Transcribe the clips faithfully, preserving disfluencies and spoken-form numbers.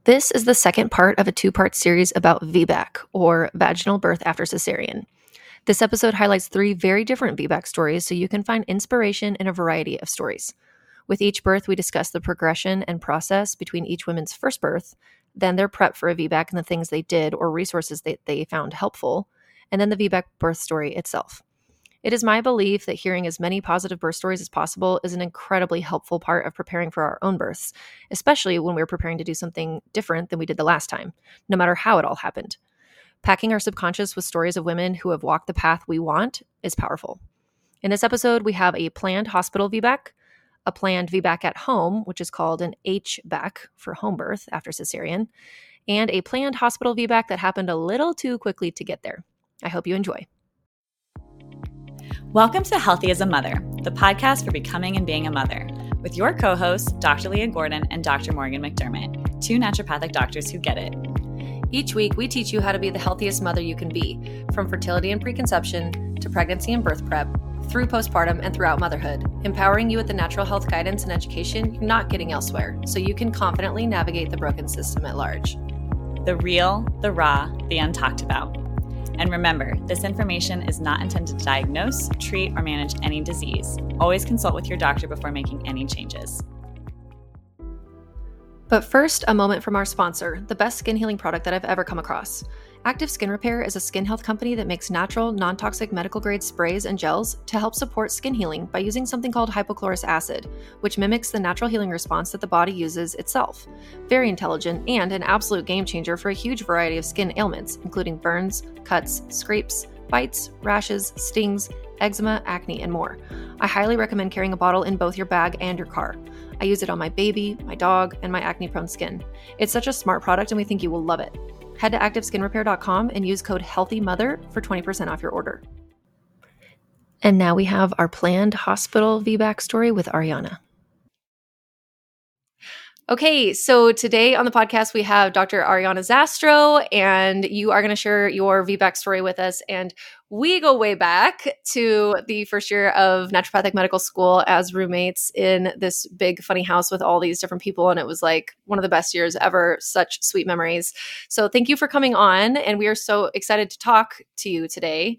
This is the second part of a two-part series about V BAC, or vaginal birth after cesarean. This episode highlights three very different V BAC stories so you can find inspiration in a variety of stories. With each birth, we discuss the progression and process between each woman's first birth, then their prep for a V BAC and the things they did or resources that they found helpful, and then the V BAC birth story itself. It is my belief that hearing as many positive birth stories as possible is an incredibly helpful part of preparing for our own births, especially when we're preparing to do something different than we did the last time, no matter how it all happened. Packing our subconscious with stories of women who have walked the path we want is powerful. In this episode, we have a planned hospital V BAC, a planned V BAC at home, which is called an H BAC for home birth after cesarean, and a planned hospital V BAC that happened a little too quickly to get there. I hope you enjoy. Welcome to Healthy as a Mother, the podcast for becoming and being a mother, with your co-hosts, Doctor Leah Gordon and Doctor Morgan McDermott, two naturopathic doctors who get it. Each week, we teach you how to be the healthiest mother you can be, from fertility and preconception to pregnancy and birth prep, through postpartum and throughout motherhood, empowering you with the natural health guidance and education you're not getting elsewhere, so you can confidently navigate the broken system at large. The real, the raw, the untalked about. And remember, this information is not intended to diagnose, treat, or manage any disease. Always consult with your doctor before making any changes. But first, a moment from our sponsor, the best skin healing product that I've ever come across. Active Skin Repair is a skin health company that makes natural, non-toxic medical-grade sprays and gels to help support skin healing by using something called hypochlorous acid, which mimics the natural healing response that the body uses itself. Very intelligent and an absolute game changer for a huge variety of skin ailments, including burns, cuts, scrapes, bites, rashes, stings, eczema, acne, and more. I highly recommend carrying a bottle in both your bag and your car. I use it on my baby, my dog, and my acne-prone skin. It's such a smart product and we think you will love it. Head to active skin repair dot com and use code HEALTHYMOTHER for twenty percent off your order. And now we have our planned hospital V BAC story with Ariana. Okay, so today on the podcast, we have Doctor Ariana Zastro, and you are going to share your V BAC story with us. And we go way back to the first year of naturopathic medical school as roommates in this big, funny house with all these different people. And it was like one of the best years ever, such sweet memories. So thank you for coming on. And we are so excited to talk to you today.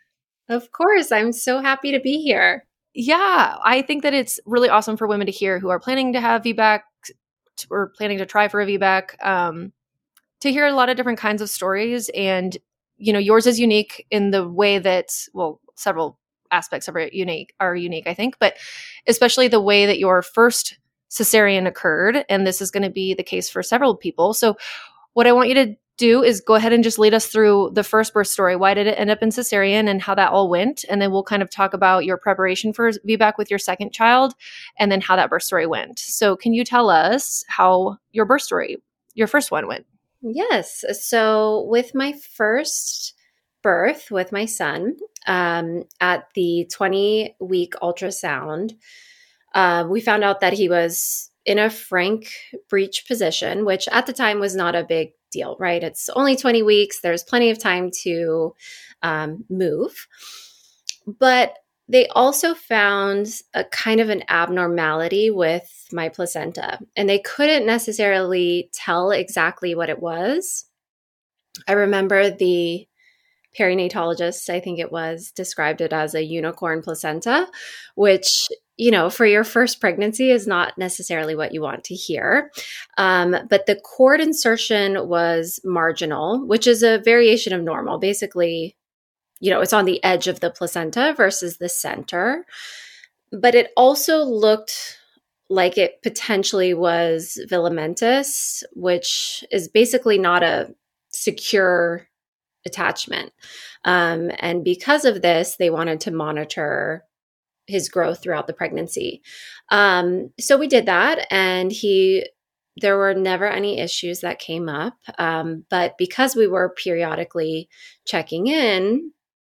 Of course, I'm so happy to be here. Yeah, I think that it's really awesome for women to hear who are planning to have V BAC or planning to try for a V BAC, um, to hear a lot of different kinds of stories. And, you know, yours is unique in the way that, well, several aspects of it unique are unique, I think, but especially the way that your first cesarean occurred. And this is going to be the case for several people. So what I want you to do is go ahead and just lead us through the first birth story. Why did it end up in cesarean and how that all went? And then we'll kind of talk about your preparation for V BAC with your second child and then how that birth story went. So can you tell us how your birth story, your first one went? Yes. So with my first birth with my son, um, at the twenty-week ultrasound, uh, we found out that he was in a frank breech position, which at the time was not a big deal, right? It's only twenty weeks. There's plenty of time to um, move. But they also found a kind of an abnormality with my placenta, and they couldn't necessarily tell exactly what it was. I remember the perinatologist, I think it was, described it as a unicorn placenta, which, you know, for your first pregnancy is not necessarily what you want to hear. Um, but the cord insertion was marginal, which is a variation of normal. Basically, you know, it's on the edge of the placenta versus the center. But it also looked like it potentially was filamentous, which is basically not a secure attachment. Um, and because of this, they wanted to monitor his growth throughout the pregnancy. Um, so we did that, and he, there were never any issues that came up. Um, but because we were periodically checking in,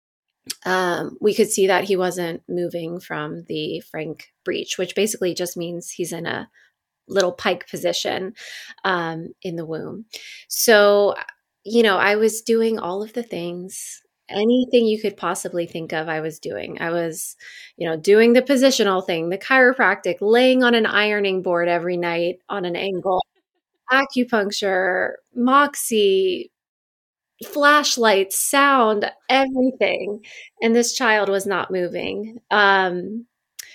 um, we could see that he wasn't moving from the frank breech, which basically just means he's in a little pike position um, in the womb. So, you know, I was doing all of the things, anything you could possibly think of, I was doing. I was, you know, doing the positional thing, the chiropractic, laying on an ironing board every night on an angle. acupuncture, Moxie, flashlights, sound, everything. And this child was not moving. Um,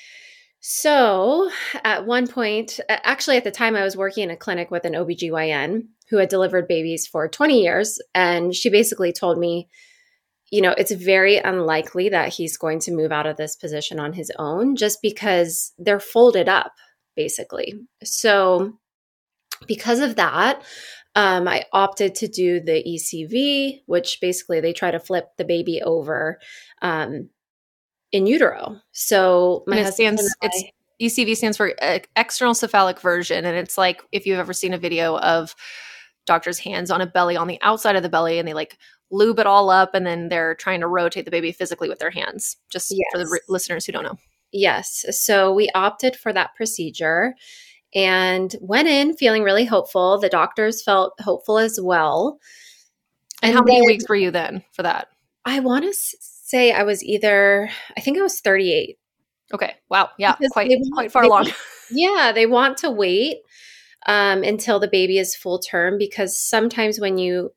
so at one point, actually at the time I was working in a clinic with an O B G Y N who had delivered babies for twenty years. And she basically told me, you know, it's very unlikely that he's going to move out of this position on his own just because they're folded up, basically. So because of that, um, I opted to do the E C V, which basically they try to flip the baby over um, in utero. So my and it husband stands, and I, it's E C V stands for uh, external cephalic version. And it's like if you've ever seen a video of doctors' hands on a belly on the outside of the belly and they like lube it all up and then they're trying to rotate the baby physically with their hands, just yes. for the re- listeners who don't know. Yes. So we opted for that procedure and went in feeling really hopeful. The doctors felt hopeful as well. And, and how many weeks were you then for that? I want to say I was either, I think I was thirty-eight. Okay. Wow. Yeah. Because quite, want, quite far along. Want, yeah. They want to wait um, until the baby is full term because sometimes when you,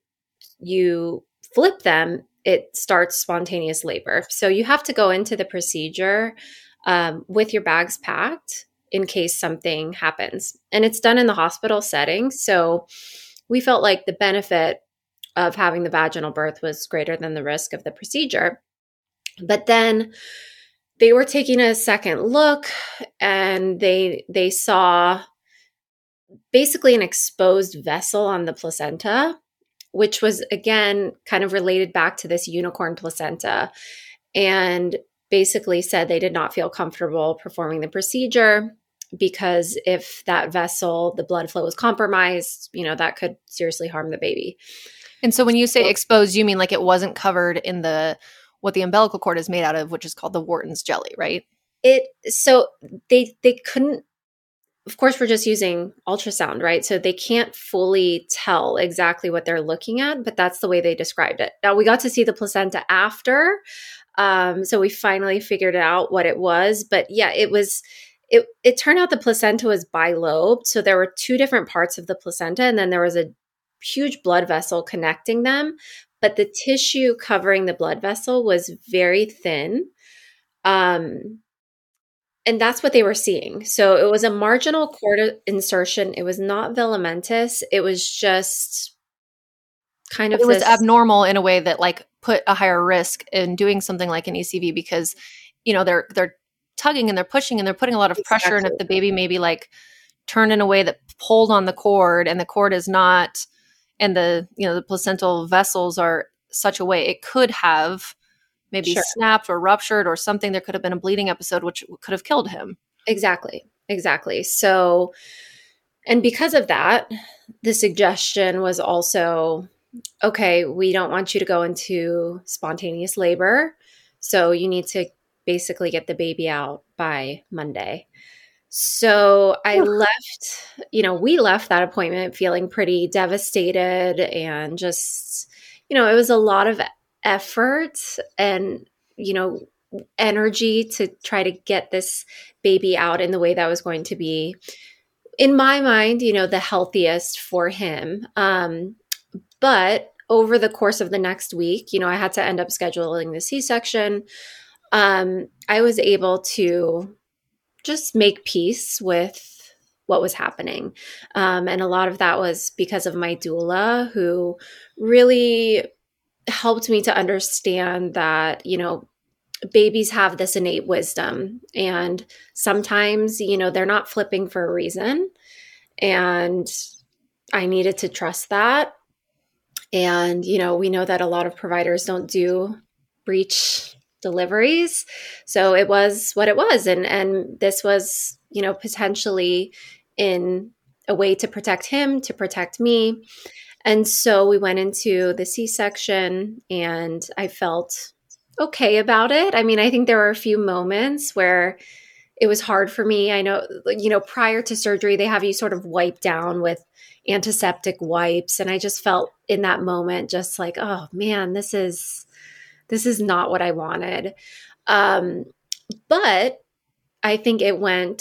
you flip them, it starts spontaneous labor. So you have to go into the procedure um, with your bags packed in case something happens. And it's done in the hospital setting. So we felt like the benefit of having the vaginal birth was greater than the risk of the procedure. But then they were taking a second look and they they saw basically an exposed vessel on the placenta, which was, again, kind of related back to this unicorn placenta, and basically said they did not feel comfortable performing the procedure because if that vessel, the blood flow was compromised, you know, that could seriously harm the baby. And so when you say exposed, you mean like it wasn't covered in the what the umbilical cord is made out of, which is called the Wharton's jelly, right? It so they they couldn't. Of course, we're just using ultrasound, right? So they can't fully tell exactly what they're looking at, but that's the way they described it. Now, we got to see the placenta after. Um, so we finally figured out what it was. But yeah, it was, it, it turned out the placenta was bilobed. So there were two different parts of the placenta, and then there was a huge blood vessel connecting them. But the tissue covering the blood vessel was very thin. Um, And that's what they were seeing. So it was a marginal cord insertion. It was not filamentous. It was just kind of It was this- abnormal in a way that like put a higher risk in doing something like an E C V because, you know, they're they're tugging and they're pushing and they're putting a lot of Exactly. pressure. And if the baby maybe like turned in a way that pulled on the cord and the cord is not, and the, you know, the placental vessels are such a way, it could have maybe Sure. snapped or ruptured or something. There could have been a bleeding episode, which could have killed him. Exactly. Exactly. So, and because of that, the suggestion was also, okay, we don't want you to go into spontaneous labor. So you need to basically get the baby out by Monday. So I left, you know, we left that appointment feeling pretty devastated and just, you know, it was a lot of effort and, you know, energy to try to get this baby out in the way that was going to be, in my mind, you know, the healthiest for him. Um, but over the course of the next week, you know, I had to end up scheduling the C-section. Um, I was able to just make peace with what was happening. Um, and a lot of that was because of my doula, who really helped me to understand that, you know, babies have this innate wisdom. And sometimes, you know, they're not flipping for a reason. And I needed to trust that. And, you know, we know that a lot of providers don't do breech deliveries. So it was what it was. And, and this was, you know, potentially in a way to protect him, to protect me. And so we went into the C-section and I felt okay about it. I mean, I think there were a few moments where it was hard for me. I know, you know, prior to surgery, they have you sort of wipe down with antiseptic wipes. And I just felt in that moment, just like, oh man, this is, this is not what I wanted. Um, but I think it went,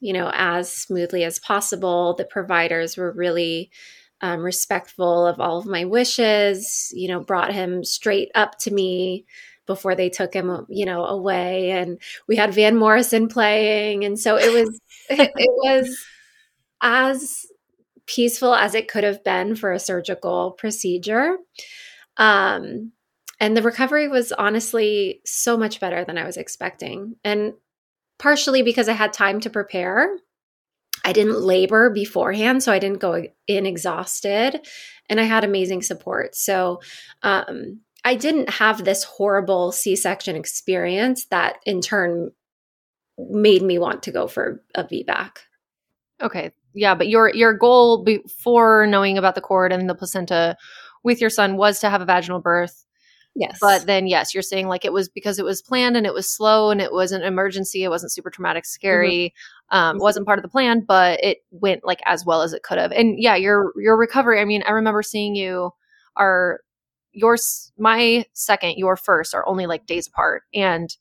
you know, as smoothly as possible. The providers were really um, respectful of all of my wishes, you know, brought him straight up to me before they took him, you know, away. And we had Van Morrison playing. And so it was, it, it was as peaceful as it could have been for a surgical procedure. Um, and the recovery was honestly so much better than I was expecting. And partially because I had time to prepare. I didn't labor beforehand, so I didn't go in exhausted, and I had amazing support. So um, I didn't have this horrible C-section experience that in turn made me want to go for a V BAC. Okay. Yeah, but your your goal before knowing about the cord and the placenta with your son was to have a vaginal birth. Yes. But then, yes, you're saying like it was because it was planned and it was slow and it was an emergency. It wasn't super traumatic, scary. Mm-hmm. Um, mm-hmm. It wasn't part of the plan, but it went like as well as it could have. And yeah, your your recovery. I mean, I remember seeing you. Our your my second, your first are only like days apart, and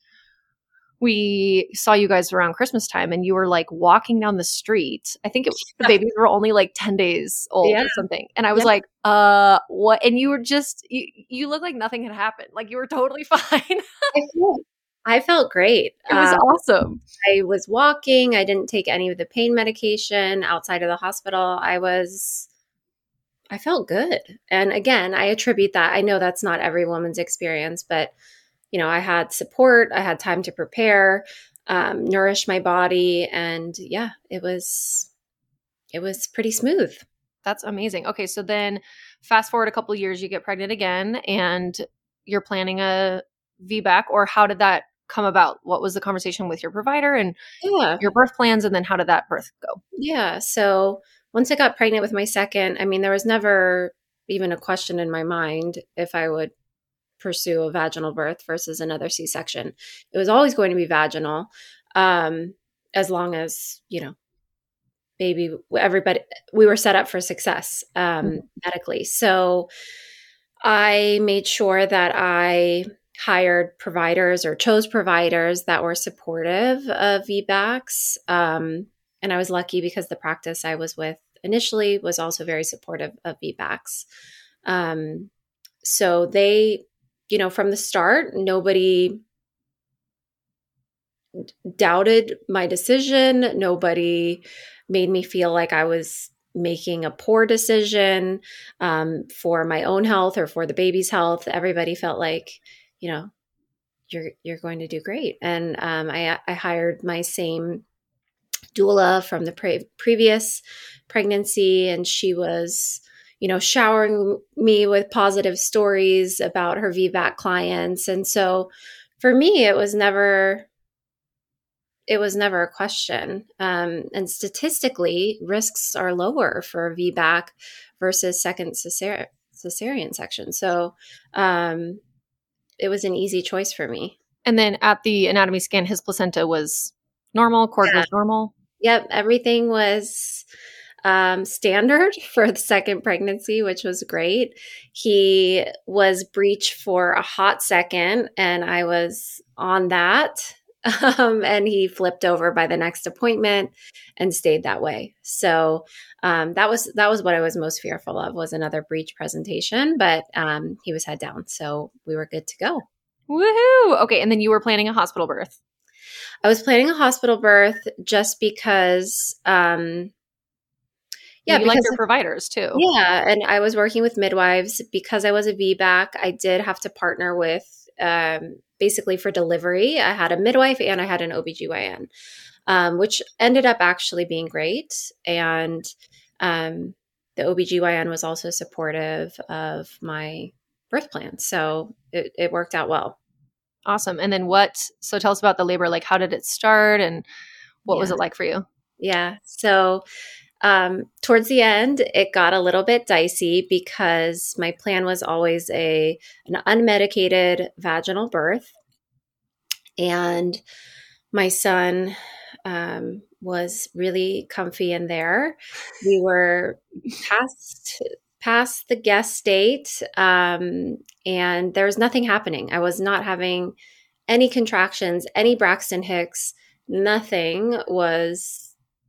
we saw you guys around Christmas time, and you were like walking down the street. I think it, the babies were only like ten days old yeah. or something. And I was yeah. like, uh, what? And you were just, you, you looked like nothing had happened. Like you were totally fine. I, felt, I felt great. It was um, awesome. I was walking. I didn't take any of the pain medication outside of the hospital. I was, I felt good. And again, I attribute that. I know that's not every woman's experience, but you know, I had support, I had time to prepare, um, nourish my body. And yeah, it was, it was pretty smooth. That's amazing. Okay. So then fast forward a couple of years, you get pregnant again and you're planning a V BAC, or how did that come about? What was the conversation with your provider and yeah. your birth plans? And then how did that birth go? Yeah. So once I got pregnant with my second, I mean, there was never even a question in my mind if I would pursue a vaginal birth versus another C-section. It was always going to be vaginal, um, as long as, you know, baby, everybody, we were set up for success um, mm-hmm. medically. So I made sure that I hired providers or chose providers that were supportive of V BACs. Um, and I was lucky because the practice I was with initially was also very supportive of V BACs. Um, so they, you know, from the start, nobody doubted my decision. Nobody made me feel like I was making a poor decision um, for my own health or for the baby's health. Everybody felt like, you know, you're you're going to do great. And um, I, I hired my same doula from the pre- previous pregnancy, and she was, you know, showering me with positive stories about her V BAC clients. And so for me, it was never, it was never a question. Um, and statistically, risks are lower for a V BAC versus second cesar- cesarean section. So um, it was an easy choice for me. And then at the anatomy scan, his placenta was normal, cord yeah. was normal? Yep. Everything was Um, standard for the second pregnancy, which was great. He was breech for a hot second, and I was on that. Um, and he flipped over by the next appointment and stayed that way. So um, that was that was what I was most fearful of, was another breech presentation. But um, he was head down, so we were good to go. Woohoo! Okay, and then you were planning a hospital birth. I was planning a hospital birth just because. Um, Yeah, you like your providers too. Yeah, and I was working with midwives because I was a V BAC. I did have to partner with um, basically for delivery. I had a midwife and I had an O B G Y N, um, which ended up actually being great. And um, the O B G Y N was also supportive of my birth plan. So it, it worked out well. Awesome. And then what, so tell us about the labor, like how did it start and what yeah. was it like for you? Yeah. So Um, towards the end, it got a little bit dicey because my plan was always a an unmedicated vaginal birth, and my son um, was really comfy in there. We were past past the guest date, um, and there was nothing happening. I was not having any contractions, any Braxton Hicks. Nothing was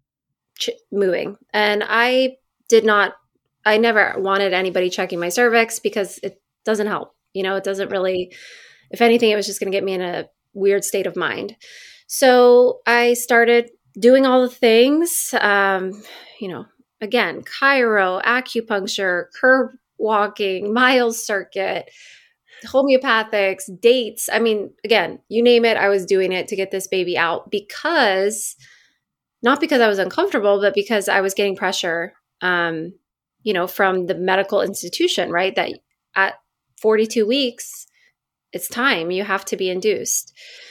ch- moving. And I did not, I never wanted anybody checking my cervix because it doesn't help. You know, it doesn't really, if anything, it was just going to get me in a weird state of mind. So I started doing all the things, um, you know, again, chiro, acupuncture, curve walking, Miles circuit, homeopathics, dates. I mean, again, you name it, I was doing it to get this baby out because, not because I was uncomfortable, but because I was getting pressure, um, you know, from the medical institution, right? That at forty-two weeks, it's time, you have to be induced.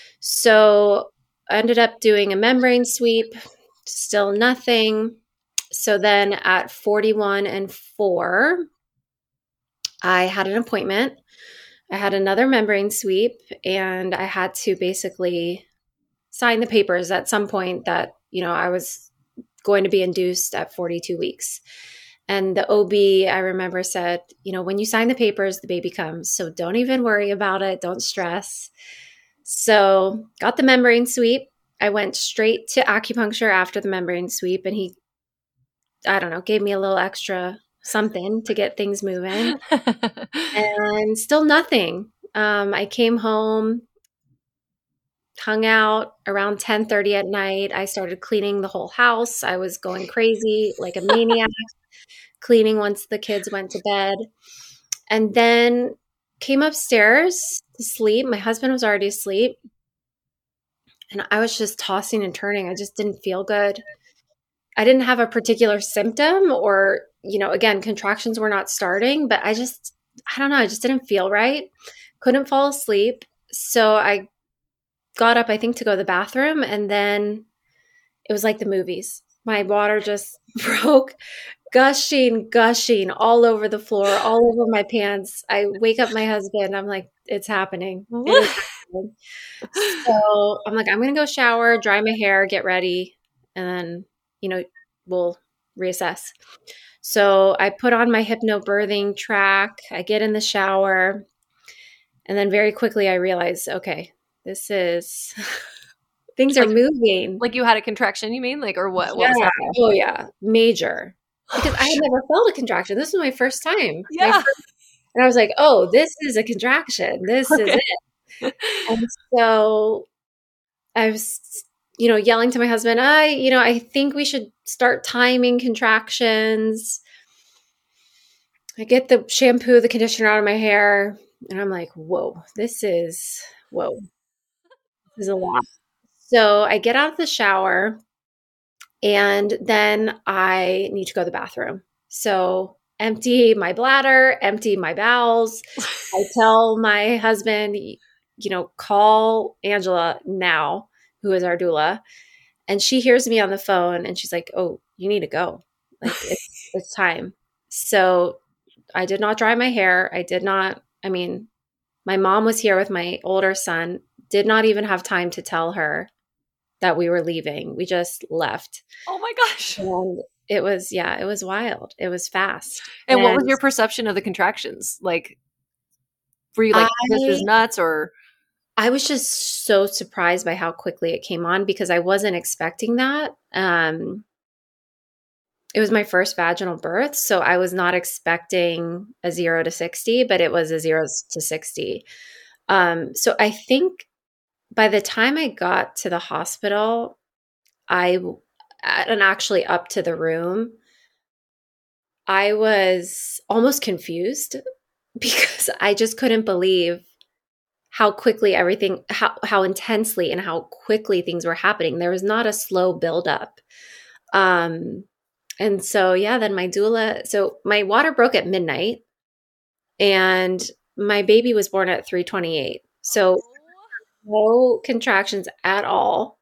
So I ended up doing a membrane sweep, still nothing. So then at forty-one and four, I had an appointment. I had another membrane sweep, and I had to basically sign the papers at some point that, you know, I was going to be induced at forty-two weeks. And the O B, I remember, said, you know, when you sign the papers, the baby comes. So don't even worry about it. Don't stress. So got the membrane sweep. I went straight to acupuncture after the membrane sweep, and he, I don't know, gave me a little extra something to get things moving. And still nothing. Um, I came home, hung out around ten thirty at night. I started cleaning the whole house. I was going crazy like a maniac, cleaning once the kids went to bed. And then came upstairs to sleep. My husband was already asleep. And I was just tossing and turning. I just didn't feel good. I didn't have a particular symptom or, you know, again, contractions were not starting, but I just, I don't know, I just didn't feel right. Couldn't fall asleep. So I got up, I think, to go to the bathroom. And then it was like the movies. My water just broke, gushing, gushing all over the floor, all over my pants. I wake up my husband. I'm like, it's happening. It is happening. So I'm like, I'm going to go shower, dry my hair, get ready. And then, you know, we'll reassess. So I put on my hypnobirthing track. I get in the shower. And then very quickly I realize, okay, this is, things like, are moving. Like you had a contraction, you mean? Like, or what? Yeah. What was happening? Oh, yeah. Major. Because I had never felt a contraction. This was my first time. Yeah. My first, and I was like, oh, this is a contraction. This okay. is it. And so I was, you know, yelling to my husband, I, you know, I think we should start timing contractions. I get the shampoo, the conditioner out of my hair. And I'm like, whoa, this is, whoa, this is a lot. So I get out of the shower and then I need to go to the bathroom. So empty my bladder, empty my bowels. I tell my husband, you know, call Angela now, who is our doula. And she hears me on the phone and she's like, oh, you need to go. Like it's, it's time. So I did not dry my hair. I did not, I mean, my mom was here with my older son, did not even have time to tell her that we were leaving. We just left. Oh my gosh. And it was, yeah, it was wild. It was fast. And, and what was your perception of the contractions? Like, were you like, I, this is nuts, or? I was just so surprised by how quickly it came on because I wasn't expecting that. Um, it was my first vaginal birth, so I was not expecting a zero to sixty, but it was a zero to sixty. Um, so I think by the time I got to the hospital, I and actually up to the room, I was almost confused because I just couldn't believe how quickly everything, how how intensely and how quickly things were happening. There was not a slow buildup. Um, and so, yeah, then my doula, so my water broke at midnight and my baby was born at three twenty-eight. So no contractions at all.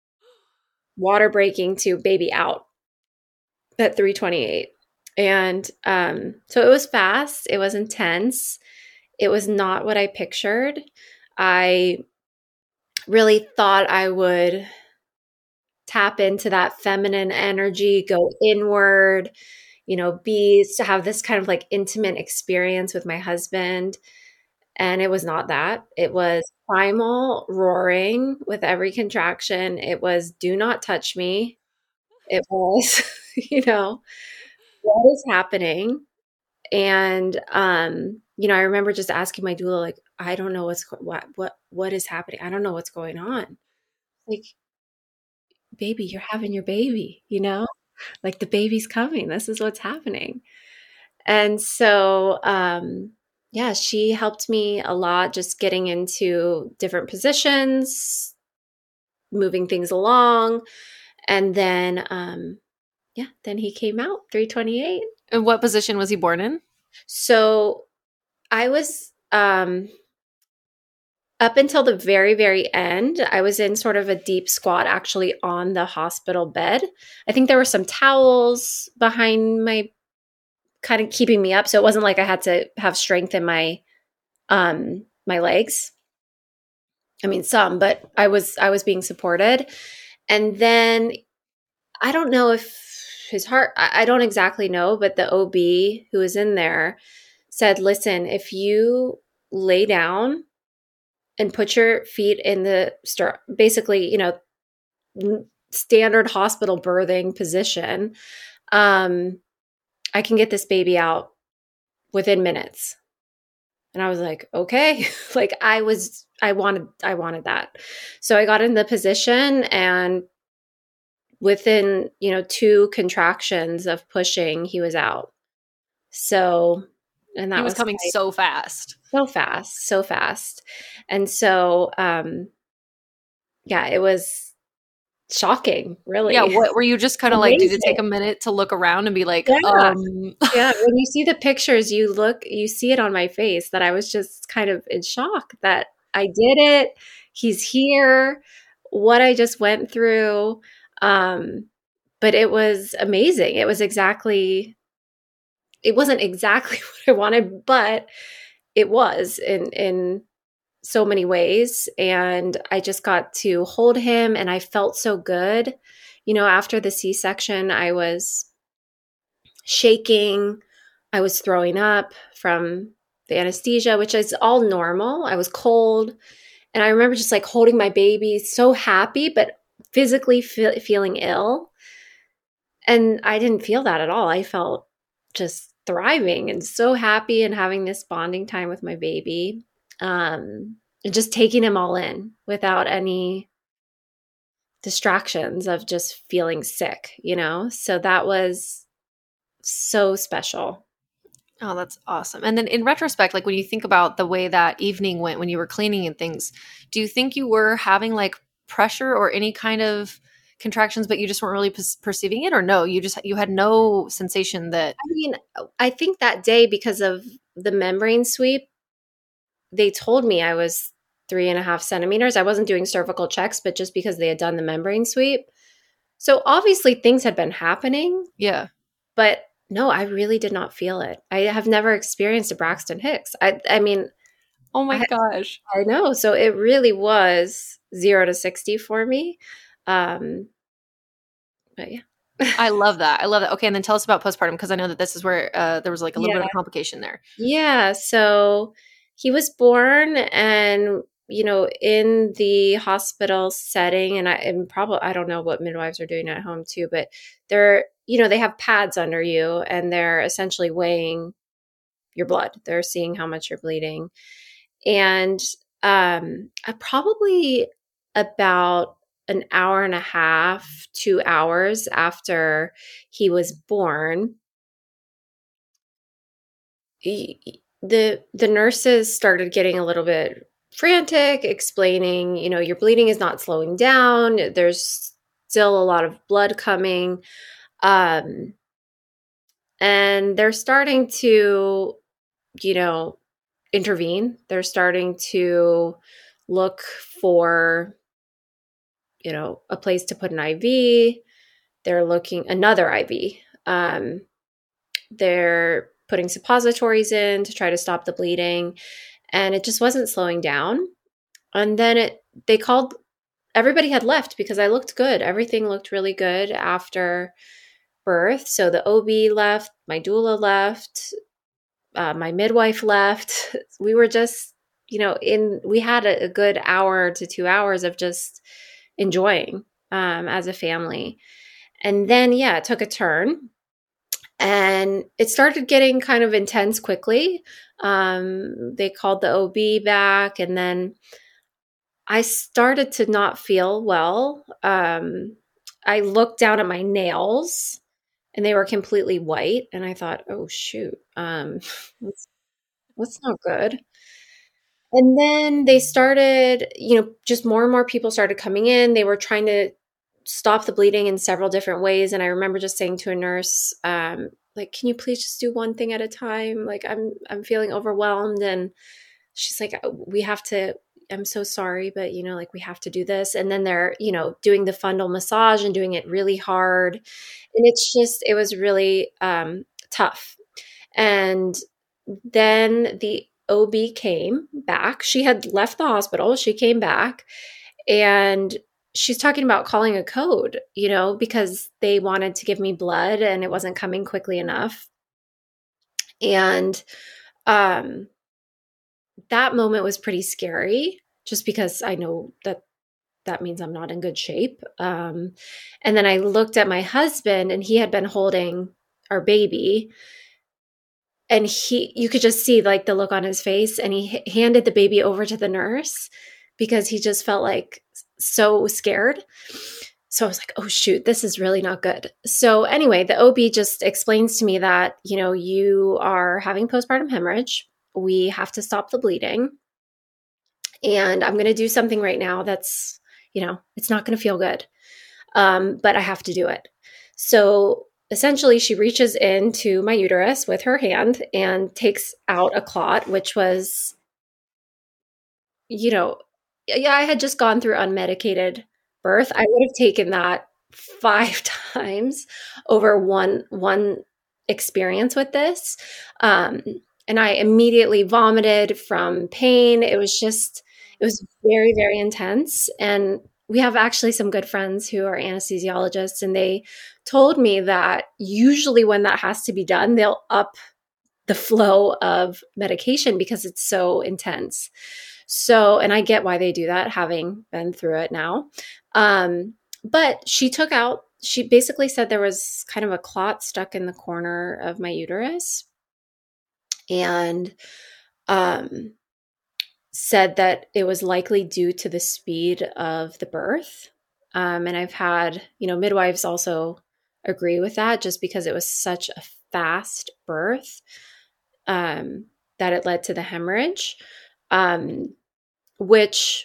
Water breaking to baby out at three twenty-eight. And um, so it was fast. It was intense. It was not what I pictured. I really thought I would tap into that feminine energy, go inward, you know, be to have this kind of like intimate experience with my husband. And it was not that. It was primal roaring with every contraction. It was do not touch me. It was, you know, what is happening? And, um, you know, I remember just asking my doula, like, I don't know what's, go- what, what, what is happening? I don't know what's going on. Like, baby, you're having your baby, you know, like the baby's coming. This is what's happening. And so, um, yeah, she helped me a lot just getting into different positions, moving things along. And then, um, yeah, then he came out three twenty-eight. And what position was he born in? So I was, um, up until the very, very end, I was in sort of a deep squat actually on the hospital bed. I think there were some towels behind my kind of keeping me up. So it wasn't like I had to have strength in my um my legs. I mean some, but I was I was being supported. And then I don't know if his heart I, I don't exactly know, but the O B who was in there said, listen, if you lay down and put your feet in the stir, basically, you know, standard hospital birthing position, um, I can get this baby out within minutes. And I was like, okay, like I was, I wanted, I wanted that. So I got in the position and within, you know, two contractions of pushing, he was out. So, and that He was was coming quite, so fast. so fast, so fast. And so, um, yeah, it was shocking, really. Yeah, what were you just kind of like, did it take a Amazing. minute to look around and be like, Yeah. um Yeah. When you see the pictures, you look, you see it on my face that I was just kind of in shock that I did it. He's here. What I just went through. Um, but it was amazing. It was exactly, it wasn't exactly what I wanted, but it was in, in so many ways. And I just got to hold him and I felt so good. You know, after the C-section, I was shaking. I was throwing up from the anesthesia, which is all normal. I was cold. And I remember just like holding my baby, so happy, but physically fe- feeling ill. And I didn't feel that at all. I felt just thriving and so happy and having this bonding time with my baby. Um, and just taking him all in without any distractions of just feeling sick, you know? So that was so special. Oh, that's awesome. And then in retrospect, like when you think about the way that evening went when you were cleaning and things, do you think you were having like pressure or any kind of contractions, but you just weren't really per- perceiving it? Or no, you just, you had no sensation that, I mean, I think that day, because of the membrane sweep, they told me I was three and a half centimeters. I wasn't doing cervical checks, but just because they had done the membrane sweep. So obviously things had been happening, yeah. but no, I really did not feel it. I have never experienced a Braxton Hicks. I, I mean, Oh my I, gosh. I know. So it really was zero to sixty for me. Um, but yeah. I love that. I love that. Okay. And then tell us about postpartum, because I know that this is where uh, there was like a little Yeah. bit of a complication there. Yeah. So he was born and, you know, in the hospital setting, and I and probably, I don't know what midwives are doing at home too, but they're, you know, they have pads under you and they're essentially weighing your blood. They're seeing how much you're bleeding. And um, I probably about an hour and a half, two hours after he was born, he, the the nurses started getting a little bit frantic, explaining, you know, your bleeding is not slowing down. There's still a lot of blood coming. Um, and they're starting to, you know, intervene. They're starting to look for, you know, a place to put an I V. They're looking another I V. Um, they're putting suppositories in to try to stop the bleeding, and it just wasn't slowing down. And then it, they called, everybody had left because I looked good. Everything looked really good after birth. So the O B left, my doula left, uh, my midwife left. We were just, you know, in, we had a, a good hour to two hours of just enjoying um, as a family. And then, yeah, it took a turn. And it started getting kind of intense quickly. Um, they called the O B back, and then I started to not feel well. Um, I looked down at my nails, and they were completely white. And I thought, oh, shoot, um, that's, that's not good. And then they started, you know, just more and more people started coming in. They were trying to stop the bleeding in several different ways. And I remember just saying to a nurse, um, like, can you please just do one thing at a time? Like, I'm, I'm feeling overwhelmed. And she's like, we have to, I'm so sorry, but you know, like we have to do this. And then they're, you know, doing the fundal massage and doing it really hard. And it's just, it was really um, tough. And then the O B came back. She had left the hospital. She came back and she's talking about calling a code, you know, because they wanted to give me blood and it wasn't coming quickly enough. And um, that moment was pretty scary just because I know that that means I'm not in good shape. Um, and then I looked at my husband and he had been holding our baby. And he, you could just see like the look on his face, and he h- handed the baby over to the nurse because he just felt like so scared. So I was like, oh shoot, this is really not good. So anyway, the O B just explains to me that, you know, you are having postpartum hemorrhage. We have to stop the bleeding. And I'm going to do something right now that's, you know, it's not going to feel good. Um, but I have to do it. So essentially, she reaches into my uterus with her hand and takes out a clot, which was, you know, yeah, I had just gone through unmedicated birth. I would have taken that five times over one one experience with this. Um, and I immediately vomited from pain. It was just, it was very, very intense. And we have actually some good friends who are anesthesiologists, and they told me that usually when that has to be done, they'll up the flow of medication because it's so intense. So, and I get why they do that, having been through it now. Um, but she took out, she basically said there was kind of a clot stuck in the corner of my uterus. And um, said that it was likely due to the speed of the birth. Um, and I've had, you know, midwives also agree with that just because it was such a fast birth um, that it led to the hemorrhage, um, which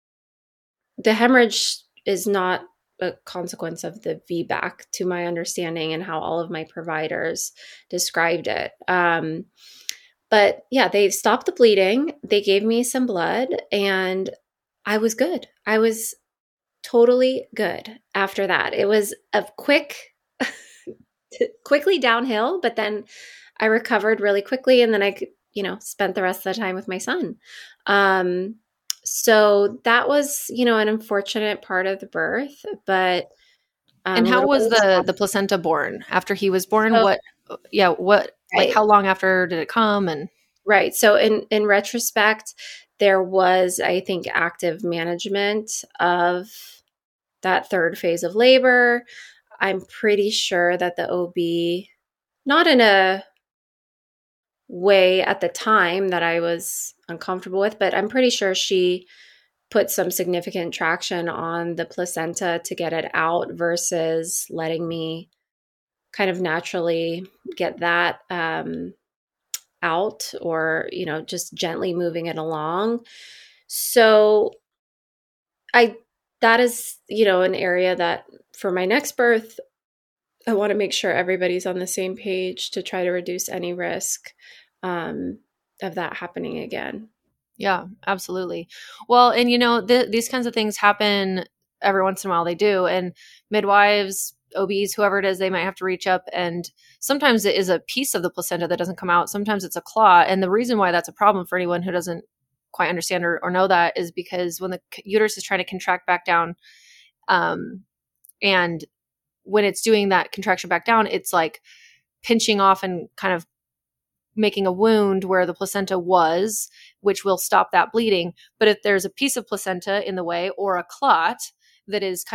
the hemorrhage is not a consequence of the V BAC, to my understanding, and how all of my providers described it. Um, But yeah, they stopped the bleeding. They gave me some blood and I was good. I was totally good after that. It was a quick, quickly downhill, but then I recovered really quickly. And then I, you know, spent the rest of the time with my son. Um, so that was, you know, an unfortunate part of the birth, but. Um, And how was the, sad. the placenta born after he was born? So, what, yeah, what, right. like how long after did it come? And Right. So in, in retrospect, there was, I think, active management of that third phase of labor. I'm pretty sure that the O B, not in a way at the time that I was uncomfortable with, but I'm pretty sure she put some significant traction on the placenta to get it out versus letting me kind of naturally get that um, out, or, you know, just gently moving it along. So I, that is, you know, an area that for my next birth, I want to make sure everybody's on the same page to try to reduce any risk um, of that happening again. yeah, absolutely. Well, and you know, th- these kinds of things happen every once in a while. They do. And midwives, O Bs, whoever it is, they might have to reach up, and sometimes it is a piece of the placenta that doesn't come out. Sometimes it's a clot. And the reason why that's a problem for anyone who doesn't quite understand or, or know that is because when the uterus is trying to contract back down, um, and when it's doing that contraction back down, it's like pinching off and kind of making a wound where the placenta was, which will stop that bleeding. But if there's a piece of placenta in the way or a clot that is kind of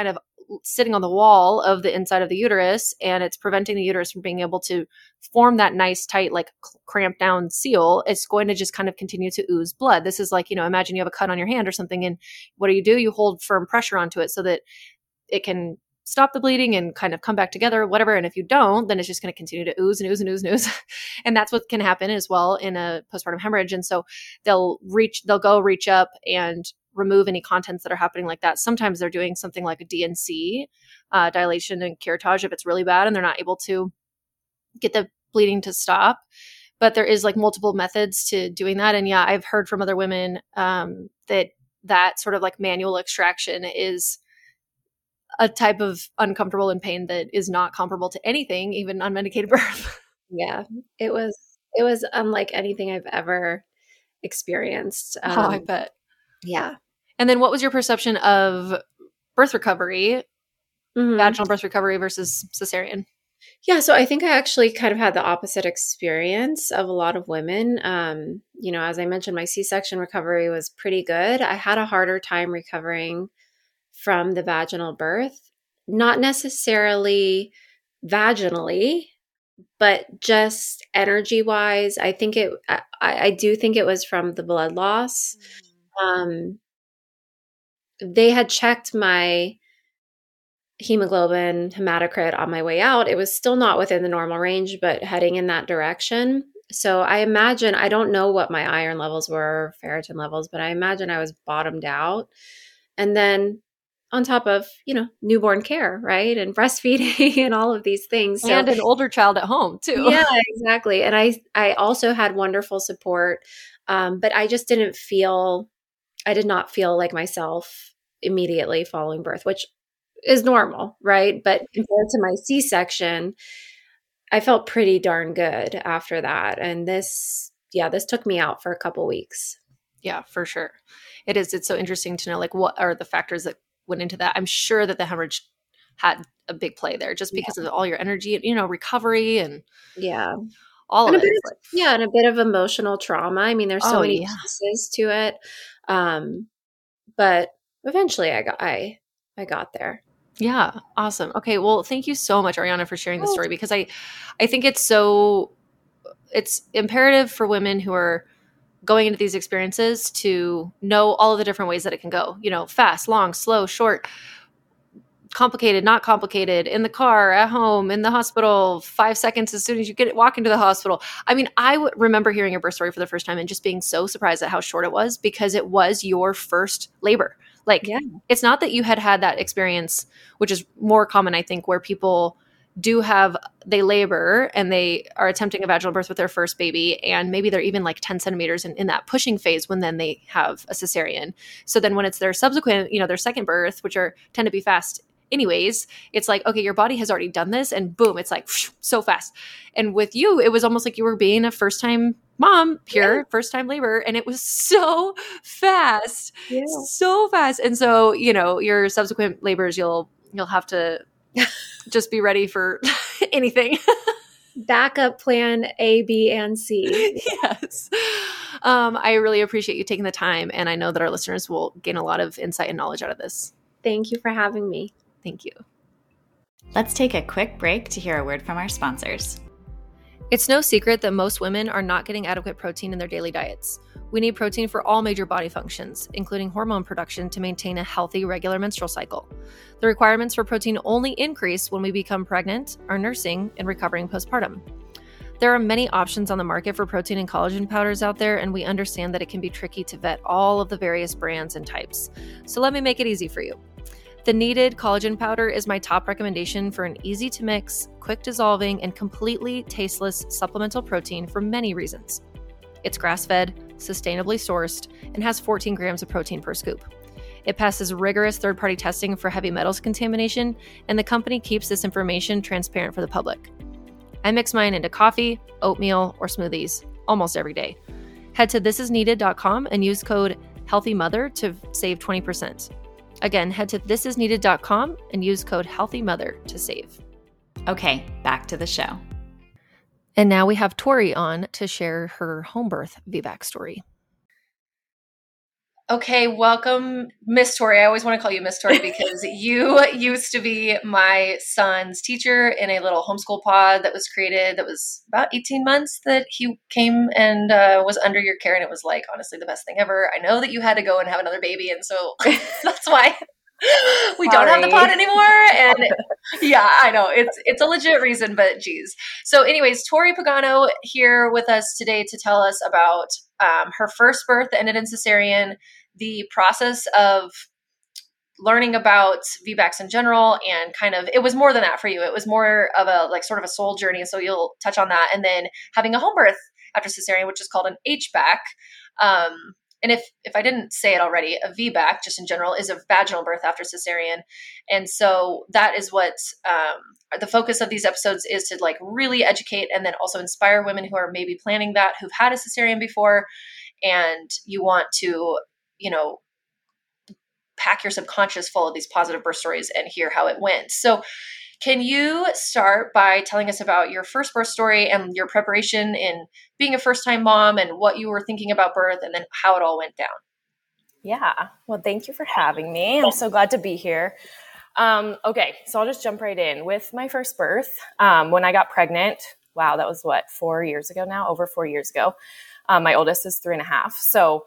sitting on the wall of the inside of the uterus, and it's preventing the uterus from being able to form that nice, tight, like cramped down seal. It's going to just kind of continue to ooze blood. This is like, you know, imagine you have a cut on your hand or something, and what do you do? You hold firm pressure onto it so that it can stop the bleeding and kind of come back together, whatever. And if you don't, then it's just going to continue to ooze and ooze and ooze and ooze. And that's what can happen as well in a postpartum hemorrhage. And so they'll reach, they'll go reach up and remove any contents that are happening like that. Sometimes they're doing something like a D N C, uh, dilation and curettage, if it's really bad and they're not able to get the bleeding to stop. But there is like multiple methods to doing that. And yeah, I've heard from other women um, that that sort of like manual extraction is a type of uncomfortable and pain that is not comparable to anything, even unmedicated birth. Yeah, it was, it was unlike anything I've ever experienced. Um, oh, I bet. Yeah. And then what was your perception of birth recovery, mm-hmm. vaginal birth recovery versus cesarean? Yeah. So I think I actually kind of had the opposite experience of a lot of women. Um, you know, as I mentioned, my C-section recovery was pretty good. I had a harder time recovering from the vaginal birth, not necessarily vaginally, but just energy wise. I think it, I, I do think it was from the blood loss. Mm-hmm. Um, they had checked my hemoglobin hematocrit on my way out. It was still not within the normal range, but heading in that direction. So I imagine, I don't know what my iron levels were, ferritin levels, but I imagine I was bottomed out. And then on top of, you know, newborn care, right? And breastfeeding and all of these things. So, and an older child at home too. Yeah, exactly. And I, I also had wonderful support. Um, but I just didn't feel, I did not feel like myself immediately following birth, which is normal, right? But compared to my C-section, I felt pretty darn good after that. And this, yeah, this took me out for a couple weeks. Yeah, for sure. It is. It's so interesting to know, like, what are the factors that went into that. I'm sure that the hemorrhage had a big play there just because yeah. of all your energy, you know, recovery and yeah, all and of a it. Bit of, yeah. And a bit of emotional trauma. I mean, there's so oh, many yeah. pieces to it. Um, but eventually I got, I, I got there. Yeah. Awesome. Okay. Well, thank you so much, Ariana, for sharing the story, because I, I think it's so, it's imperative for women who are going into these experiences to know all of the different ways that it can go, you know, fast, long, slow, short, complicated, not complicated, in the car, at home, in the hospital, five seconds as soon as you get walk into the hospital. I mean, I w- remember hearing your birth story for the first time and just being so surprised at how short it was, because it was your first labor. Like, yeah. It's not that you had had that experience, which is more common, I think, where people do have, they labor and they are attempting a vaginal birth with their first baby, and maybe they're even like ten centimeters in, in that pushing phase when then they have a cesarean. So then when it's their subsequent, you know, their second birth, which are tend to be fast anyways, it's like, okay, your body has already done this, and boom, it's like whoosh, so fast. And with you, it was almost like you were being a first time mom, pure yeah. first time labor, and it was so fast, yeah. so fast. And so, you know, your subsequent labors, you'll you'll have to just be ready for anything. Backup plan A, B, and C. Yes. Um, I really appreciate you taking the time, and I know that our listeners will gain a lot of insight and knowledge out of this. Thank you for having me. Thank you. Let's take a quick break to hear a word from our sponsors. It's no secret that most women are not getting adequate protein in their daily diets. We need protein for all major body functions, including hormone production, to maintain a healthy, regular menstrual cycle. The requirements for protein only increase when we become pregnant, are nursing, and recovering postpartum. There are many options on the market for protein and collagen powders out there, and we understand that it can be tricky to vet all of the various brands and types. So let me make it easy for you. The Needed Collagen Powder is my top recommendation for an easy-to-mix, quick-dissolving, and completely tasteless supplemental protein for many reasons. It's grass-fed, sustainably sourced, and has fourteen grams of protein per scoop. It passes rigorous third-party testing for heavy metals contamination, and the company keeps this information transparent for the public. I mix mine into coffee, oatmeal, or smoothies almost every day. Head to this is needed dot com and use code HEALTHYMOTHER to save twenty percent. Again, head to this is needed dot com and use code HEALTHYMOTHER to save. Okay, back to the show. And now we have Tori on to share her home birth V BAC story. Okay, welcome, Miss Tori. I always want to call you Miss Tori because you used to be my son's teacher in a little homeschool pod that was created that was about eighteen months that he came and uh, was under your care. And it was like, honestly, the best thing ever. I know that you had to go and have another baby. And so that's why we don't have the pod anymore. And yeah, I know it's it's a legit reason, but geez. So anyways, Tori Pagano here with us today to tell us about um, her first birth that ended in cesarean, the process of learning about V BACs in general, and kind of, it was more than that for you. It was more of a, like sort of a soul journey. So you'll touch on that. And then having a home birth after cesarean, which is called an H BAC. Um, and if, if I didn't say it already, a V BAC just in general is a vaginal birth after cesarean. And so that is what, um, the focus of these episodes is to like really educate and then also inspire women who are maybe planning that, who've had a cesarean before, and you want to, you know, pack your subconscious full of these positive birth stories and hear how it went. So can you start by telling us about your first birth story and your preparation in being a first-time mom and what you were thinking about birth and then how it all went down? Yeah. Well, thank you for having me. I'm so glad to be here. Um, okay. So I'll just jump right in with my first birth. Um, when I got pregnant, wow, that was what, four years ago now, over four years ago. Um, my oldest is three and a half. So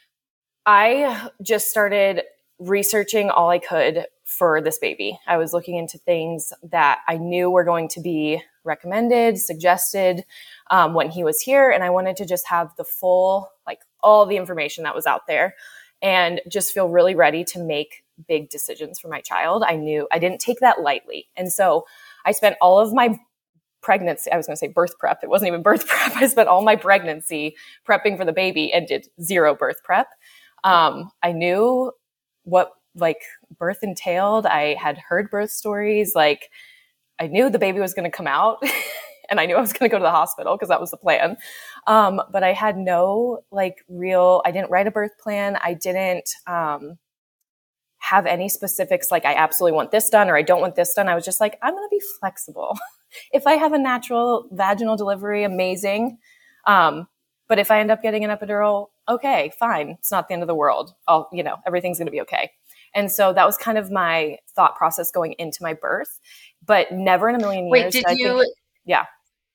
I just started researching all I could for this baby. I was looking into things that I knew were going to be recommended, suggested um, when he was here. And I wanted to just have the full, like all the information that was out there and just feel really ready to make big decisions for my child. I knew I didn't take that lightly. And so I spent all of my pregnancy, I was going to say birth prep. It wasn't even birth prep. I spent all my pregnancy prepping for the baby and did zero birth prep. Um, I knew what like birth entailed. I had heard birth stories. Like I knew the baby was going to come out and I knew I was going to go to the hospital because that was the plan. Um, but I had no like real, I didn't write a birth plan. I didn't, um, have any specifics. Like I absolutely want this done or I don't want this done. I was just like, I'm going to be flexible. If I have a natural vaginal delivery, amazing. Um, but if I end up getting an epidural, okay, fine. It's not the end of the world. I'll, you know, everything's going to be okay. And so that was kind of my thought process going into my birth, but never in a million years. Wait, did did I you? think, yeah.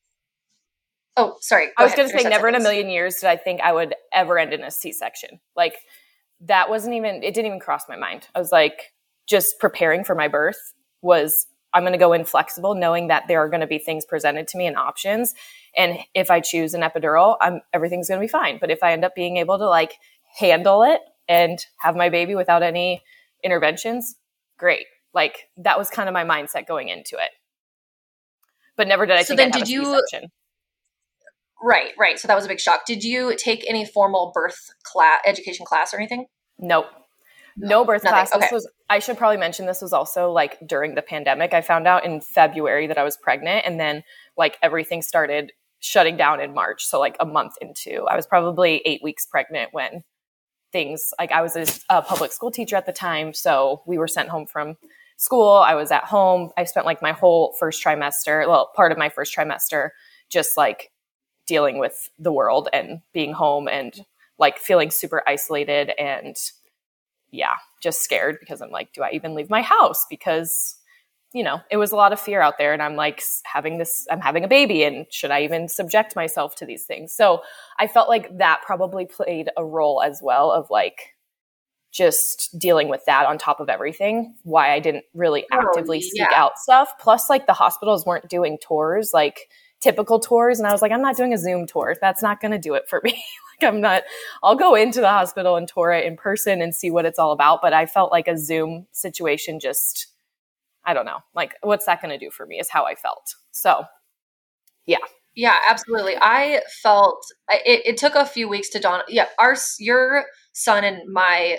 Oh, sorry. Go I was ahead. going to say Finish that never in a sentence. million years did I think I would ever end in a C-section. Like that wasn't even, it didn't even cross my mind. I was like, just preparing for my birth was, I'm going to go in flexible, knowing that there are going to be things presented to me and options. And if I choose an epidural, I'm, everything's going to be fine. But if I end up being able to like handle it and have my baby without any interventions, great. Like that was kind of my mindset going into it. But never did I So think then I'd have did a you- C-section. Right, right. So that was a big shock. Did you take any formal birth class, education class or anything? Nope. No birth Nothing. class. This Okay. was, I should probably mention this was also like during the pandemic. I found out in February that I was pregnant and then like everything started shutting down in March. So like a month into, I was probably eight weeks pregnant when things like I was a, a public school teacher at the time. So we were sent home from school. I was at home. I spent like my whole first trimester, well, part of my first trimester, just like dealing with the world and being home and like feeling super isolated and yeah, just scared because I'm like, do I even leave my house? Because, you know, it was a lot of fear out there and I'm like having this, I'm having a baby and should I even subject myself to these things? So I felt like that probably played a role as well of like just dealing with that on top of everything, why I didn't really actively Oh, seek yeah. out stuff. Plus like the hospitals weren't doing tours, like typical tours. And I was like, I'm not doing a Zoom tour. That's not going to do it for me. like I'm not, I'll go into the hospital and tour it in person and see what it's all about. But I felt like a Zoom situation just, I don't know, like what's that going to do for me is how I felt. So yeah. Yeah, absolutely. I felt it, it took a few weeks to dawn. Yeah, our your son and my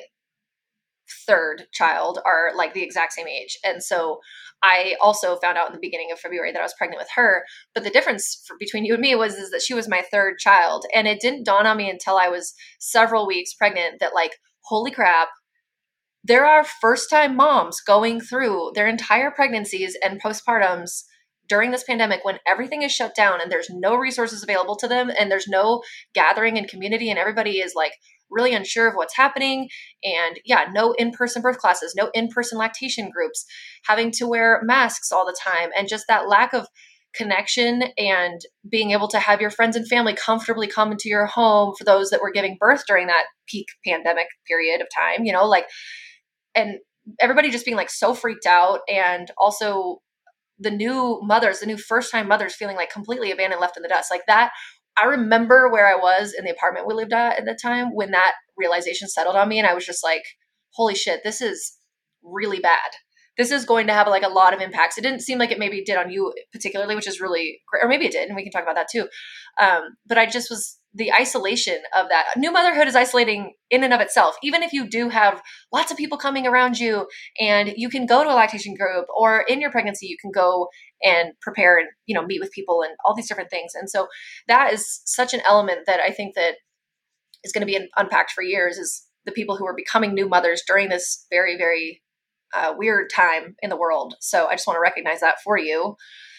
third child are like the exact same age, and so I also found out in the beginning of February that I was pregnant with her. But the difference for, between you and me was is that she was my third child, and it didn't dawn on me until I was several weeks pregnant that like, holy crap, there are first-time moms going through their entire pregnancies and postpartums during this pandemic when everything is shut down and there's no resources available to them and there's no gathering and community and everybody is like really unsure of what's happening. And yeah, no in-person birth classes, no in-person lactation groups, having to wear masks all the time. And just that lack of connection and being able to have your friends and family comfortably come into your home for those that were giving birth during that peak pandemic period of time, you know, like, and everybody just being like so freaked out. And also the new mothers, the new first time mothers feeling like completely abandoned, left in the dust like that. I remember where I was in the apartment we lived at at the time when that realization settled on me. And I was just like, holy shit, this is really bad. This is going to have like a lot of impacts. It didn't seem like it maybe did on you particularly, which is really great. Or maybe it did. And we can talk about that too. Um, but I just was the isolation of that. New motherhood is isolating in and of itself. Even if you do have lots of people coming around you and you can go to a lactation group, or in your pregnancy, you can go and prepare and, you know, meet with people and all these different things. And so that is such an element that I think that is going to be unpacked for years, is the people who are becoming new mothers during this very, very uh, weird time in the world. So I just want to recognize that for you.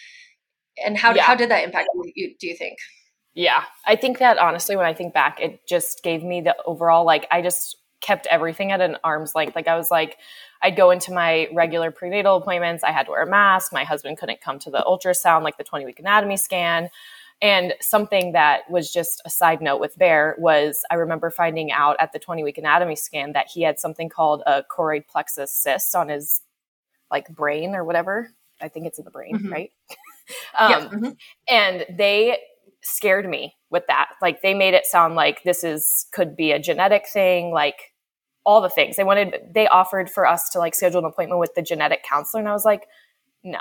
And how, yeah. how did that impact you, do you think? Yeah, I think that honestly, when I think back, it just gave me the overall, like, I just kept everything at an arm's length. Like I was like, I'd go into my regular prenatal appointments. I had to wear a mask. My husband couldn't come to the ultrasound, like the twenty week anatomy scan. And something that was just a side note with Bear was I remember finding out at the twenty week anatomy scan that he had something called a choroid plexus cyst on his like brain or whatever. I think it's in the brain, mm-hmm. right? um, yeah. mm-hmm. And they scared me with that. Like they made it sound like this is, could be a genetic thing, like all the things they wanted. They offered for us to like schedule an appointment with the genetic counselor. And I was like, no,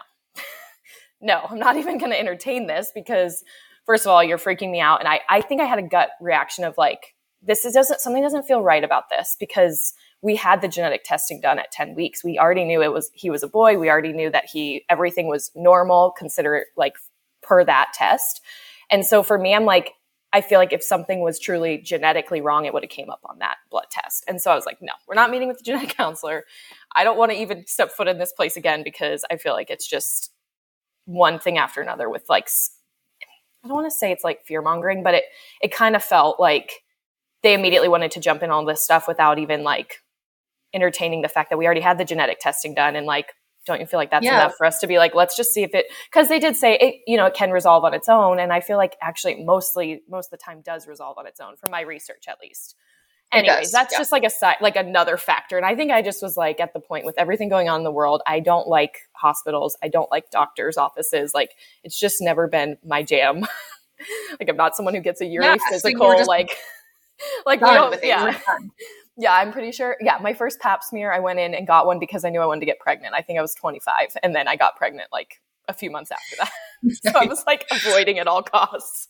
no, I'm not even going to entertain this because first of all, you're freaking me out. And I, I think I had a gut reaction of like, this is, doesn't, something doesn't feel right about this because we had the genetic testing done at ten weeks. We already knew it was, he was a boy. We already knew that he, everything was normal, consider it like per that test. And so for me, I'm like, I feel like if something was truly genetically wrong, it would have came up on that blood test. And so I was like, no, we're not meeting with the genetic counselor. I don't want to even step foot in this place again because I feel like it's just one thing after another with like, I don't want to say it's like fear mongering, but it, it kind of felt like they immediately wanted to jump in all this stuff without even like entertaining the fact that we already had the genetic testing done. And like, don't you feel like that's yeah. enough for us to be like, let's just see if it, because they did say it, you know, it can resolve on its own. And I feel like actually mostly, most of the time does resolve on its own from my research, at least. Anyways, that's yeah. just like a side, like another factor. And I think I just was like at the point with everything going on in the world, I don't like hospitals. I don't like doctors' offices. Like it's just never been my jam. Like I'm not someone who gets a yearly yeah, physical, so like, like we don't, yeah. Yeah, I'm pretty sure. Yeah, my first pap smear, I went in and got one because I knew I wanted to get pregnant. I think I was twenty-five, and then I got pregnant like a few months after that. So I was like avoiding at all costs.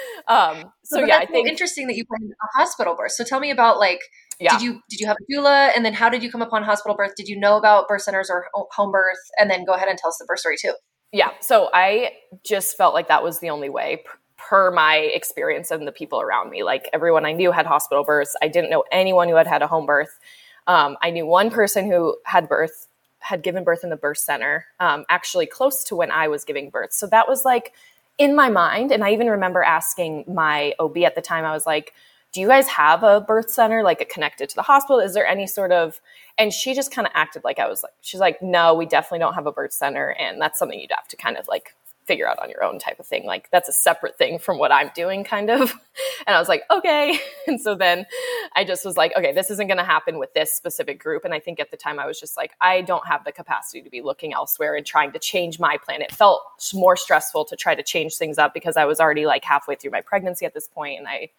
Um, so, so yeah, I think so interesting that you went a hospital birth. So tell me about like, yeah. did you did you have a doula, and then how did you come upon hospital birth? Did you know about birth centers or home birth? And then go ahead and tell us the birth story too. Yeah, so I just felt like that was the only way. Per my experience and the people around me. Like everyone I knew had hospital births. I didn't know anyone who had had a home birth. Um, I knew one person who had birth, had given birth in the birth center, um, actually close to when I was giving birth. So that was like in my mind. And I even remember asking my O B at the time, I was like, do you guys have a birth center, like a connected to the hospital? Is there any sort of, and she just kind of acted like I was like, she's like, no, we definitely don't have a birth center. And that's something you'd have to kind of like figure out on your own type of thing. Like that's a separate thing from what I'm doing kind of. And I was like, okay. And so then I just was like, okay, this isn't going to happen with this specific group. And I think at the time I was just like, I don't have the capacity to be looking elsewhere and trying to change my plan. It felt more stressful to try to change things up because I was already like halfway through my pregnancy at this point. And I,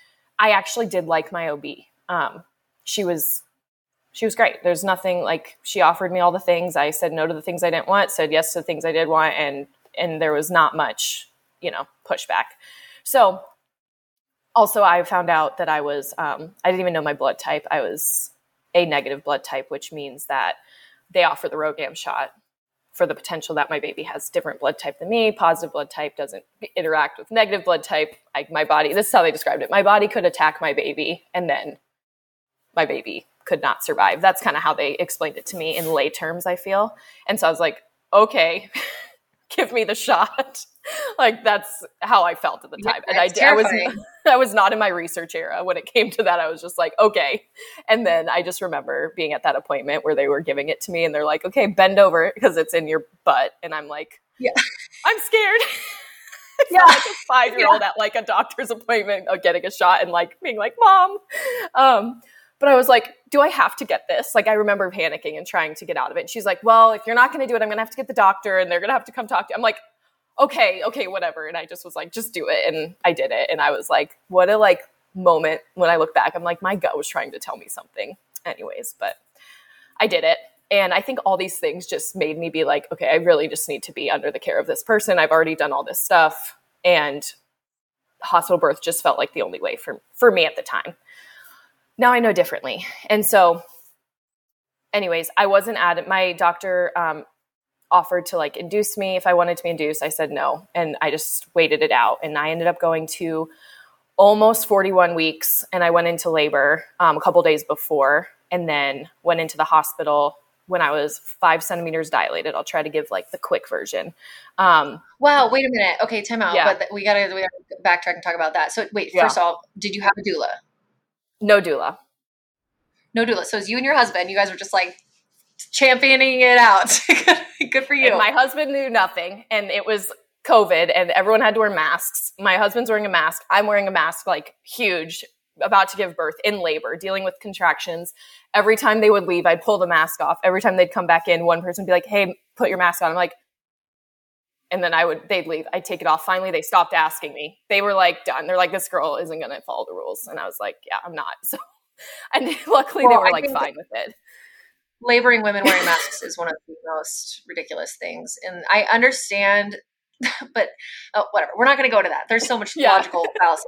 I actually did like my O B. Um, she was, she was great. There's nothing like, she offered me all the things. I said no to the things I didn't want, said yes to the things I did want. And And there was not much, you know, pushback. So also I found out that I was, um, I didn't even know my blood type. I was A negative blood type, which means that they offer the RhoGAM shot for the potential that my baby has different blood type than me. Positive blood type doesn't interact with negative blood type. I, my body, this is how they described it. My body could attack my baby and then my baby could not survive. That's kind of how they explained it to me in lay terms, I feel. And so I was like, okay. give me the shot. Like, that's how I felt at the time. Yeah, and I did, I was, terrifying. I was not in my research era when it came to that. I was just like, okay. And then I just remember being at that appointment where they were giving it to me and they're like, okay, bend over because it's in your butt. And I'm like, yeah, I'm scared. Yeah. Like a five-year-old yeah. at like a doctor's appointment of getting a shot and like being like, Mom. Um, but I was like, do I have to get this? Like, I remember panicking and trying to get out of it. And she's like, well, if you're not going to do it, I'm going to have to get the doctor and they're going to have to come talk to you. I'm like, okay, okay, whatever. And I just was like, just do it. And I did it. And I was like, what a like moment when I look back, I'm like, my gut was trying to tell me something anyways, but I did it. And I think all these things just made me be like, okay, I really just need to be under the care of this person. I've already done all this stuff. And hospital birth just felt like the only way for, for me at the time. Now I know differently. And so anyways, I wasn't at my doctor um, offered to like induce me. If I wanted to be induced, I said no. And I just waited it out. And I ended up going to almost forty-one weeks. And I went into labor um, a couple days before and then went into the hospital when I was five centimeters dilated. I'll try to give like the quick version. Um, wow. Wait a minute. Okay. Time out. Yeah. But we gotta, we gotta backtrack and talk about that. So wait, Yeah. first of all, did you have a doula? No doula. No doula. So it's you and your husband, you guys were just like championing it out. Good for you. And my husband knew nothing. And it was COVID and everyone had to wear masks. My husband's wearing a mask. I'm wearing a mask, like huge, about to give birth in labor, dealing with contractions. Every time they would leave, I'd pull the mask off. Every time they'd come back in, one person would be like, hey, put your mask on. I'm like, and then I would, they'd leave. I'd take it off. Finally, they stopped asking me. They were like, done. They're like, this girl isn't going to follow the rules. And I was like, yeah, I'm not. So, and luckily Well, they were I like think fine with it. Laboring women wearing masks is one of the most ridiculous things. And I understand, but oh, whatever. We're not going to go to that. There's so much Yeah. logical fallacy.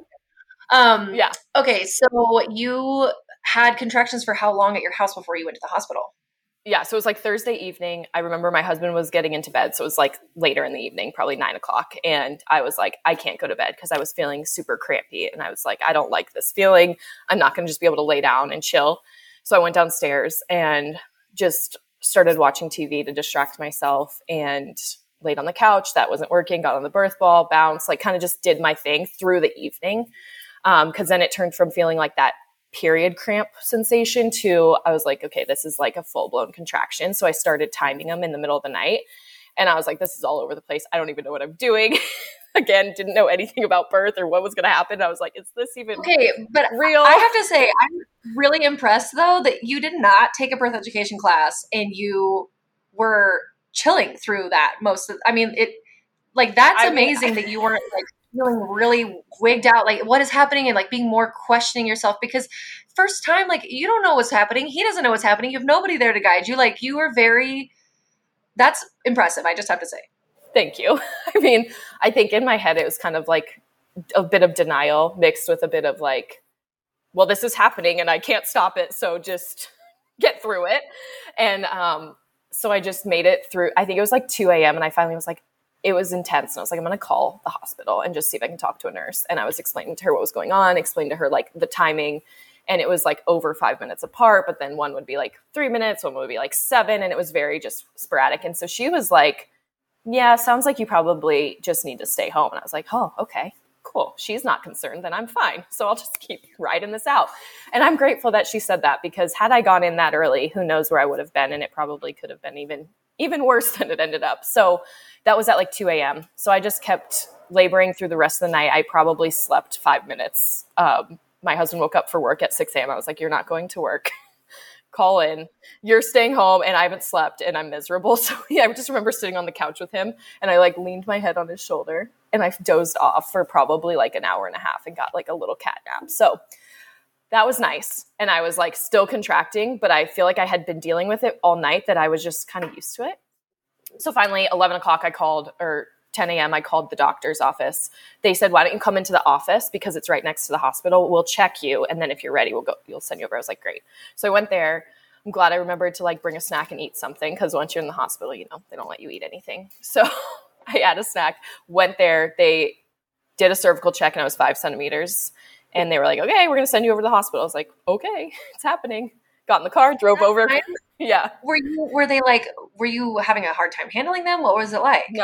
Um, Yeah. Okay. So you had contractions for how long at your house before you went to the hospital? Yeah. So it was like Thursday evening. I remember my husband was getting into bed. So it was like later in the evening, probably nine o'clock. And I was like, I can't go to bed because I was feeling super crampy. And I was like, I don't like this feeling. I'm not going to just be able to lay down and chill. So I went downstairs and just started watching T V to distract myself and laid on the couch. That wasn't working. Got on the birth ball, bounced, like kind of just did my thing through the evening. Um, cause then it turned from feeling like that period cramp sensation to, I was like, okay, this is like a full blown contraction. So I started timing them in the middle of the night and I was like, this is all over the place. I don't even know what I'm doing. Again, didn't know anything about birth or what was going to happen. I was like, is this even okay? But real? I have to say, I'm really impressed though that you did not take a birth education class and you were chilling through that most of, I mean, it like, that's I amazing mean, that you weren't like feeling really wigged out, like what is happening and like being more questioning yourself because first time, like you don't know what's happening. He doesn't know what's happening. You have nobody there to guide you. Like you were very, that's impressive. I just have to say. Thank you. I mean, I think in my head, it was kind of like a bit of denial mixed with a bit of like, well, this is happening and I can't stop it. So just get through it. And um, so I just made it through. I think it was like two a.m. and I finally was like, it was intense. And I was like, I'm going to call the hospital and just see if I can talk to a nurse. And I was explaining to her what was going on, explained to her like the timing. And it was like over five minutes apart, but then one would be like three minutes, one would be like seven. And it was very just sporadic. And so she was like, yeah, sounds like you probably just need to stay home. And I was like, oh, okay, cool. She's not concerned, then I'm fine. So I'll just keep riding this out. And I'm grateful that she said that because had I gone in that early, who knows where I would have been. And it probably could have been even, even worse than it ended up. So that was at like two a.m. So I just kept laboring through the rest of the night. I probably slept five minutes. Um, my husband woke up for work at six a.m. I was like, you're not going to work. Call in. You're staying home and I haven't slept and I'm miserable. So yeah, I just remember sitting on the couch with him and I like leaned my head on his shoulder and I dozed off for probably like an hour and a half and got like a little cat nap. So that was nice. And I was like still contracting, but I feel like I had been dealing with it all night that I was just kind of used to it. So finally, eleven o'clock I called, or ten a.m. I called the doctor's office. They said, why don't you come into the office because it's right next to the hospital. We'll check you. And then if you're ready, we'll go, you'll send you over. I was like, great. So I went there. I'm glad I remembered to like bring a snack and eat something. Cause once you're in the hospital, you know, they don't let you eat anything. So I had a snack, went there. They did a cervical check and I was five centimeters and they were like, okay, we're going to send you over to the hospital. I was like, okay, it's happening. Got in the car, drove over. Yeah. Were you, were they like, were you having a hard time handling them? What was it like? No,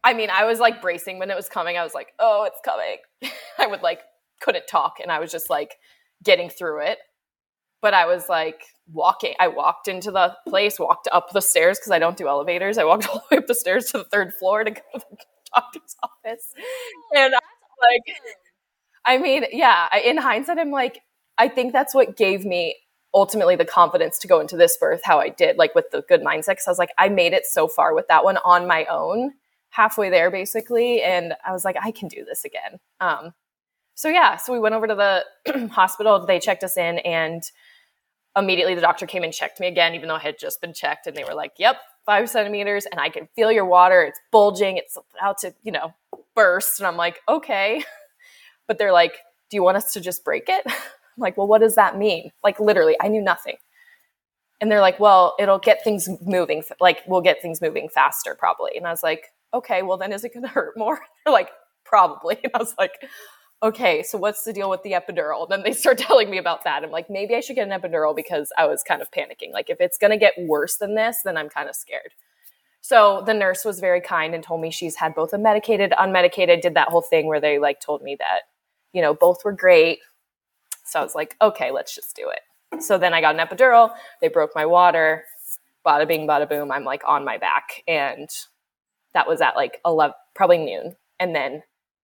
I mean, I was like bracing when it was coming. I was like, oh, it's coming. I would like, couldn't talk. And I was just like getting through it. But I was like walking. I walked into the place, walked up the stairs because I don't do elevators. I walked all the way up the stairs to the third floor to go to the doctor's office. And I was like, I mean, yeah, I, in hindsight, I'm like, I think that's what gave me ultimately the confidence to go into this birth how I did, like with the good mindset. Because I was like, I made it so far with that one on my own, halfway there basically. And I was like, I can do this again. Um, so yeah, so we went over to the hospital. They checked us in, and immediately the doctor came and checked me again, even though I had just been checked. And they were like, yep, five centimeters. And I can feel your water. It's bulging. It's about to, you know, burst. And I'm like, okay. But they're like, do you want us to just break it? I'm like, well, what does that mean? Like, literally, I knew nothing. And they're like, well, it'll get things moving. Like, we'll get things moving faster probably. And I was like, okay, well, then is it going to hurt more? They're like, probably. And I was like, okay, so what's the deal with the epidural? And then they start telling me about that. I'm like, maybe I should get an epidural because I was kind of panicking. Like, if it's going to get worse than this, then I'm kind of scared. So the nurse was very kind and told me she's had both a medicated, unmedicated, did that whole thing where they like told me that, you know, both were great. So I was like, okay, let's just do it. So then I got an epidural. They broke my water. Bada bing, bada boom. I'm like on my back. And that was at like eleven, probably noon. And then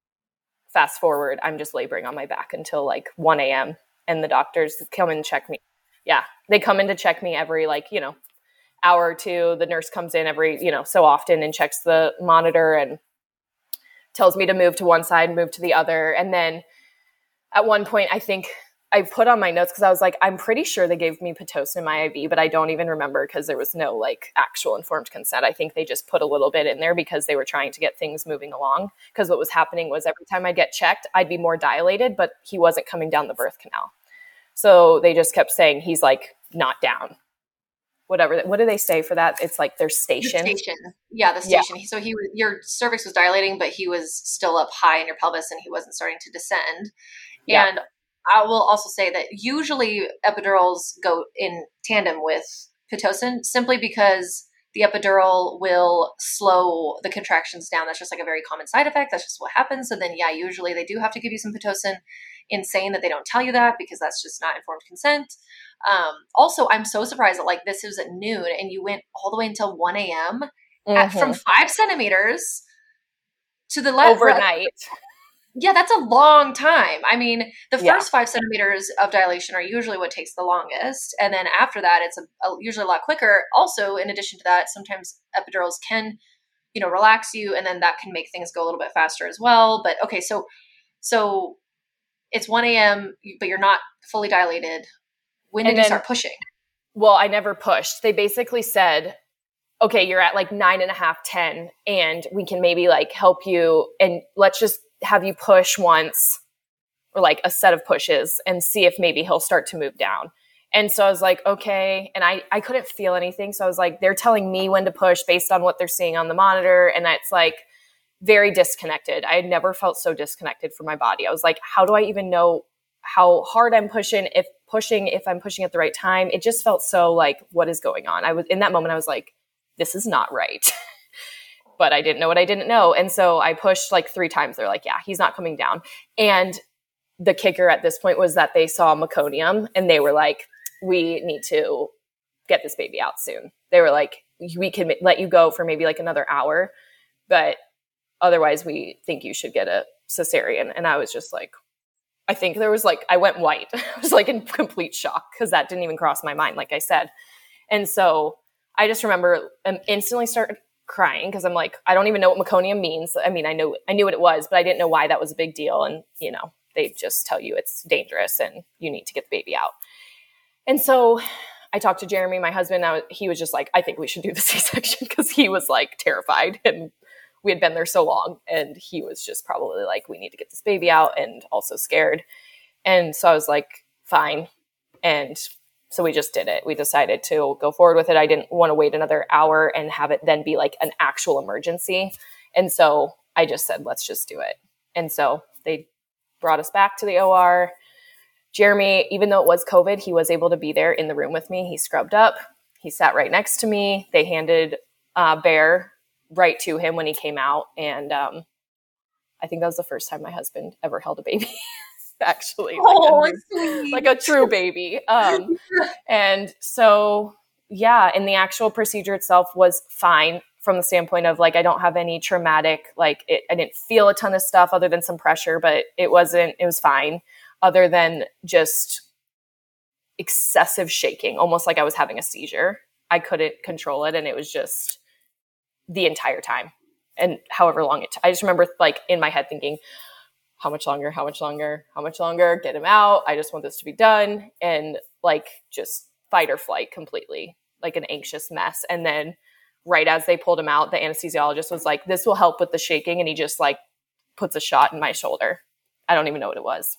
fast forward, I'm just laboring on my back until like one a.m. And the doctors come and check me. Yeah, they come in to check me every like, you know, hour or two. The nurse comes in every, you know, so often and checks the monitor and tells me to move to one side, move to the other. And then at one point, I think I put on my notes because I was like, I'm pretty sure they gave me Pitocin in my I V, but I don't even remember because there was no like actual informed consent. I think they just put a little bit in there because they were trying to get things moving along. Because what was happening was every time I get checked, I'd be more dilated, but he wasn't coming down the birth canal. So they just kept saying he's like not down. Whatever. What do they say for that? It's like their station. The station. Yeah, the station. Yeah. So he was, your cervix was dilating, but he was still up high in your pelvis and he wasn't starting to descend. Yeah. And I will also say that usually epidurals go in tandem with Pitocin simply because the epidural will slow the contractions down. That's just like a very common side effect. That's just what happens. So then, yeah, usually they do have to give you some Pitocin. Insane that they don't tell you that because that's just not informed consent. Um, also, I'm so surprised that like this was at noon and you went all the way until one a.m. Mm-hmm. at, from five centimeters to the left. Overnight. Yeah, that's a long time. I mean, the first yeah. five centimeters of dilation are usually what takes the longest. And then after that, it's a, a, usually a lot quicker. Also, in addition to that, sometimes epidurals can, you know, relax you. And then that can make things go a little bit faster as well. But okay, so, so it's one a.m., but you're not fully dilated. When did and you then, start pushing? Well, I never pushed. They basically said, okay, you're at like nine and a half, ten, and we can maybe like help you. And let's just have you push once or like a set of pushes and see if maybe he'll start to move down. And so I was like, okay. And I, I couldn't feel anything. So I was like, they're telling me when to push based on what they're seeing on the monitor. And that's like very disconnected. I had never felt so disconnected from my body. I was like, how do I even know how hard I'm pushing, if pushing, if I'm pushing at the right time? It just felt so like, what is going on? I was in that moment, I was like, this is not right. But I didn't know what I didn't know. And so I pushed like three times. They're like, yeah, he's not coming down. And the kicker at this point was that they saw meconium and they were like, we need to get this baby out soon. They were like, we can let you go for maybe like another hour, but otherwise we think you should get a cesarean. And I was just like, I think there was like, I went white. I was like in complete shock because that didn't even cross my mind, like I said. And so I just remember um, instantly started crying because I'm like, I don't even know what meconium means. I mean, I know I knew what it was, but I didn't know why that was a big deal. And, you know, they just tell you it's dangerous and you need to get the baby out. And so I talked to Jeremy, my husband. I was, he was just like, I think we should do the C-section because he was like terrified and we had been there so long. And he was just probably like, we need to get this baby out and also scared. And so I was like, fine. And so we just did it. We decided to go forward with it. I didn't want to wait another hour and have it then be like an actual emergency. And so I just said, let's just do it. And so they brought us back to the O R. Jeremy, even though it was COVID, he was able to be there in the room with me. He scrubbed up. He sat right next to me. They handed uh, Bear right to him when he came out. And um, I think that was the first time my husband ever held a baby, actually. Oh, like, a, like a true baby. Um, and so, yeah, and the actual procedure itself was fine from the standpoint of like, I don't have any traumatic, like it, I didn't feel a ton of stuff other than some pressure, but it wasn't, it was fine other than just excessive shaking, almost like I was having a seizure. I couldn't control it. And it was just the entire time. And however long it, t- I just remember like in my head thinking, how much longer, how much longer, how much longer, get him out. I just want this to be done. And like just fight or flight completely, like an anxious mess. And then right as they pulled him out, the anesthesiologist was like, this will help with the shaking. And he just like puts a shot in my shoulder. I don't even know what it was.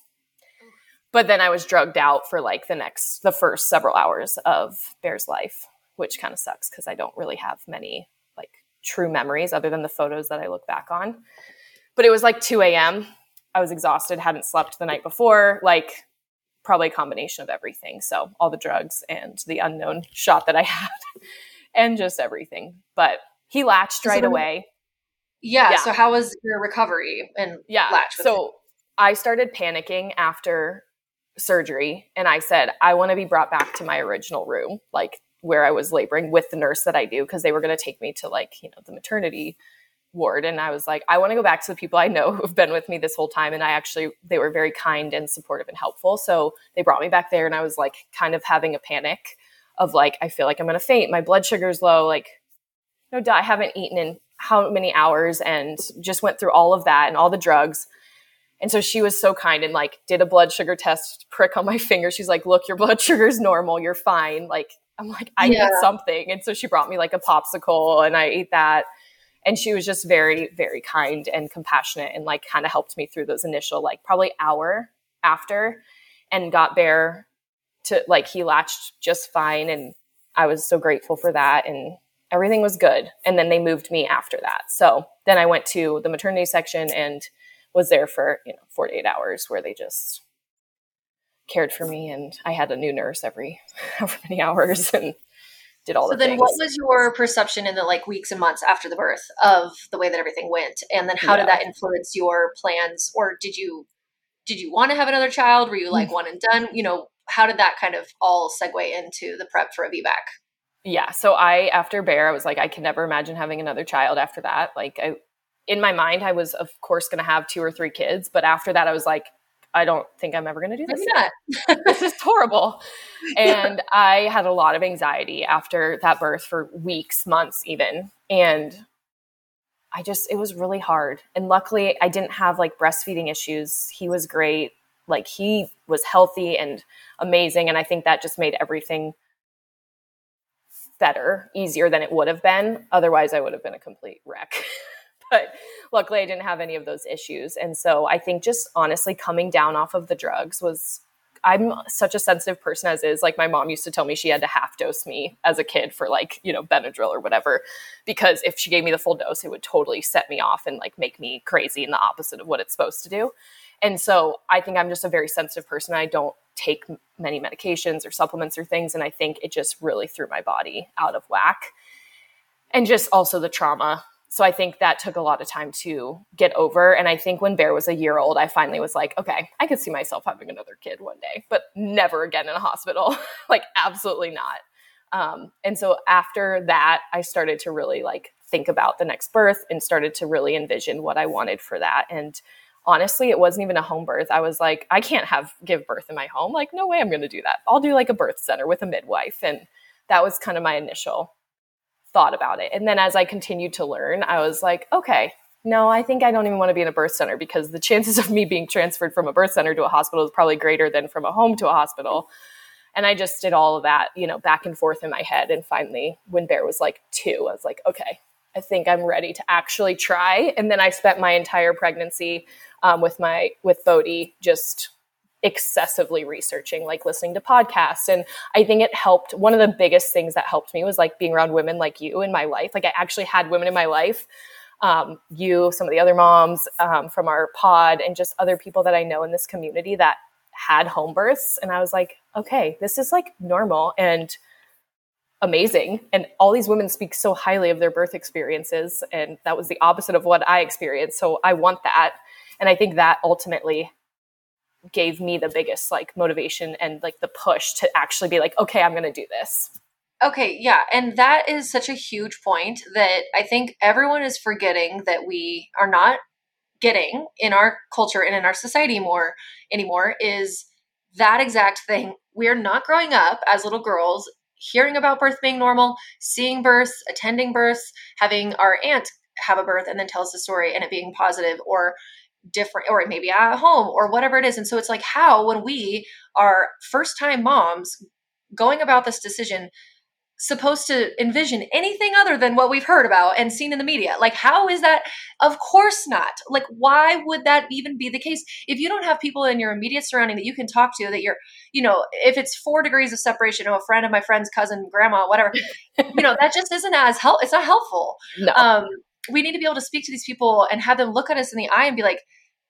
But then I was drugged out for like the next, the first several hours of Bear's life, which kind of sucks because I don't really have many like true memories other than the photos that I look back on. But it was like two a.m. I was exhausted, hadn't slept the night before, like probably a combination of everything. So all the drugs and the unknown shot that I had and just everything. But he latched right so, away. Yeah, yeah. So how was your recovery and yeah. latch? So him? I started panicking after surgery. And I said, I want to be brought back to my original room, like where I was laboring with the nurse that I do. Cause they were going to take me to like, you know, the maternity ward. And I was like, I want to go back to the people I know who've been with me this whole time. And I actually, they were very kind and supportive and helpful. So they brought me back there and I was like kind of having a panic of like, I feel like I'm going to faint. My blood sugar's low. Like, no, I haven't eaten in how many hours and just went through all of that and all the drugs. And so she was so kind and like did a blood sugar test prick on my finger. She's like, look, your blood sugar is normal. You're fine. Like, I'm like, I yeah. need something. And so she brought me like a popsicle and I ate that. And she was just very, very kind and compassionate and like kind of helped me through those initial, like probably hour after and got Bear to like, he latched just fine. And I was so grateful for that. And everything was good. And then they moved me after that. So then I went to the maternity section and was there for, you know, forty-eight hours where they just cared for me. And I had a new nurse every however many hours and did all so the then things. What was your perception in the like weeks and months after the birth of the way that everything went? And then how yeah. did that influence your plans? Or did you, did you want to have another child? Were you like one and done? You know, how did that kind of all segue into the prep for a V BAC? Yeah. So I, after Bear, I was like, I can never imagine having another child after that. Like I, in my mind, I was of course going to have two or three kids. But after that, I was like, I don't think I'm ever going to do this. This is horrible. And yeah. I had a lot of anxiety after that birth for weeks, months even. And I just, it was really hard. And luckily I didn't have like breastfeeding issues. He was great. Like he was healthy and amazing. And I think that just made everything better, easier than it would have been. Otherwise I would have been a complete wreck. But luckily I didn't have any of those issues. And so I think just honestly coming down off of the drugs was, I'm such a sensitive person as is. Like my mom used to tell me she had to half dose me as a kid for like, you know, Benadryl or whatever, because if she gave me the full dose, it would totally set me off and like make me crazy and the opposite of what it's supposed to do. And so I think I'm just a very sensitive person. I don't take many medications or supplements or things. And I think it just really threw my body out of whack. And just also the trauma. So I think that took a lot of time to get over. And I think when Bear was a year old, I finally was like, okay, I could see myself having another kid one day, but never again in a hospital. Like absolutely not. Um, and so after that, I started to really like think about the next birth and started to really envision what I wanted for that. And honestly, it wasn't even a home birth. I was like, I can't have give birth in my home. Like, no way I'm going to do that. I'll do like a birth center with a midwife. And that was kind of my initial thought about it. And then as I continued to learn, I was like, okay, no, I think I don't even want to be in a birth center because the chances of me being transferred from a birth center to a hospital is probably greater than from a home to a hospital. And I just did all of that, you know, back and forth in my head. And finally, when Bear was like two, I was like, okay, I think I'm ready to actually try. And then I spent my entire pregnancy um, with my, with Bodhi just excessively researching, like listening to podcasts. And I think it helped. One of the biggest things that helped me was like being around women like you in my life. Like I actually had women in my life, um, you, some of the other moms um, from our pod, and just other people that I know in this community that had home births. And I was like, okay, this is like normal. And amazing. And all these women speak so highly of their birth experiences. And that was the opposite of what I experienced. So I want that. And I think that ultimately gave me the biggest like motivation and like the push to actually be like, okay, I'm going to do this. Okay. Yeah. And that is such a huge point that I think everyone is forgetting that we are not getting in our culture and in our society more anymore is that exact thing. We're not growing up as little girls, hearing about birth being normal, seeing births, attending births, having our aunt have a birth and then tell us the story and it being positive or different, or maybe at home or whatever it is. And so it's like how, when we are first time moms going about this decision, supposed to envision anything other than what we've heard about and seen in the media. Like, how is that? Of course not. Like, why would that even be the case? If you don't have people in your immediate surrounding that you can talk to, that you're, you know, if it's four degrees of separation, oh, a friend of my friend's cousin, grandma, whatever, you know, that just isn't as help. It's not helpful. No. Um, we need to be able to speak to these people and have them look at us in the eye and be like,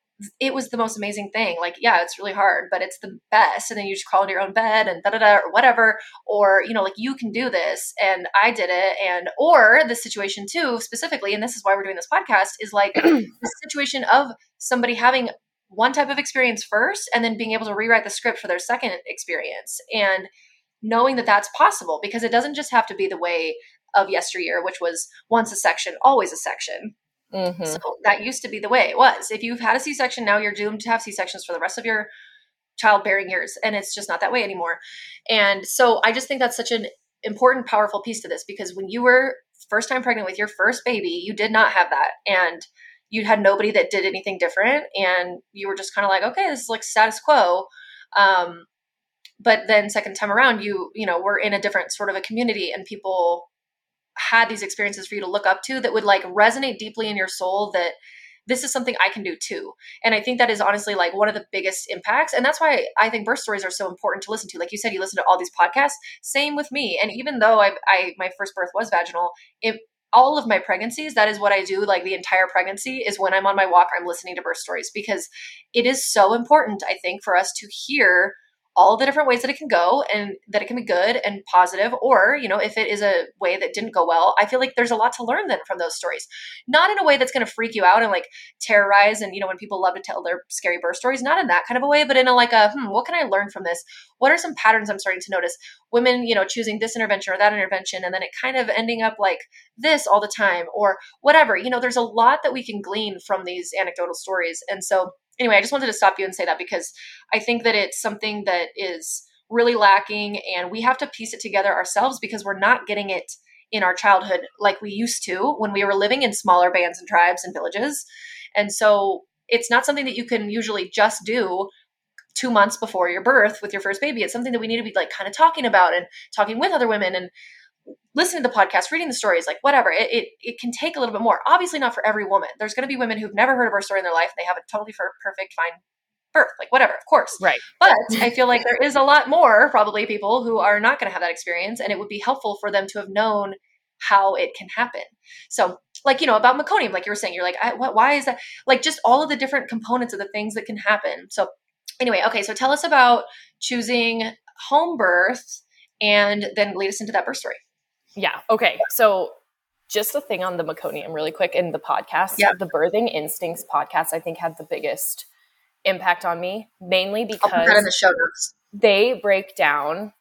it was the most amazing thing. Like, yeah, it's really hard, but it's the best. And then you just crawl into your own bed and da da da or whatever. Or, you know, like, you can do this and I did it. And, or the situation too, specifically, and this is why we're doing this podcast, is like the situation of somebody having one type of experience first and then being able to rewrite the script for their second experience and knowing that that's possible, because it doesn't just have to be the way of yesteryear, which was once a section, always a section. Mm-hmm. So that used to be the way it was. If you've had a C-section, now you're doomed to have C-sections for the rest of your childbearing years. And it's just not that way anymore. And so I just think that's such an important, powerful piece to this, because when you were first time pregnant with your first baby, you did not have that. And you had nobody that did anything different. And you were just kind of like, okay, this is like status quo. Um, but then second time around, you, you know, we're in a different sort of a community and people had these experiences for you to look up to that would like resonate deeply in your soul, that this is something I can do too. And I think that is honestly like one of the biggest impacts. And that's why I think birth stories are so important to listen to. Like you said, you listen to all these podcasts, same with me. And even though I, I my first birth was vaginal, it, all of my pregnancies, that is what I do. Like the entire pregnancy is when I'm on my walk, I'm listening to birth stories, because it is so important, I think, for us to hear all the different ways that it can go and that it can be good and positive. Or, you know, if it is a way that didn't go well, I feel like there's a lot to learn then from those stories, not in a way that's going to freak you out and like terrorize. And, you know, when people love to tell their scary birth stories, not in that kind of a way, but in a like a, hmm, what can I learn from this? What are some patterns I'm starting to notice? Women, you know, choosing this intervention or that intervention, and then it kind of ending up like this all the time or whatever. You know, there's a lot that we can glean from these anecdotal stories. And so anyway, I just wanted to stop you and say that, because I think that it's something that is really lacking and we have to piece it together ourselves, because we're not getting it in our childhood like we used to when we were living in smaller bands and tribes and villages. And so it's not something that you can usually just do two months before your birth with your first baby. It's something that we need to be like kind of talking about and talking with other women and listening to the podcast, reading the stories, like whatever. It, it it can take a little bit more. Obviously not for every woman. There's going to be women who've never heard of our story in their life. They have a totally for perfect, fine birth, like whatever, of course. Right. But I feel like there is a lot more probably people who are not going to have that experience. And it would be helpful for them to have known how it can happen. So like, you know, about meconium, like you were saying, you're like, I, what, why is that? Like just all of the different components of the things that can happen. So anyway, okay. So tell us about choosing home birth and then lead us into that birth story. Yeah. Okay. So just a thing on the meconium really quick in the podcast, yeah. The Birthing Instincts podcast, I think had the biggest impact on me, mainly because I'll put that in the show notes. They break down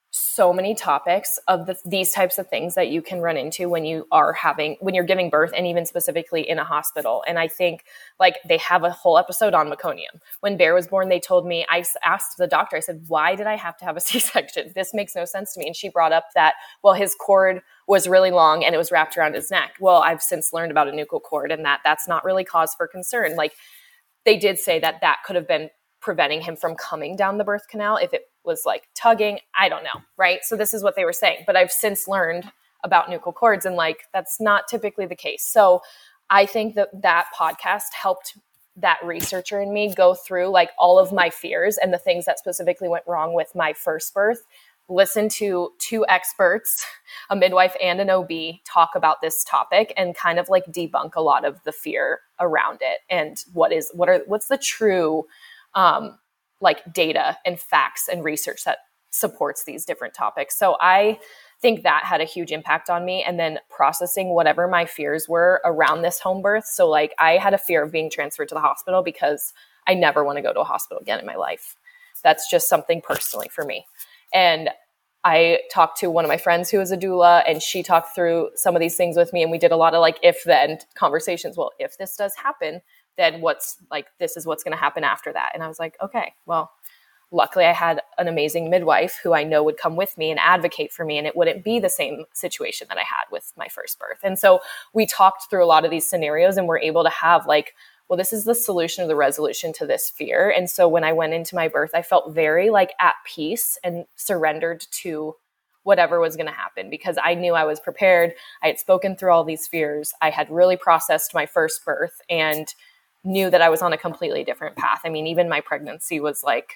so many topics of the, these types of things that you can run into when you are having, when you're giving birth, and even specifically in a hospital. And I think like they have a whole episode on meconium. When Bear was born, they told me, I asked the doctor, I said, why did I have to have a C-section? This makes no sense to me. And she brought up that, well, his cord was really long and it was wrapped around his neck. Well, I've since learned about a nuchal cord and that that's not really cause for concern. Like they did say that that could have been preventing him from coming down the birth canal if it was like tugging. I don't know. Right. So this is what they were saying, but I've since learned about nuchal cords and like, that's not typically the case. So I think that that podcast helped that researcher in me go through like all of my fears and the things that specifically went wrong with my first birth. Listen to two experts, a midwife and an O B, talk about this topic and kind of like debunk a lot of the fear around it. And what is, what are, what's the true, um, like data and facts and research that supports these different topics. So I think that had a huge impact on me. And then processing whatever my fears were around this home birth. So like I had a fear of being transferred to the hospital because I never want to go to a hospital again in my life. That's just something personally for me. And I talked to one of my friends who was a doula, and she talked through some of these things with me. And we did a lot of like if then conversations. Well, if this does happen, then what's like, this is what's going to happen after that. And I was like, okay, well, luckily I had an amazing midwife who I know would come with me and advocate for me, and it wouldn't be the same situation that I had with my first birth. And so we talked through a lot of these scenarios, and we're able to have like, well, this is the solution or the resolution to this fear. And so when I went into my birth, I felt very like at peace and surrendered to whatever was going to happen, because I knew I was prepared. I had spoken through all these fears. I had really processed my first birth and knew that I was on a completely different path. I mean, even my pregnancy was like,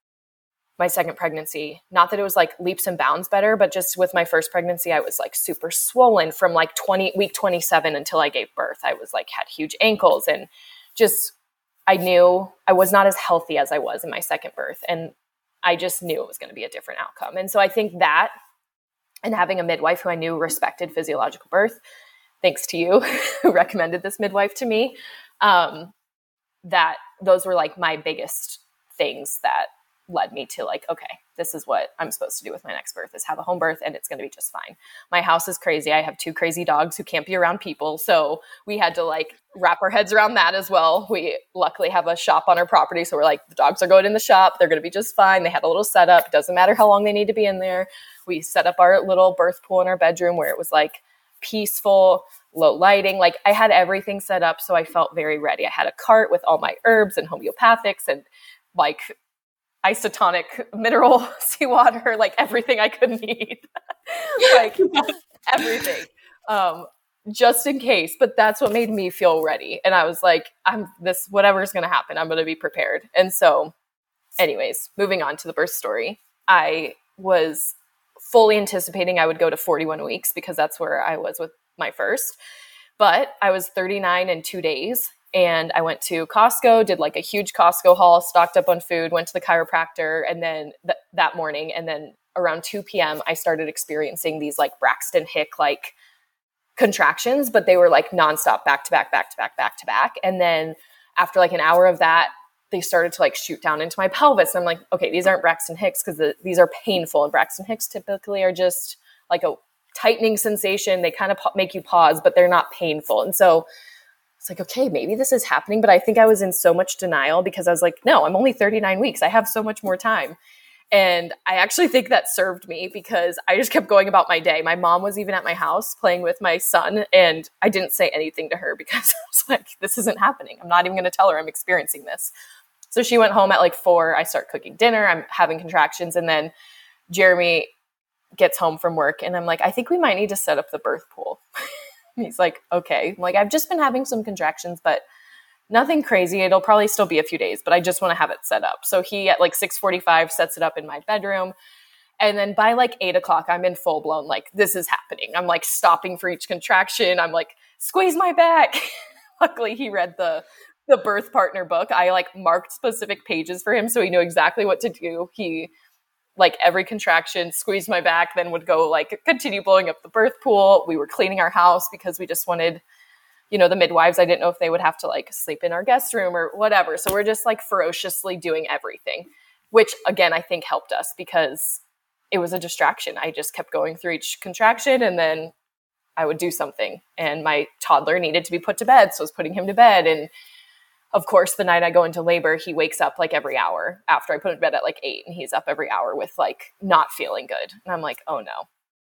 my second pregnancy, not that it was like leaps and bounds better, but just with my first pregnancy, I was like super swollen from like twenty week twenty-seven until I gave birth. I was like, had huge ankles, and just, I knew I was not as healthy as I was in my second birth. And I just knew it was going to be a different outcome. And so I think that, and having a midwife who I knew respected physiological birth, thanks to you who recommended this midwife to me, um, that those were like my biggest things that led me to like, okay, this is what I'm supposed to do with my next birth, is have a home birth, and it's going to be just fine. My house is crazy. I have two crazy dogs who can't be around people. So we had to like wrap our heads around that as well. We luckily have a shop on our property. So we're like, the dogs are going in the shop. They're going to be just fine. They had a little setup. It doesn't matter how long they need to be in there. We set up our little birth pool in our bedroom where it was like peaceful, low lighting. Like I had everything set up. So I felt very ready. I had a cart with all my herbs and homeopathics and like isotonic mineral seawater, like everything I could need, like everything, um, just in case. But that's what made me feel ready. And I was like, I'm this, whatever is going to happen, I'm going to be prepared. And so anyways, moving on to the birth story, I was fully anticipating I would go to forty-one weeks because that's where I was with my first, but I was thirty-nine in two days. And I went to Costco, did like a huge Costco haul, stocked up on food, went to the chiropractor, and then th- that morning, and then around two p.m., I started experiencing these like Braxton Hick like contractions, but they were like nonstop, back to back, back to back, back to back. And then after like an hour of that, they started to like shoot down into my pelvis. And I'm like, okay, these aren't Braxton Hicks because the- these are painful. And Braxton Hicks typically are just like a tightening sensation. They kind of pa- make you pause, but they're not painful. And so it's like, okay, maybe this is happening. But I think I was in so much denial because I was like, no, I'm only thirty-nine weeks. I have so much more time. And I actually think that served me because I just kept going about my day. My mom was even at my house playing with my son, and I didn't say anything to her because I was like, this isn't happening. I'm not even going to tell her I'm experiencing this. So she went home at like four. I start cooking dinner. I'm having contractions. And then Jeremy gets home from work, and I'm like, I think we might need to set up the birth pool. He's like, okay. I'm like, I've just been having some contractions, but nothing crazy. It'll probably still be a few days, but I just want to have it set up. So he at like six forty-five sets it up in my bedroom. And then by like eight o'clock, I'm in full blown, like, this is happening. I'm like stopping for each contraction. I'm like, squeeze my back. Luckily he read the, the birth partner book. I like marked specific pages for him, so he knew exactly what to do. He like every contraction, squeezed my back, then would go like continue blowing up the birth pool. We were cleaning our house because we just wanted, you know, the midwives, I didn't know if they would have to like sleep in our guest room or whatever. So we're just like ferociously doing everything, which again, I think helped us because it was a distraction. I just kept going through each contraction and then I would do something. And my toddler needed to be put to bed. So I was putting him to bed. And of course, the night I go into labor, he wakes up like every hour after I put him to bed at like eight, and he's up every hour with like not feeling good. And I'm like, oh no,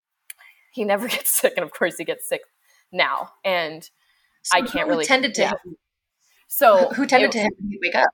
he never gets sick. And of course he gets sick now. And so I can't really tended to yeah. him? So who tended it, to him when he wake up?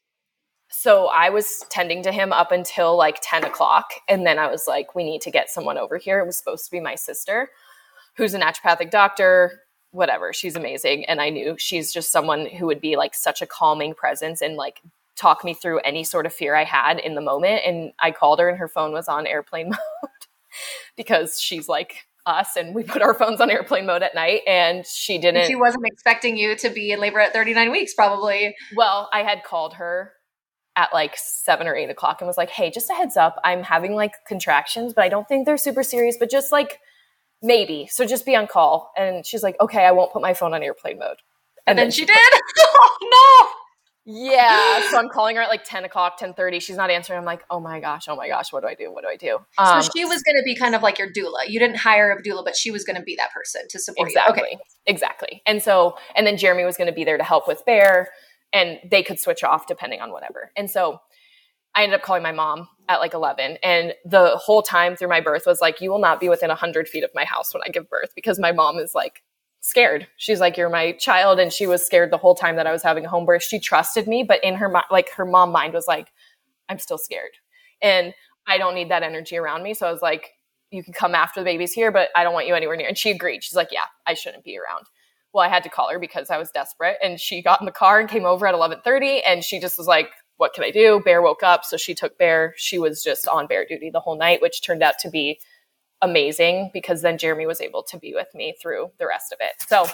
So I was tending to him up until like ten o'clock. And then I was like, we need to get someone over here. It was supposed to be my sister, who's a naturopathic doctor, whatever. She's amazing. And I knew she's just someone who would be like such a calming presence and like talk me through any sort of fear I had in the moment. And I called her and her phone was on airplane mode because she's like us and we put our phones on airplane mode at night, and she didn't. She wasn't expecting you to be in labor at thirty-nine weeks, probably. Well, I had called her at like seven or eight o'clock and was like, hey, just a heads up. I'm having like contractions, but I don't think they're super serious, but just like maybe. So just be on call. And she's like, okay, I won't put my phone on airplane mode. And, and then, then she did? Oh, no. Yeah. So I'm calling her at like ten o'clock, ten thirty. She's not answering. I'm like, oh my gosh, oh my gosh, what do I do? What do I do? Um, so she was going to be kind of like your doula. You didn't hire a doula, but she was going to be that person to support exactly, you. Okay. Exactly. And so, and then Jeremy was going to be there to help with Bear, and they could switch off depending on whatever. And so I ended up calling my mom at like eleven. And the whole time through my birth was like, you will not be within one hundred feet of my house when I give birth, because my mom is like scared. She's like, you're my child. And she was scared the whole time that I was having a home birth. She trusted me, but in her mind, like her mom mind was like, I'm still scared. And I don't need that energy around me. So I was like, you can come after the baby's here, but I don't want you anywhere near. And she agreed. She's like, yeah, I shouldn't be around. Well, I had to call her because I was desperate. And she got in the car and came over at eleven thirty. And she just was like, what can I do? Bear woke up. So she took Bear. She was just on Bear duty the whole night, which turned out to be amazing, because then Jeremy was able to be with me through the rest of it. So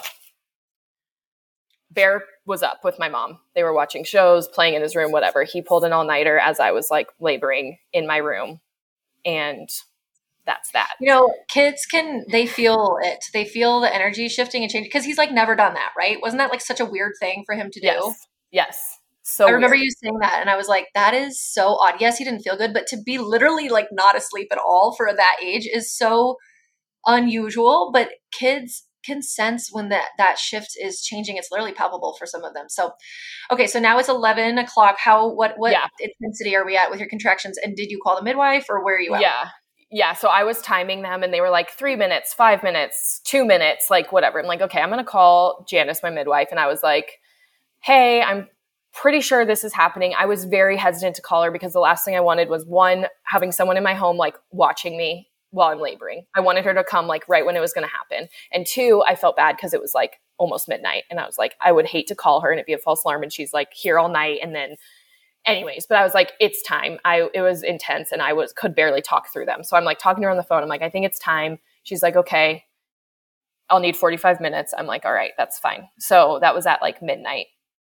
Bear was up with my mom. They were watching shows, playing in his room, whatever. He pulled an all-nighter as I was like laboring in my room. And that's that. You know, kids can, they feel it. They feel the energy shifting and changing, because he's like never done that, right? Wasn't that like such a weird thing for him to do? Yes. Yes. So I remember weird. you saying that, and I was like, that is so odd. Yes, he didn't feel good, but to be literally like not asleep at all for that age is so unusual. But kids can sense when that, that shift is changing. It's literally palpable for some of them. So, okay, so now it's eleven o'clock. How, what, what yeah. intensity are we at with your contractions? And did you call the midwife, or where are you at? Yeah. Yeah. So I was timing them, and they were like three minutes, five minutes, two minutes, like whatever. I'm like, okay, I'm going to call Janice, my midwife. And I was like, hey, I'm pretty sure this is happening. I was very hesitant to call her, because the last thing I wanted was, one, having someone in my home, like watching me while I'm laboring. I wanted her to come like right when it was going to happen. And two, I felt bad because it was like almost midnight. And I was like, I would hate to call her and it'd be a false alarm, and she's like here all night. And then anyways, but I was like, it's time. I, it was intense, and I was, could barely talk through them. So I'm like talking to her on the phone. I'm like, I think it's time. She's like, okay, I'll need forty-five minutes. I'm like, all right, that's fine. So that was at like midnight.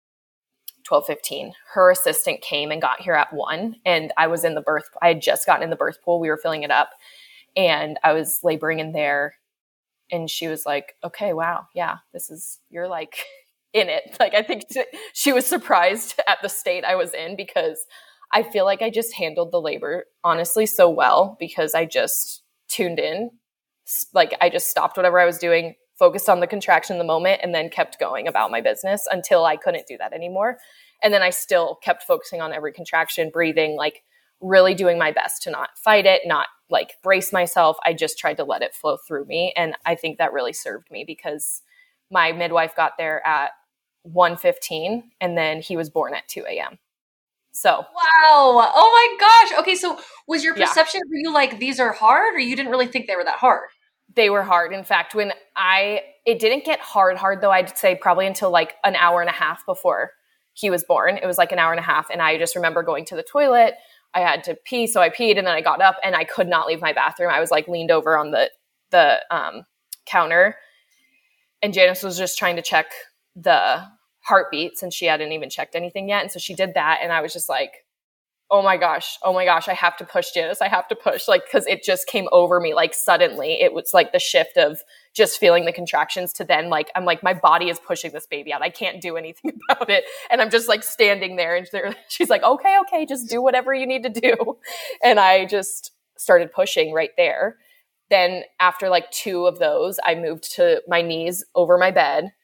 twelve fifteen. Her assistant came and got here at one, and I was in the birth. I had just gotten in the birth pool. We were filling it up, and I was laboring in there, and she was like, okay, wow. Yeah, this is, you're like in it. Like, I think t- she was surprised at the state I was in, because I feel like I just handled the labor honestly so well, because I just tuned in. Like, I just stopped whatever I was doing, focused on the contraction in the moment, and then kept going about my business until I couldn't do that anymore. And then I still kept focusing on every contraction, breathing, like really doing my best to not fight it, not like brace myself. I just tried to let it flow through me. And I think that really served me, because my midwife got there at one fifteen, and then he was born at two a.m. So. Wow. Oh my gosh. Okay. So was your perception, yeah. were you like, these are hard, or you didn't really think they were that hard? They were hard. In fact, when I, it didn't get hard, hard though, I'd say probably until like an hour and a half before he was born. It was like an hour and a half. And I just remember going to the toilet. I had to pee. So I peed, and then I got up, and I could not leave my bathroom. I was like leaned over on the, the um, counter, and Janice was just trying to check the heartbeats, and she hadn't even checked anything yet. And so she did that. And I was just like, oh my gosh, oh my gosh, I have to push, Janice. I have to push, like, because it just came over me like suddenly. It was like the shift of just feeling the contractions to then like, I'm like, my body is pushing this baby out. I can't do anything about it. And I'm just like standing there, and she's like, okay, okay, just do whatever you need to do. And I just started pushing right there. Then after like two of those, I moved to my knees over my bed,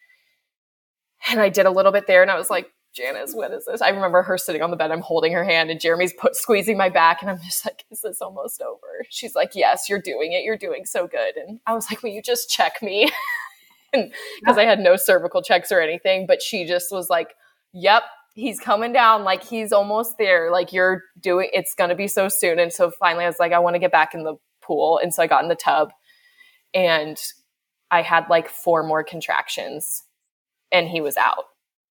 and I did a little bit there, and I was like, Janice, what is this? I remember her sitting on the bed. I'm holding her hand, and Jeremy's put, squeezing my back, and I'm just like, is this almost over? She's like, yes, you're doing it. You're doing so good. And I was like, will you just check me? Because I had no cervical checks or anything. But she just was like, yep, he's coming down. Like, he's almost there. Like, you're doing, it's going to be so soon. And so finally I was like, I want to get back in the pool. And so I got in the tub, and I had like four more contractions, and he was out.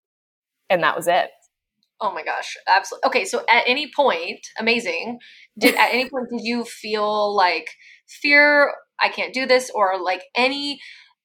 And that was it. Oh my gosh. Absolutely. Okay. So at any point, amazing. Did at any point, did you feel like fear, I can't do this, or like any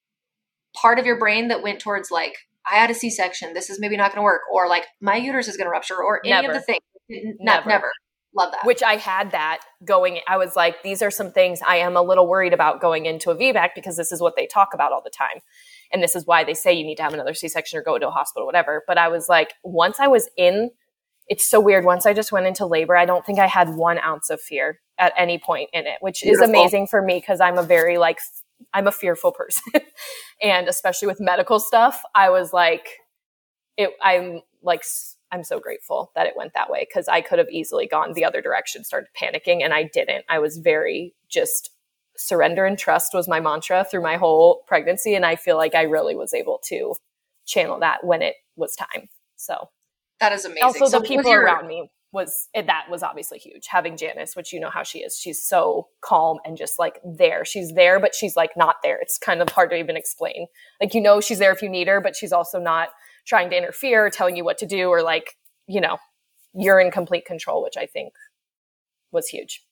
part of your brain that went towards like, I had a C-section, this is maybe not going to work, or like my uterus is going to rupture, or any Never. of the things? N- Never. never. Love that. Which I had that going. I was like, these are some things I am a little worried about going into a V BAC because this is what they talk about all the time. And this is why they say you need to have another C-section or go to a hospital, whatever. But I was like, once I was in, it's so weird. Once I just went into labor, I don't think I had one ounce of fear at any point in it, which Beautiful. Is amazing for me because I'm a very like, I'm a fearful person. And especially with medical stuff, I was like, it, I'm like, I'm so grateful that it went that way because I could have easily gone the other direction, started panicking, and I didn't. I was very just surrender and trust was my mantra through my whole pregnancy. And I feel like I really was able to channel that when it was time. So that is amazing. Also so the people your- around me was, that was obviously huge. Having Janice, which you know how she is. She's so calm and just like there. She's there, but she's like not there. It's kind of hard to even explain. Like, you know, she's there if you need her, but she's also not trying to interfere, telling you what to do, or like, you know, you're in complete control, which I think was huge.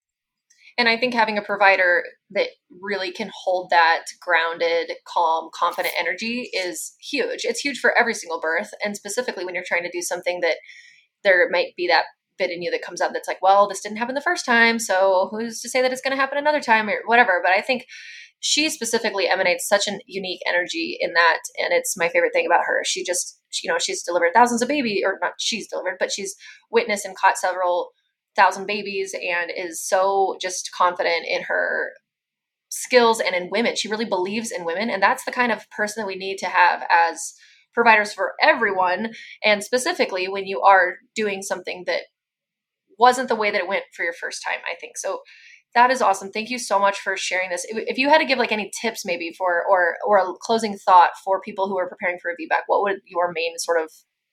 And I think having a provider that really can hold that grounded, calm, confident energy is huge. It's huge for every single birth. And specifically when you're trying to do something that there might be that bit in you that comes up that's like, well, this didn't happen the first time, so who's to say that it's going to happen another time or whatever. But I think she specifically emanates such an unique energy in that. And it's my favorite thing about her. She just, you know, she's delivered thousands of babies, or not she's delivered, but she's witnessed and caught several thousand babies and is so just confident in her skills and in women. She really believes in women. And that's the kind of person that we need to have as providers for everyone. And specifically when you are doing something that wasn't the way that it went for your first time, I think. So that is awesome. Thank you so much for sharing this. If you had to give like any tips maybe for, or, or a closing thought for people who are preparing for a V BAC, what would your main sort of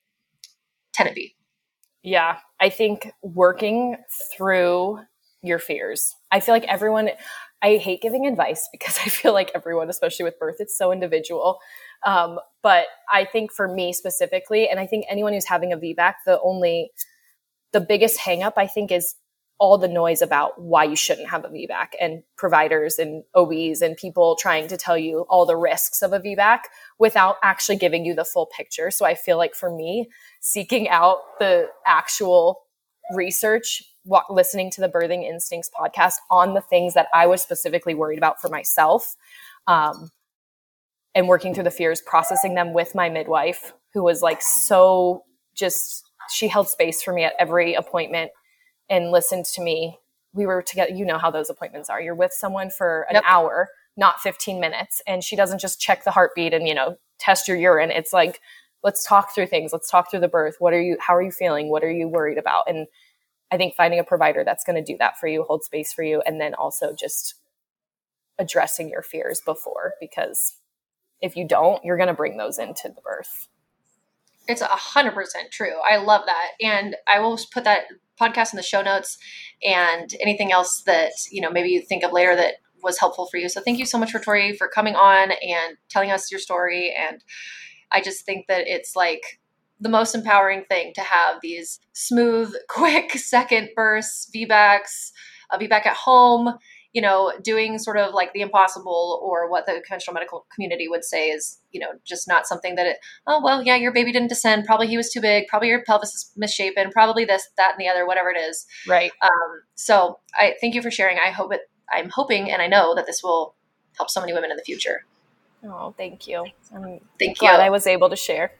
tenet be? Yeah, I think working through your fears. I feel like everyone, I hate giving advice because I feel like everyone, especially with birth, it's so individual. Um, but I think for me specifically, and I think anyone who's having a V BAC, the only, the biggest hang up I think is all the noise about why you shouldn't have a V BAC, and providers and O Bs and people trying to tell you all the risks of a V BAC without actually giving you the full picture. So I feel like for me, seeking out the actual research, walk, listening to the Birthing Instincts podcast on the things that I was specifically worried about for myself, um, and working through the fears, processing them with my midwife, who was like so just, she held space for me at every appointment and listened to me. We were together. You know how those appointments are. You're with someone for an yep. hour, not fifteen minutes. And she doesn't just check the heartbeat and, you know, test your urine. It's like, let's talk through things. Let's talk through the birth. What are you, how are you feeling? What are you worried about? And I think finding a provider that's going to do that for you, hold space for you. And then also just addressing your fears before, because if you don't, you're going to bring those into the birth. It's a hundred percent true. I love that. And I will put that podcast in the show notes and anything else that, you know, maybe you think of later that was helpful for you. So thank you so much, Tori, for coming on and telling us your story. And I just think that it's like the most empowering thing to have these smooth, quick second bursts, V BACs, a V BAC at home, you know, doing sort of like the impossible, or what the conventional medical community would say is, you know, just not something that it, oh, well, yeah, your baby didn't descend. Probably he was too big. Probably your pelvis is misshapen. Probably this, that, and the other, whatever it is. Right. Um, so I thank you for sharing. I hope it, I'm hoping, and I know that this will help so many women in the future. Oh, thank you. I'm thank glad you. I was able to share.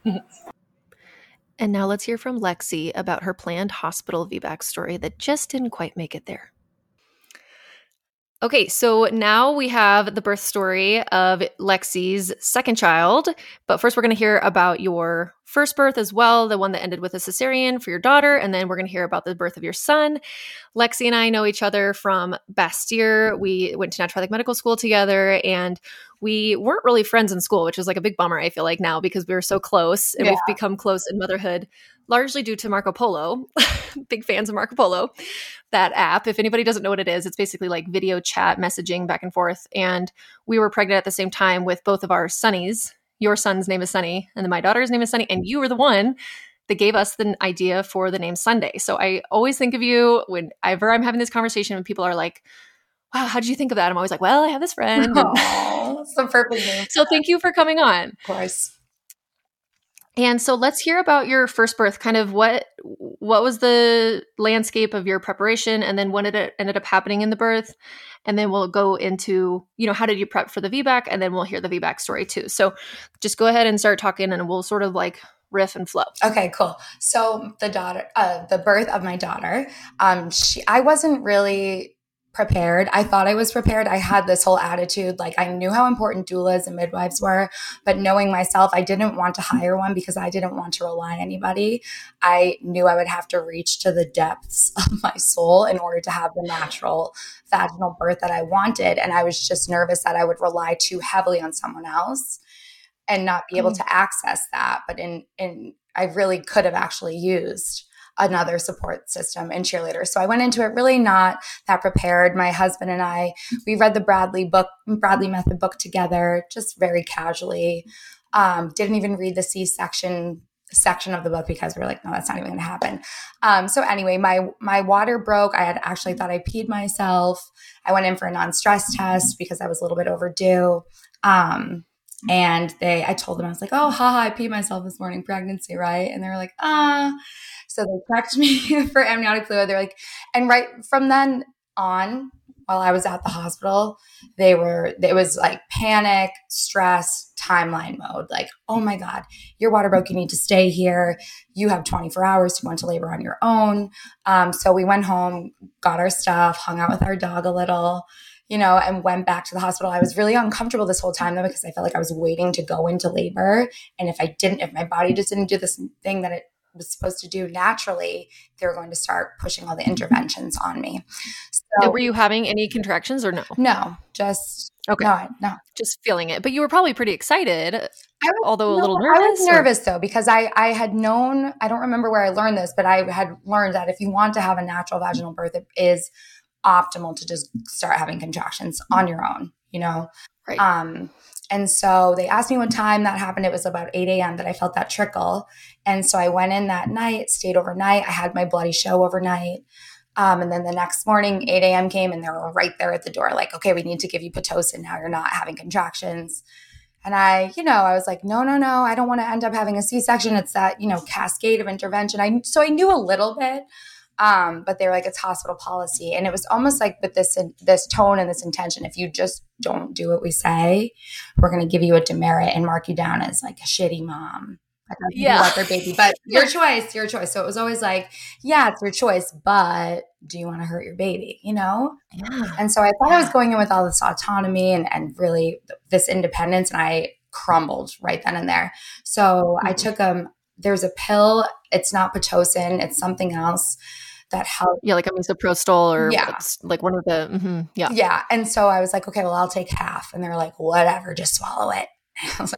And now let's hear from Lexi about her planned hospital V BAC story that just didn't quite make it there. Okay, so now we have the birth story of Lexi's second child. But first, we're going to hear about your first birth as well, the one that ended with a cesarean for your daughter. And then we're going to hear about the birth of your son. Lexi and I know each other from Bastyr. We went to naturopathic medical school together, and we weren't really friends in school, which is like a big bummer, I feel like, now, because we were so close. And yeah. we've become close in motherhood, largely due to Marco Polo. Big fans of Marco Polo, that app. If anybody doesn't know what it is, it's basically like video chat messaging back and forth. And we were pregnant at the same time with both of our sonnies. Your son's name is Sunny, and then my daughter's name is Sunny. And you were the one that gave us the idea for the name Sunday. So I always think of you whenever I'm having this conversation and people are like, wow, how did you think of that? I'm always like, well, I have this friend. Aww, that's the perfect name. So thank you for coming on. Of course. And so let's hear about your first birth. Kind of what what was the landscape of your preparation, and then when it ended up happening in the birth, and then we'll go into, you know, how did you prep for the V BAC, and then we'll hear the V BAC story too. So just go ahead and start talking, and we'll sort of like riff and flow. Okay, cool. So the daughter, uh, the birth of my daughter, um, she, I wasn't really prepared. I thought I was prepared. I had this whole attitude, like I knew how important doulas and midwives were, but knowing myself, I didn't want to hire one because I didn't want to rely on anybody. I knew I would have to reach to the depths of my soul in order to have the natural vaginal birth that I wanted. And I was just nervous that I would rely too heavily on someone else and not be able to access that. But in, in, I really could have actually used another support system and cheerleaders. So I went into it really not that prepared. My husband and I, we read the Bradley book, Bradley Method book together, just very casually. Um, didn't even read the C-section section of the book because we were like, no, that's not even going to happen. Um, so anyway, my, my water broke. I had actually thought I peed myself. I went in for a non-stress test because I was a little bit overdue. Um, and they, I told them, I was like, oh, haha, I peed myself this morning, pregnancy, right? And they were like, ah, so they checked me for amniotic fluid. They're like, and right from then on, while I was at the hospital, they were, it was like panic, stress, timeline mode. Like, oh my God, your water broke. You need to stay here. You have twenty-four hours to go into labor on your own. Um, so we went home, got our stuff, hung out with our dog a little, you know, and went back to the hospital. I was really uncomfortable this whole time though, because I felt like I was waiting to go into labor. And if I didn't, if my body just didn't do this thing that it was supposed to do naturally, they were going to start pushing all the interventions on me. So, were you having any contractions or no? No, just okay. No, no, just feeling it. But you were probably pretty excited, I was, although no, a little nervous. I was nervous though, because I, I had known, I don't remember where I learned this, but I had learned that if you want to have a natural vaginal birth, it is optimal to just start having contractions on your own, you know? Right. Um, and so they asked me what time that happened. It was about eight a.m. that I felt that trickle. And so I went in that night, stayed overnight. I had my bloody show overnight. Um, and then the next morning, eight a.m. came and they were right there at the door, like, okay, we need to give you Pitocin now. You're not having contractions. And I, you know, I was like, no, no, no, I don't want to end up having a C-section. It's that, you know, cascade of intervention. I, so I knew a little bit. Um, but they were like, it's hospital policy. And it was almost like with this, this tone and this intention, if you just don't do what we say, we're going to give you a demerit and mark you down as like a shitty mom. Yeah. About their baby, but your choice, your choice. So it was always like, yeah, it's your choice, but do you want to hurt your baby? You know? Yeah. And so I thought yeah. I was going in with all this autonomy and, and really this independence, and I crumbled right then and there. So mm-hmm. I took um, there's a pill. It's not Pitocin. It's something else that helped. Yeah, like a misoprostol or yeah. like one of the, mm-hmm, yeah. Yeah. And so I was like, okay, well, I'll take half. And they were like, whatever, just swallow it. And I was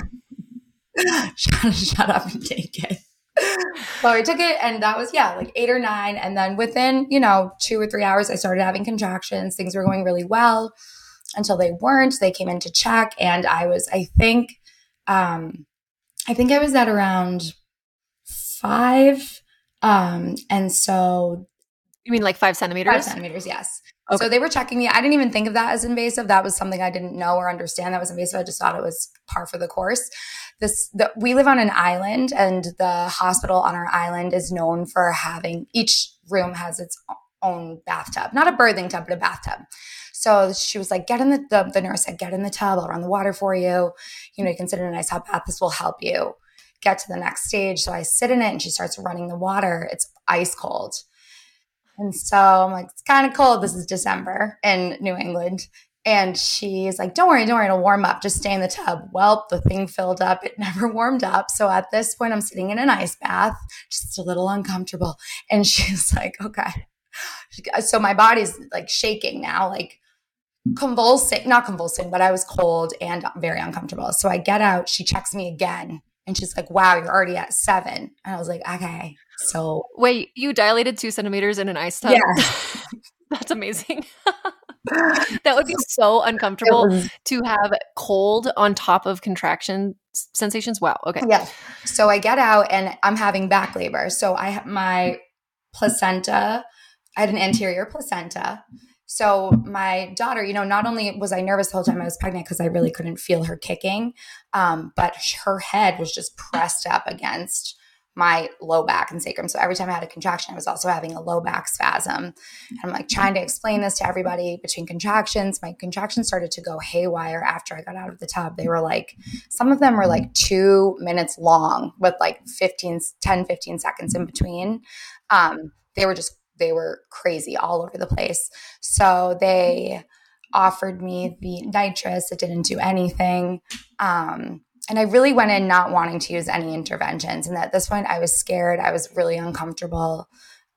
like, shut, shut up and take it. So I took it, and that was, yeah, like eight or nine. And then within, you know, two or three hours, I started having contractions. Things were going really well until they weren't. They came in to check. And I was, I think, um, I think I was at around five. Um, and so. You mean like five centimeters? Five centimeters, yes. Okay. So they were checking me. I didn't even think of that as invasive. That was something I didn't know or understand that was invasive. I just thought it was par for the course. This, the, we live on an island, and the hospital on our island is known for having, each room has its own bathtub, not a birthing tub, but a bathtub. So she was like, get in the, the, the nurse said, get in the tub. I'll run the water for you. You know, you can sit in a nice hot bath. This will help you get to the next stage. So I sit in it, and she starts running the water. It's ice cold. And so I'm like, it's kind of cold. This is December in New England. And she's like, don't worry, don't worry, it'll warm up. Just stay in the tub. Well, the thing filled up. It never warmed up. So at this point, I'm sitting in an ice bath, just a little uncomfortable. And she's like, okay. So my body's like shaking now, like convulsing, not convulsing, but I was cold and very uncomfortable. So I get out. She checks me again. And she's like, wow, you're already at seven. And I was like, okay. So wait, you dilated two centimeters in an ice tub? Yeah. That's amazing. That would be so uncomfortable was, to have cold on top of contraction sensations. Wow. Okay. Yeah. So I get out, and I'm having back labor. So I have my placenta, I had an anterior placenta. So my daughter, you know, not only was I nervous the whole time I was pregnant because I really couldn't feel her kicking, um, but her head was just pressed up against my low back and sacrum. So every time I had a contraction, I was also having a low back spasm. And I'm like trying to explain this to everybody between contractions. My contractions started to go haywire after I got out of the tub. They were like, some of them were like two minutes long with like fifteen, ten, fifteen seconds in between. Um, they were just, they were crazy all over the place. So they offered me the nitrous. It didn't do anything. Um, And I really went in not wanting to use any interventions. And at this point, I was scared. I was really uncomfortable.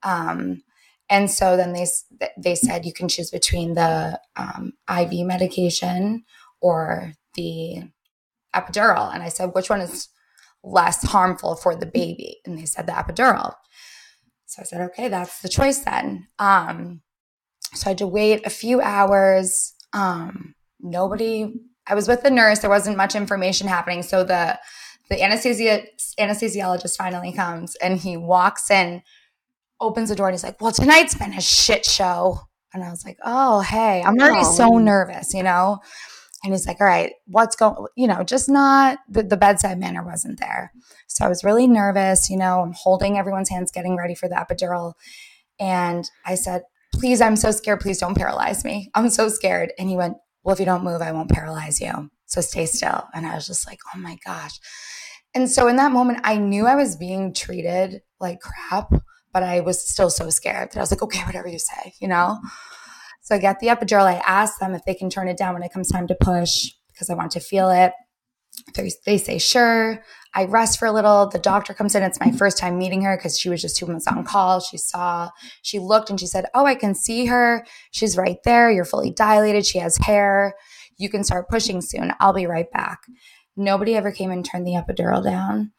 Um, and so then they they said you can choose between the um, I V medication or the epidural. And I said, which one is less harmful for the baby? And they said the epidural. So I said, okay, that's the choice then. Um, so I had to wait a few hours. Um, nobody... I was with the nurse. There wasn't much information happening. So the the anesthesia anesthesiologist finally comes and he walks in, opens the door, and he's like, well, tonight's been a shit show. And I was like, oh, hey, I'm already oh. so nervous, you know? And he's like, all right, what's going, you know, just not, the, the bedside manner wasn't there. So I was really nervous, you know, I'm holding everyone's hands, getting ready for the epidural. And I said, please, I'm so scared. Please don't paralyze me. I'm so scared. And he went, well, if you don't move, I won't paralyze you. So stay still. And I was just like, oh my gosh. And so in that moment, I knew I was being treated like crap, but I was still so scared that I was like, okay, whatever you say, you know? So I get the epidural. I ask them if they can turn it down when it comes time to push because I want to feel it. They, they say, sure. I rest for a little. The doctor comes in. It's my first time meeting her because she was just two months on call. She saw, she looked and she said, oh, I can see her. She's right there. You're fully dilated. She has hair. You can start pushing soon. I'll be right back. Nobody ever came and turned the epidural down.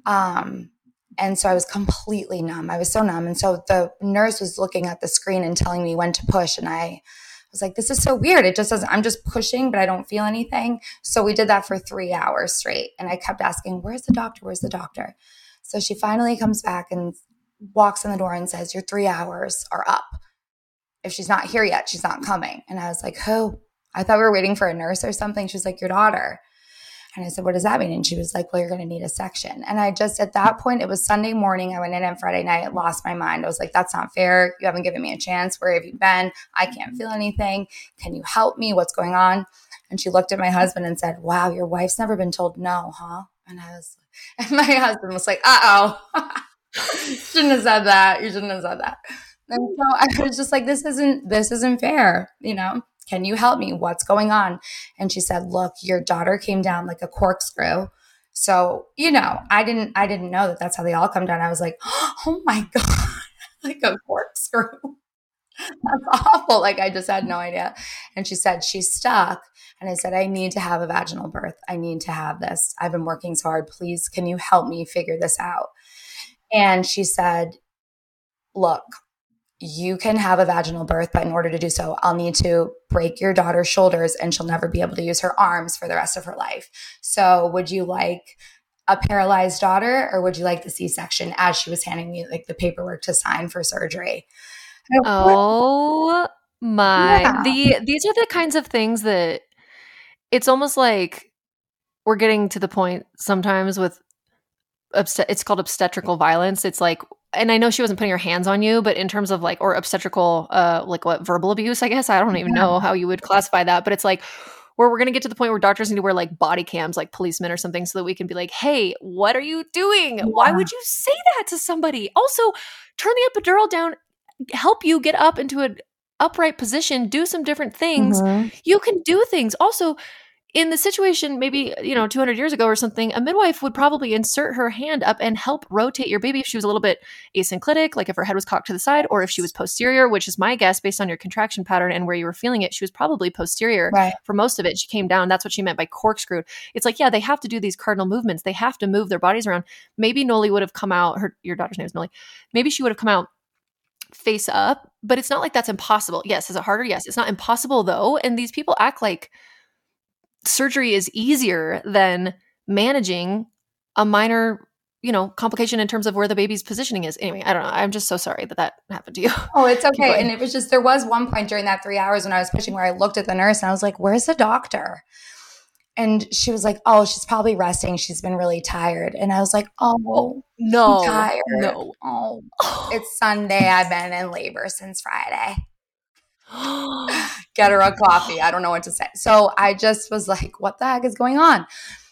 Um, and so I was completely numb. I was so numb. And so the nurse was looking at the screen and telling me when to push. And I was like, this is so weird. It just doesn't, I'm just pushing, but I don't feel anything. So we did that for three hours straight. And I kept asking, where's the doctor? Where's the doctor? So she finally comes back and walks in the door and says, your three hours are up. If she's not here yet, she's not coming. And I was like, who? I thought we were waiting for a nurse or something. She was like, your daughter. And I said, what does that mean? And she was like, well, you're going to need a section. And I just, at that point, it was Sunday morning. I went in on Friday night, lost my mind. I was like, that's not fair. You haven't given me a chance. Where have you been? I can't feel anything. Can you help me? What's going on? And she looked at my husband and said, wow, your wife's never been told no, huh? And I was, and my husband was like, uh-oh, shouldn't have said that. You shouldn't have said that. And so I was just like, this isn't, this isn't fair, you know? Can you help me? What's going on? And she said, look, your daughter came down like a corkscrew. So, you know, I didn't, I didn't know that that's how they all come down. I was like, oh my God, like a corkscrew. That's awful. Like, I just had no idea. And she said, she's stuck. And I said, I need to have a vaginal birth. I need to have this. I've been working so hard. Please, can you help me figure this out? And she said, look, you can have a vaginal birth, but in order to do so, I'll need to break your daughter's shoulders and she'll never be able to use her arms for the rest of her life. So would you like a paralyzed daughter or would you like the C-section, as she was handing me like the paperwork to sign for surgery? Oh my. Yeah. The these are the kinds of things that it's almost like we're getting to the point sometimes with obst- it's called obstetrical violence. It's like, and I know she wasn't putting her hands on you, but in terms of like, or obstetrical, uh, like what, verbal abuse, I guess. I don't even Yeah. know how you would classify that, but it's like where we're going to get to the point where doctors need to wear like body cams, like policemen or something, so that we can be like, hey, what are you doing? Yeah. Why would you say that to somebody? Also, turn the epidural down, help you get up into an upright position, do some different things. Mm-hmm. You can do things. Also, in the situation, maybe, you know, two hundred years ago or something, a midwife would probably insert her hand up and help rotate your baby if she was a little bit asynclitic, like if her head was cocked to the side, or if she was posterior, which is my guess based on your contraction pattern and where you were feeling it. She was probably posterior Right. for most of it. She came down. That's what she meant by corkscrew. It's like, yeah, they have to do these cardinal movements. They have to move their bodies around. Maybe Noli would have come out, her, your daughter's name is Noli. Maybe she would have come out face up, but it's not like that's impossible. Yes. Is it harder? Yes. It's not impossible though. And these people act like surgery is easier than managing a minor you know, complication in terms of where the baby's positioning is. Anyway, I don't know. I'm just so sorry that that happened to you. Oh, it's okay. And it was just, there was one point during that three hours when I was pushing where I looked at the nurse and I was like, where's the doctor? And she was like, oh, she's probably resting. She's been really tired. And I was like, oh, no, I'm tired. No. Oh, it's Sunday. I've been in labor since Friday. Get her a coffee. I don't know what to say. So I just was like, what the heck is going on?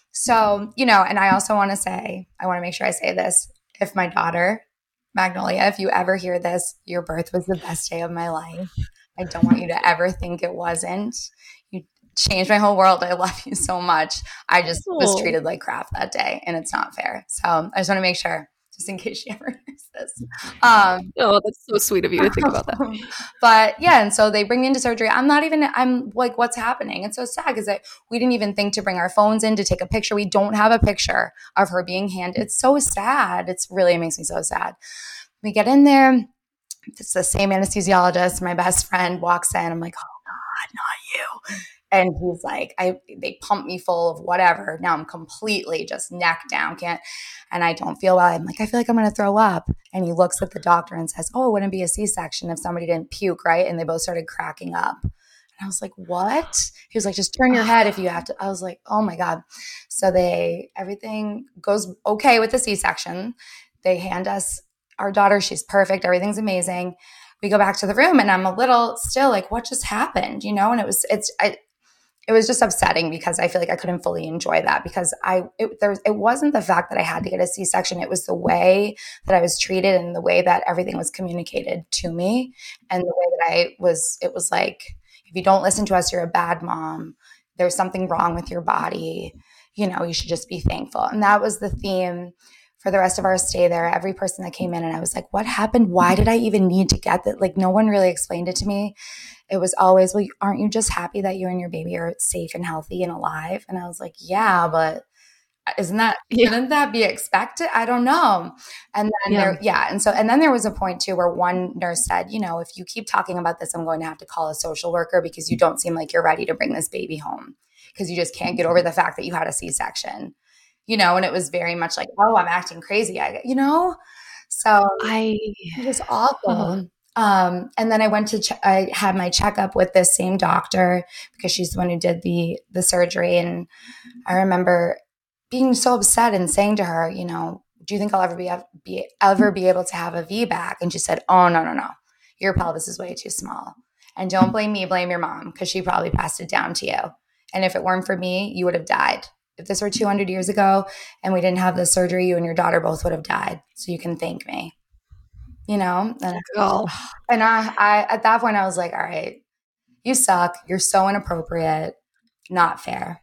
So, you know, and I also want to say, I want to make sure I say this. If my daughter, Magnolia, if you ever hear this, your birth was the best day of my life. I don't want you to ever think it wasn't. You changed my whole world. I love you so much. I just oh. was treated like crap that day, and it's not fair. So I just want to make sure, just in case she ever hears this. Um, oh, that's so sweet of you to think about that. But yeah, and so they bring me into surgery. I'm not even, I'm like, what's happening? It's so sad because we didn't even think to bring our phones in to take a picture. We don't have a picture of her being handed. It's so sad. It's really, it makes me so sad. We get in there. It's the same anesthesiologist. My best friend walks in. I'm like, oh God, not you. And he's like, I, they pump me full of whatever. Now I'm completely just neck down. Can't, and I don't feel well. I'm like, I feel like I'm going to throw up. And he looks at the doctor and says, oh, it wouldn't be a C-section if somebody didn't puke, right? And they both started cracking up. And I was like, what? He was like, just turn your head if you have to. I was like, oh my God. So they, everything goes okay with the C-section. They hand us our daughter. She's perfect. Everything's amazing. We go back to the room and I'm a little still like, what just happened? You know? And it was, it's, I, it was just upsetting because I feel like I couldn't fully enjoy that because I it, there was, it wasn't the fact that I had to get a C-section. It was the way that I was treated and the way that everything was communicated to me and the way that I was, it was like, if you don't listen to us, you're a bad mom. There's something wrong with your body. You know, you should just be thankful. And that was the theme for the rest of our stay there. Every person that came in and I was like, what happened? Why did I even need to get that? Like no one really explained it to me. It was always, well, aren't you just happy that you and your baby are safe and healthy and alive? And I was like, yeah, but isn't that, yeah. shouldn't that be expected? I don't know. And then yeah. there, yeah. And so, and then there was a point too, where one nurse said, you know, if you keep talking about this, I'm going to have to call a social worker because you don't seem like you're ready to bring this baby home because you just can't get over the fact that you had a C-section, you know? And it was very much like, oh, I'm acting crazy. I, you know? So I, it was awful. Uh-huh. Um, and then I went to, ch- I had my checkup with this same doctor because she's the one who did the, the surgery. And I remember being so upset and saying to her, you know, do you think I'll ever be, be ever be able to have a V BAC? And she said, oh, no, no, no. Your pelvis is way too small. And don't blame me, blame your mom because she probably passed it down to you. And if it weren't for me, you would have died. If this were two hundred years ago and we didn't have this surgery, you and your daughter both would have died. So you can thank me. You know, and, oh. and I, I, at that point, I was like, all right, you suck. You're so inappropriate. Not fair.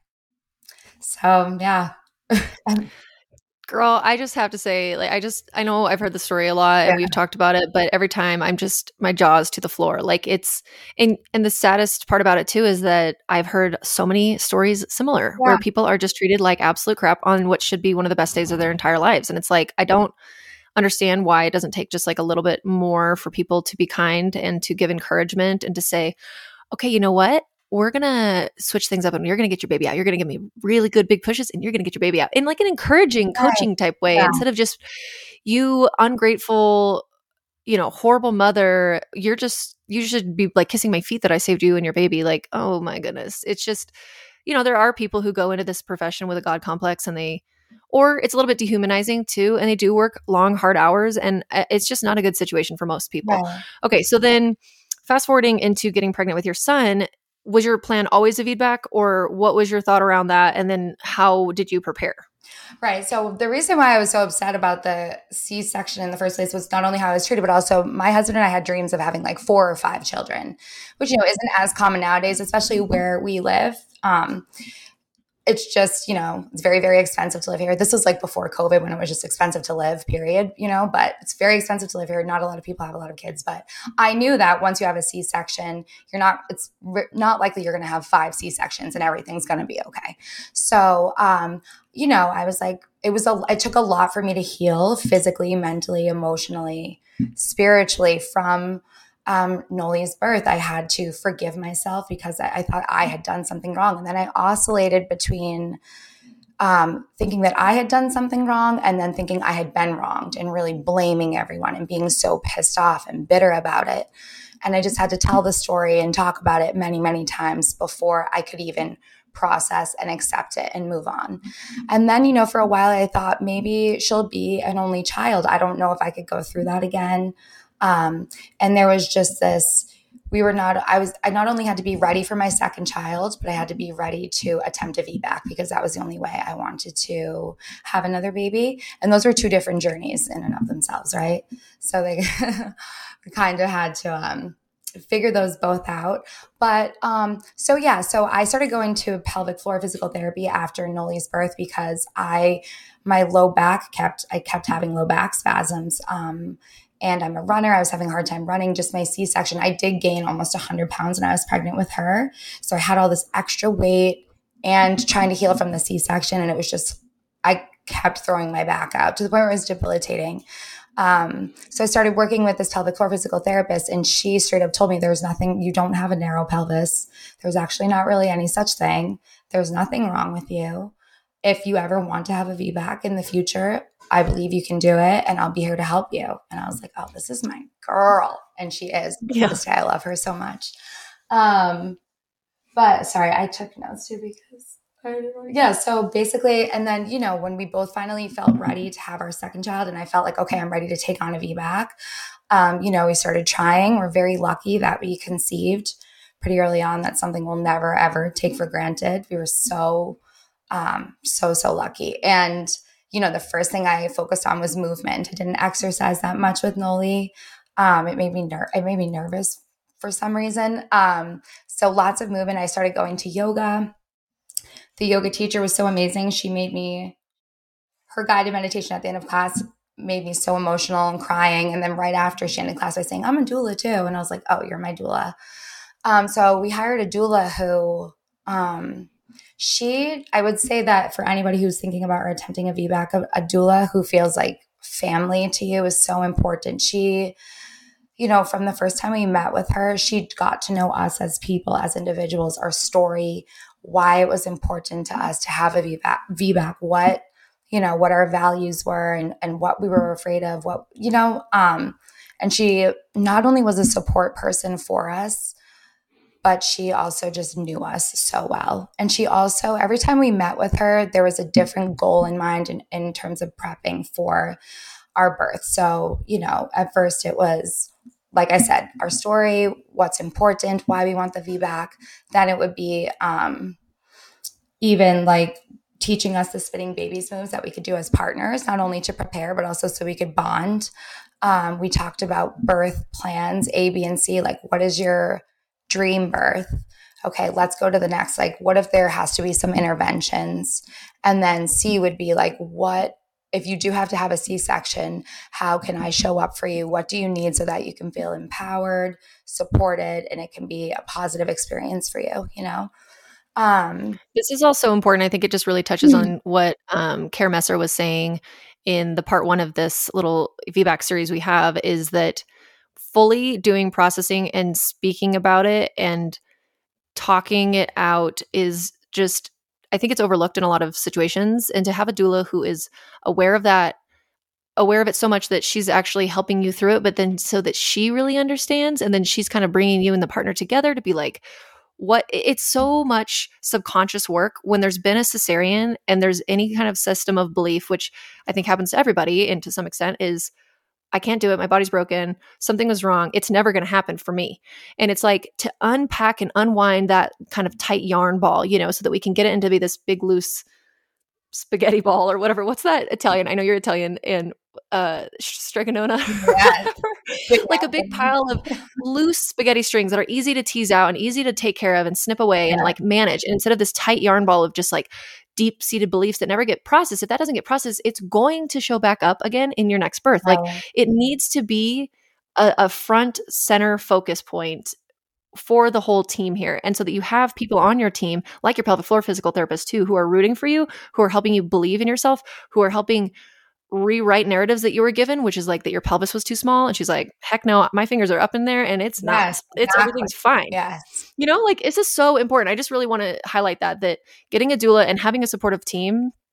So, yeah. Girl, I just have to say, like, I just, I know I've heard the story a lot and yeah. we've talked about it, but every time I'm just, my jaw's to the floor. Like it's, and, and the saddest part about it too is that I've heard so many stories similar yeah. where people are just treated like absolute crap on what should be one of the best days of their entire lives. And it's like, I don't understand why it doesn't take just like a little bit more for people to be kind and to give encouragement and to say, okay, you know what? We're going to switch things up and you're going to get your baby out. You're going to give me really good big pushes and you're going to get your baby out in like an encouraging coaching type way yeah. instead of just you ungrateful, you know, horrible mother. You're just, you should be like kissing my feet that I saved you and your baby. Like, oh my goodness. It's just, you know, there are people who go into this profession with a God complex and they, or it's a little bit dehumanizing too. And they do work long, hard hours. And it's just not a good situation for most people. Yeah. Okay. So then fast forwarding into getting pregnant with your son, was your plan always a V BAC or what was your thought around that? And then how did you prepare? Right. So the reason why I was so upset about the C-section in the first place was not only how I was treated, but also my husband and I had dreams of having like four or five children, which, you know, isn't as common nowadays, especially where we live. Um, It's just, you know, it's very, very expensive to live here. This was like before COVID when it was just expensive to live, period, you know, but it's very expensive to live here. Not a lot of people have a lot of kids, but I knew that once you have a C-section, you're not, it's re- not likely you're going to have five C-sections and everything's going to be okay. So, um, you know, I was like, it was a, it took a lot for me to heal physically, mentally, emotionally, spiritually from Um, Noli's birth. I had to forgive myself because I, I thought I had done something wrong. And then I oscillated between um, thinking that I had done something wrong and then thinking I had been wronged and really blaming everyone and being so pissed off and bitter about it. And I just had to tell the story and talk about it many, many times before I could even process and accept it and move on. And then, you know, for a while I thought maybe she'll be an only child. I don't know if I could go through that again. Um, and there was just this, we were not, I was, I not only had to be ready for my second child, but I had to be ready to attempt a V BAC because that was the only way I wanted to have another baby. And those were two different journeys in and of themselves, right? So they we kind of had to, um, figure those both out. But um, so yeah, so I started going to pelvic floor physical therapy after Noli's birth because I, my low back kept, I kept having low back spasms. Um, and I'm a runner. I was having a hard time running. Just my C-section. I did gain almost one hundred pounds when I was pregnant with her. So I had all this extra weight and trying to heal from the C-section. And it was just, I kept throwing my back out to the point where it was debilitating. Um, so I started working with this pelvic floor physical therapist, and she straight up told me there's nothing, you don't have a narrow pelvis. There's actually not really any such thing. There's nothing wrong with you. If you ever want to have a V BAC in the future, I believe you can do it, and I'll be here to help you. And I was like, oh, this is my girl. And she is. Yeah. To this day, I love her so much. Um, but sorry, I took notes too because yeah. So basically, and then, you know, when we both finally felt ready to have our second child and I felt like, okay, I'm ready to take on a V BAC, um, you know, we started trying. We're very lucky that we conceived pretty early on. That's something we'll never, ever take for granted. We were so, um, so, so lucky. And, you know, the first thing I focused on was movement. I didn't exercise that much with Noli. Um, it made me ner- it made me nervous for some reason. Um, so lots of movement. I started going to yoga. The yoga teacher was so amazing. She made me, her guided meditation at the end of class made me so emotional and crying. And then right after, she ended class by saying, I'm a doula too. And I was like, oh, you're my doula. Um, so we hired a doula who, um, she, I would say that for anybody who's thinking about or attempting a V BAC, a, a doula who feels like family to you is so important. She, you know, from the first time we met with her, she got to know us as people, as individuals, our story, why it was important to us to have a V BAC, V BAC, what, you know, what our values were and, and what we were afraid of, what, you know, um, and she not only was a support person for us, but she also just knew us so well. And she also, every time we met with her, there was a different goal in mind in, in terms of prepping for our birth. So, you know, at first it was, like I said, our story, what's important, why we want the V BAC. Then it would be um, even like teaching us the spinning babies moves that we could do as partners, not only to prepare, but also so we could bond. Um, we talked about birth plans, A, B, and C. Like, what is your dream birth? Okay, let's go to the next. Like, what if there has to be some interventions? And then C would be like, what if you do have to have a C-section, how can I show up for you? What do you need so that you can feel empowered, supported, and it can be a positive experience for you, you know? Um, this is also important. I think it just really touches mm-hmm. on what um, Care Messer was saying in the part one of this little V BAC series we have, is that fully doing processing and speaking about it and talking it out is just, I think it's overlooked in a lot of situations. And to have a doula who is aware of that, aware of it so much that she's actually helping you through it, but then so that she really understands, and then she's kind of bringing you and the partner together to be like, what, it's so much subconscious work when there's been a cesarean and there's any kind of system of belief, which I think happens to everybody and to some extent, is I can't do it. My body's broken. Something was wrong. It's never going to happen for me. And it's like to unpack and unwind that kind of tight yarn ball, you know, so that we can get it into be this big loose spaghetti ball or whatever. What's that Italian? I know you're Italian. And uh, stregonona, yeah. Like a big pile of loose spaghetti strings that are easy to tease out and easy to take care of and snip away yeah. and like manage. And instead of this tight yarn ball of just like deep-seated beliefs that never get processed, if that doesn't get processed, it's going to show back up again in your next birth. Like oh. it needs to be a, a front center focus point for the whole team here. And so that you have people on your team, like your pelvic floor physical therapist too, who are rooting for you, who are helping you believe in yourself, who are helping rewrite narratives that you were given, which is like that your pelvis was too small. And she's like, heck no, my fingers are up in there and it's not, yes, it's exactly. Everything's fine. Yes. You know, like it's just so important. I just really want to highlight that, that getting a doula and having a supportive team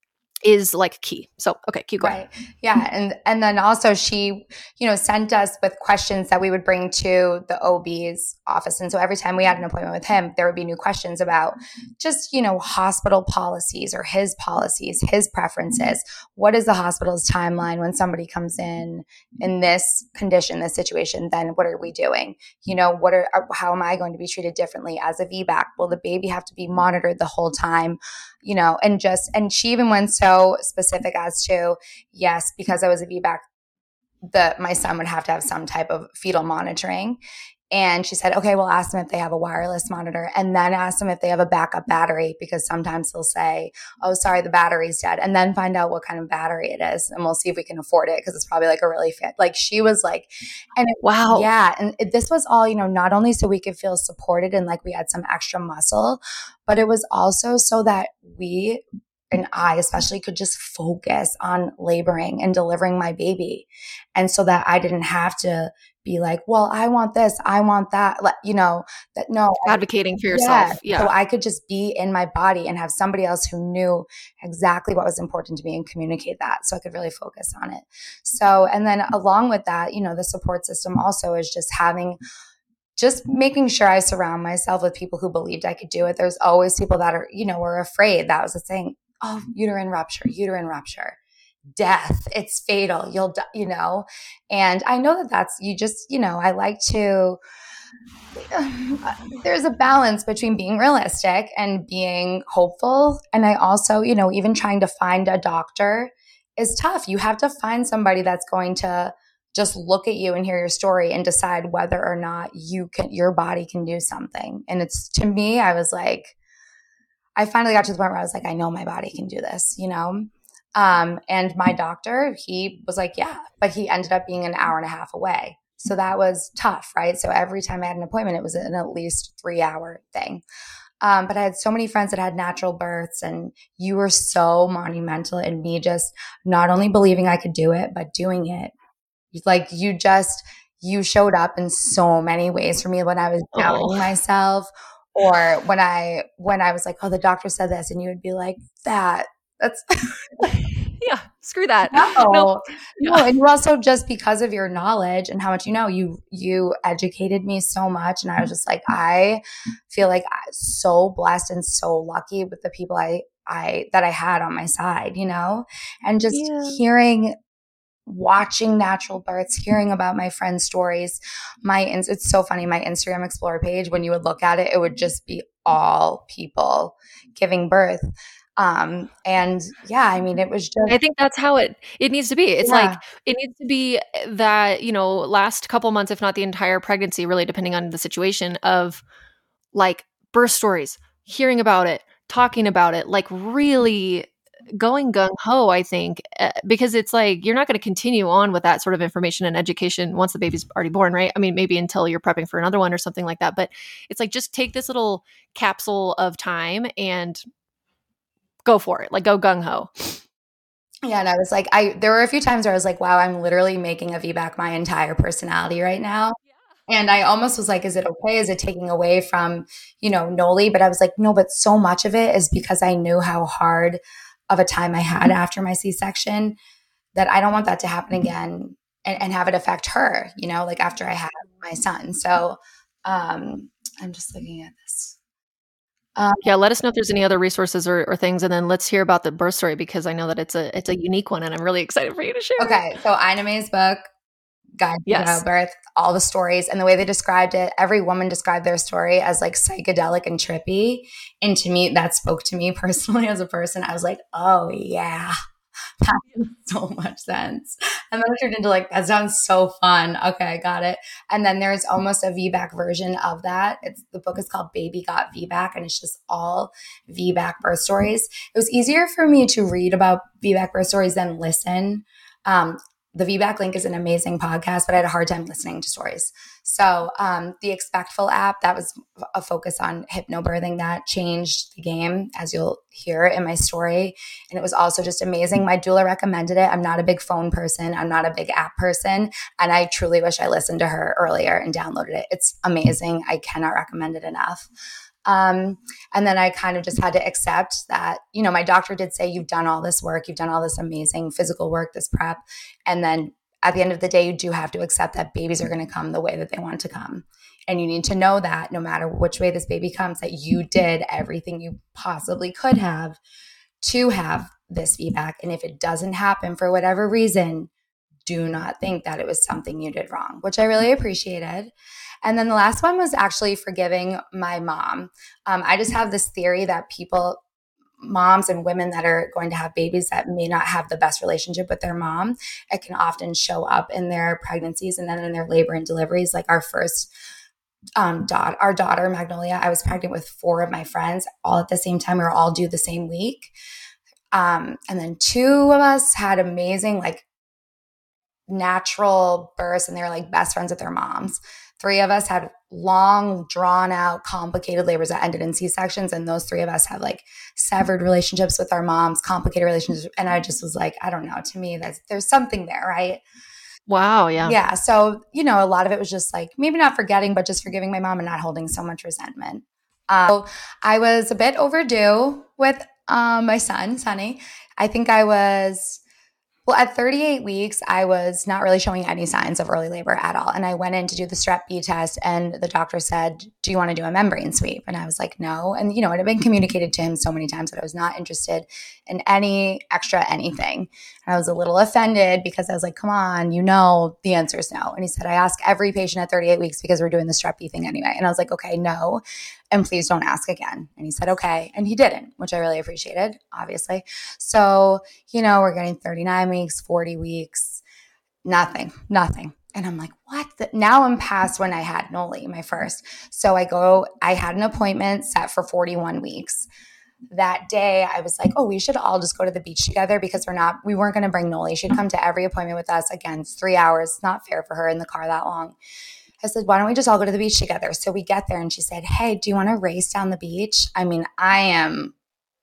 is like key. So, okay, keep going. Right. Yeah. And and then also she, you know, sent us with questions that we would bring to the O B's office. And so every time we had an appointment with him, there would be new questions about just, you know, hospital policies or his policies, his preferences. What is the hospital's timeline when somebody comes in in this condition, this situation? Then what are we doing? You know, what are, how am I going to be treated differently as a V BAC? Will the baby have to be monitored the whole time? You know, and just, and she even went so specific as to, yes, because I was a V BAC, the, my son would have to have some type of fetal monitoring. And she said, okay, we'll ask them if they have a wireless monitor, and then ask them if they have a backup battery, because sometimes they'll say, oh, sorry, the battery's dead, and then find out what kind of battery it is. And we'll see if we can afford it, because it's probably like a really fit. Like she was like, and it, wow. Yeah. And it, this was all, you know, not only so we could feel supported and like we had some extra muscle, but it was also so that we, and I especially, could just focus on laboring and delivering my baby. And so that I didn't have to be like, well, I want this, I want that, you know, that no. Advocating for yourself. Yeah. yeah. So I could just be in my body and have somebody else who knew exactly what was important to me and communicate that, so I could really focus on it. So, and then along with that, you know, the support system also is just having just making sure I surround myself with people who believed I could do it. There's always people that are, you know, were afraid. That was the thing. Oh, uterine rupture, uterine rupture, death. It's fatal. You'll, die, you know, and I know that that's, you just, you know, I like to, uh, there's a balance between being realistic and being hopeful. And I also, you know, even trying to find a doctor is tough. You have to find somebody that's going to just look at you and hear your story and decide whether or not you can, your body can do something. And it's, to me, I was like, I finally got to the point where I was like, I know my body can do this, you know? Um, and my doctor, he was like, yeah, but he ended up being an hour and a half away. So that was tough, right? So every time I had an appointment, it was an at least three hour thing. Um, but I had so many friends that had natural births, and you were so monumental in me just not only believing I could do it, but doing it. Like you just, you showed up in so many ways for me when I was doubting oh. myself, or when I, when I was like, oh, the doctor said this, and you would be like, that, that's yeah, screw that. No, no. no. And you also, just because of your knowledge and how much you know, you, you educated me so much. And I was just like, I feel like I'm so blessed and so lucky with the people I, I, that I had on my side, you know, and just yeah. hearing, watching natural births, hearing about my friends' stories. My, it's so funny. My Instagram Explorer page, when you would look at it, it would just be all people giving birth. Um, and yeah, I mean, it was just, I think that's how it, it needs to be. It's yeah. like, it needs to be that, you know, last couple months, if not the entire pregnancy, really depending on the situation, of like birth stories, hearing about it, talking about it, like really going gung-ho, I think, uh, because it's like, you're not going to continue on with that sort of information and education once the baby's already born, right? I mean, maybe until you're prepping for another one or something like that. But it's like, just take this little capsule of time and go for it. Like, go gung-ho. Yeah. And I was like, I, there were a few times where I was like, wow, I'm literally making a V BAC my entire personality right now. Yeah. And I almost was like, is it okay? Is it taking away from, you know, Noli? But I was like, no, but so much of it is because I knew how hard of a time I had after my C-section, that I don't want that to happen again and, and have it affect her, you know, like after I had my son. So um, I'm just looking at this. Um, yeah, let us know if there's any other resources or, or things, and then let's hear about the birth story, because I know that it's a it's a unique one, and I'm really excited for you to share. Okay, so Ina May's book, Guide to yes. Childbirth, all the stories and the way they described it, every woman described their story as like psychedelic and trippy. And to me, that spoke to me personally as a person. I was like, oh yeah, that makes so much sense. And then it turned into like, that sounds so fun. Okay, I got it. And then there's almost a V BAC version of that. It's, the book is called Baby Got V BAC, and it's just all V BAC birth stories. It was easier for me to read about V BAC birth stories than listen. Um, The V BAC Link is an amazing podcast, but I had a hard time listening to stories. So um, the Expectful app, that was a focus on hypnobirthing, that changed the game, as you'll hear in my story. And it was also just amazing. My doula recommended it. I'm not a big phone person. I'm not a big app person. And I truly wish I listened to her earlier and downloaded it. It's amazing. I cannot recommend it enough. Um, and then I kind of just had to accept that, you know, my doctor did say, you've done all this work, you've done all this amazing physical work, this prep. And then at the end of the day, you do have to accept that babies are going to come the way that they want to come. And you need to know that no matter which way this baby comes, that you did everything you possibly could have to have this V BAC. And if it doesn't happen for whatever reason, do not think that it was something you did wrong, which I really appreciated. And then the last one was actually forgiving my mom. Um, I just have this theory that people, moms and women that are going to have babies that may not have the best relationship with their mom, it can often show up in their pregnancies and then in their labor and deliveries. Like our first um, daughter, our daughter, Magnolia, I was pregnant with four of my friends all at the same time. We were all due the same week. Um, and then two of us had amazing, like natural births, and they were like best friends with their moms. Three of us had long, drawn out, complicated labors that ended in C-sections. And those three of us have like severed relationships with our moms, complicated relationships. And I just was like, I don't know, to me, that's, there's something there, right? Wow. Yeah. Yeah. So, you know, a lot of it was just like, maybe not forgetting, but just forgiving my mom and not holding so much resentment. Um, so I was a bit overdue with um, my son, Sonny. I think I was... Well, at thirty-eight weeks, I was not really showing any signs of early labor at all. And I went in to do the strep B test, and the doctor said, do you want to do a membrane sweep? And I was like, no. And, you know, it had been communicated to him so many times that I was not interested in any extra anything. And I was a little offended because I was like, come on, you know, the answer is no. And he said, I ask every patient at thirty-eight weeks because we're doing the strep B thing anyway. And I was like, okay, no. And please don't ask again. And he said, okay. And he didn't, which I really appreciated, obviously. So, you know, we're getting thirty-nine weeks, forty weeks, nothing, nothing. And I'm like, what? The? Now I'm past when I had Noli, my first. So I go, I had an appointment set for forty-one weeks. That day I was like, oh, we should all just go to the beach together because we're not, we weren't going to bring Noli. She'd come to every appointment with us. Again, it's three hours. It's not fair for her in the car that long. I said, why don't we just all go to the beach together? So we get there and she said, hey, do you want to race down the beach? I mean, I am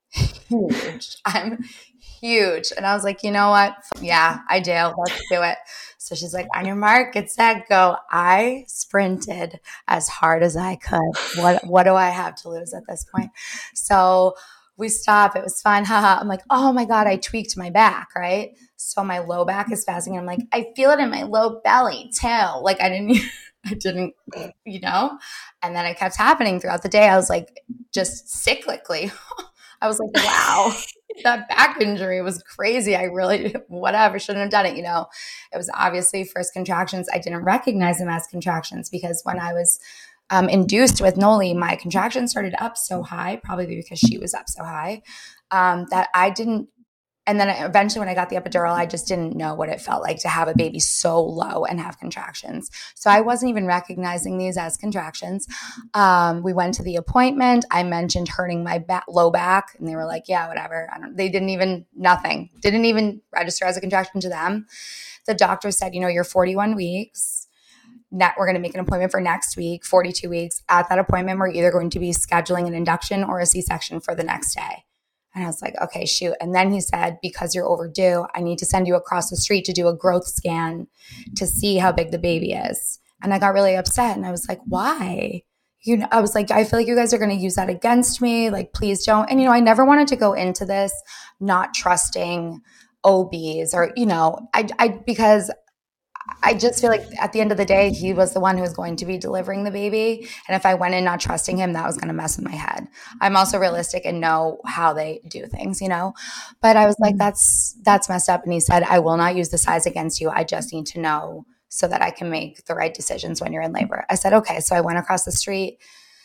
huge. I'm huge. And I was like, you know what? Yeah, I do. Let's do it. So she's like, on your mark, get set, go. I sprinted as hard as I could. What, what do I have to lose at this point? So we stop. It was fun. Haha. I'm like, oh my God, I tweaked my back, right? So my low back is spasming. I'm like, I feel it in my low belly too. Like I didn't I didn't, you know, and then it kept happening throughout the day. I was like, just cyclically, I was like, wow, that back injury was crazy. I really, whatever, shouldn't have done it. You know, it was obviously first contractions. I didn't recognize them as contractions because when I was um, induced with Noli, my contractions started up so high, probably because she was up so high, um, that I didn't. And then eventually when I got the epidural, I just didn't know what it felt like to have a baby so low and have contractions. So I wasn't even recognizing these as contractions. Um, we went to the appointment. I mentioned hurting my back, low back, and they were like, yeah, whatever. I don't, they didn't even, nothing. Didn't even register as a contraction to them. The doctor said, you know, you're forty-one weeks. Net, we're going to make an appointment for next week, forty-two weeks. At that appointment, we're either going to be scheduling an induction or a C-section for the next day. And I was like, okay, shoot. And then he said, because you're overdue, I need to send you across the street to do a growth scan to see how big the baby is. And I got really upset. And I was like, why? You know, I was like, I feel like you guys are going to use that against me. Like, please don't. And, you know, I never wanted to go into this not trusting O Bs or, you know, I, I, because I just feel like at the end of the day, he was the one who was going to be delivering the baby. And if I went in not trusting him, that was going to mess with my head. I'm also realistic and know how they do things, you know, but I was like, that's, that's messed up. And he said, I will not use the size against you. I just need to know so that I can make the right decisions when you're in labor. I said, okay. So I went across the street.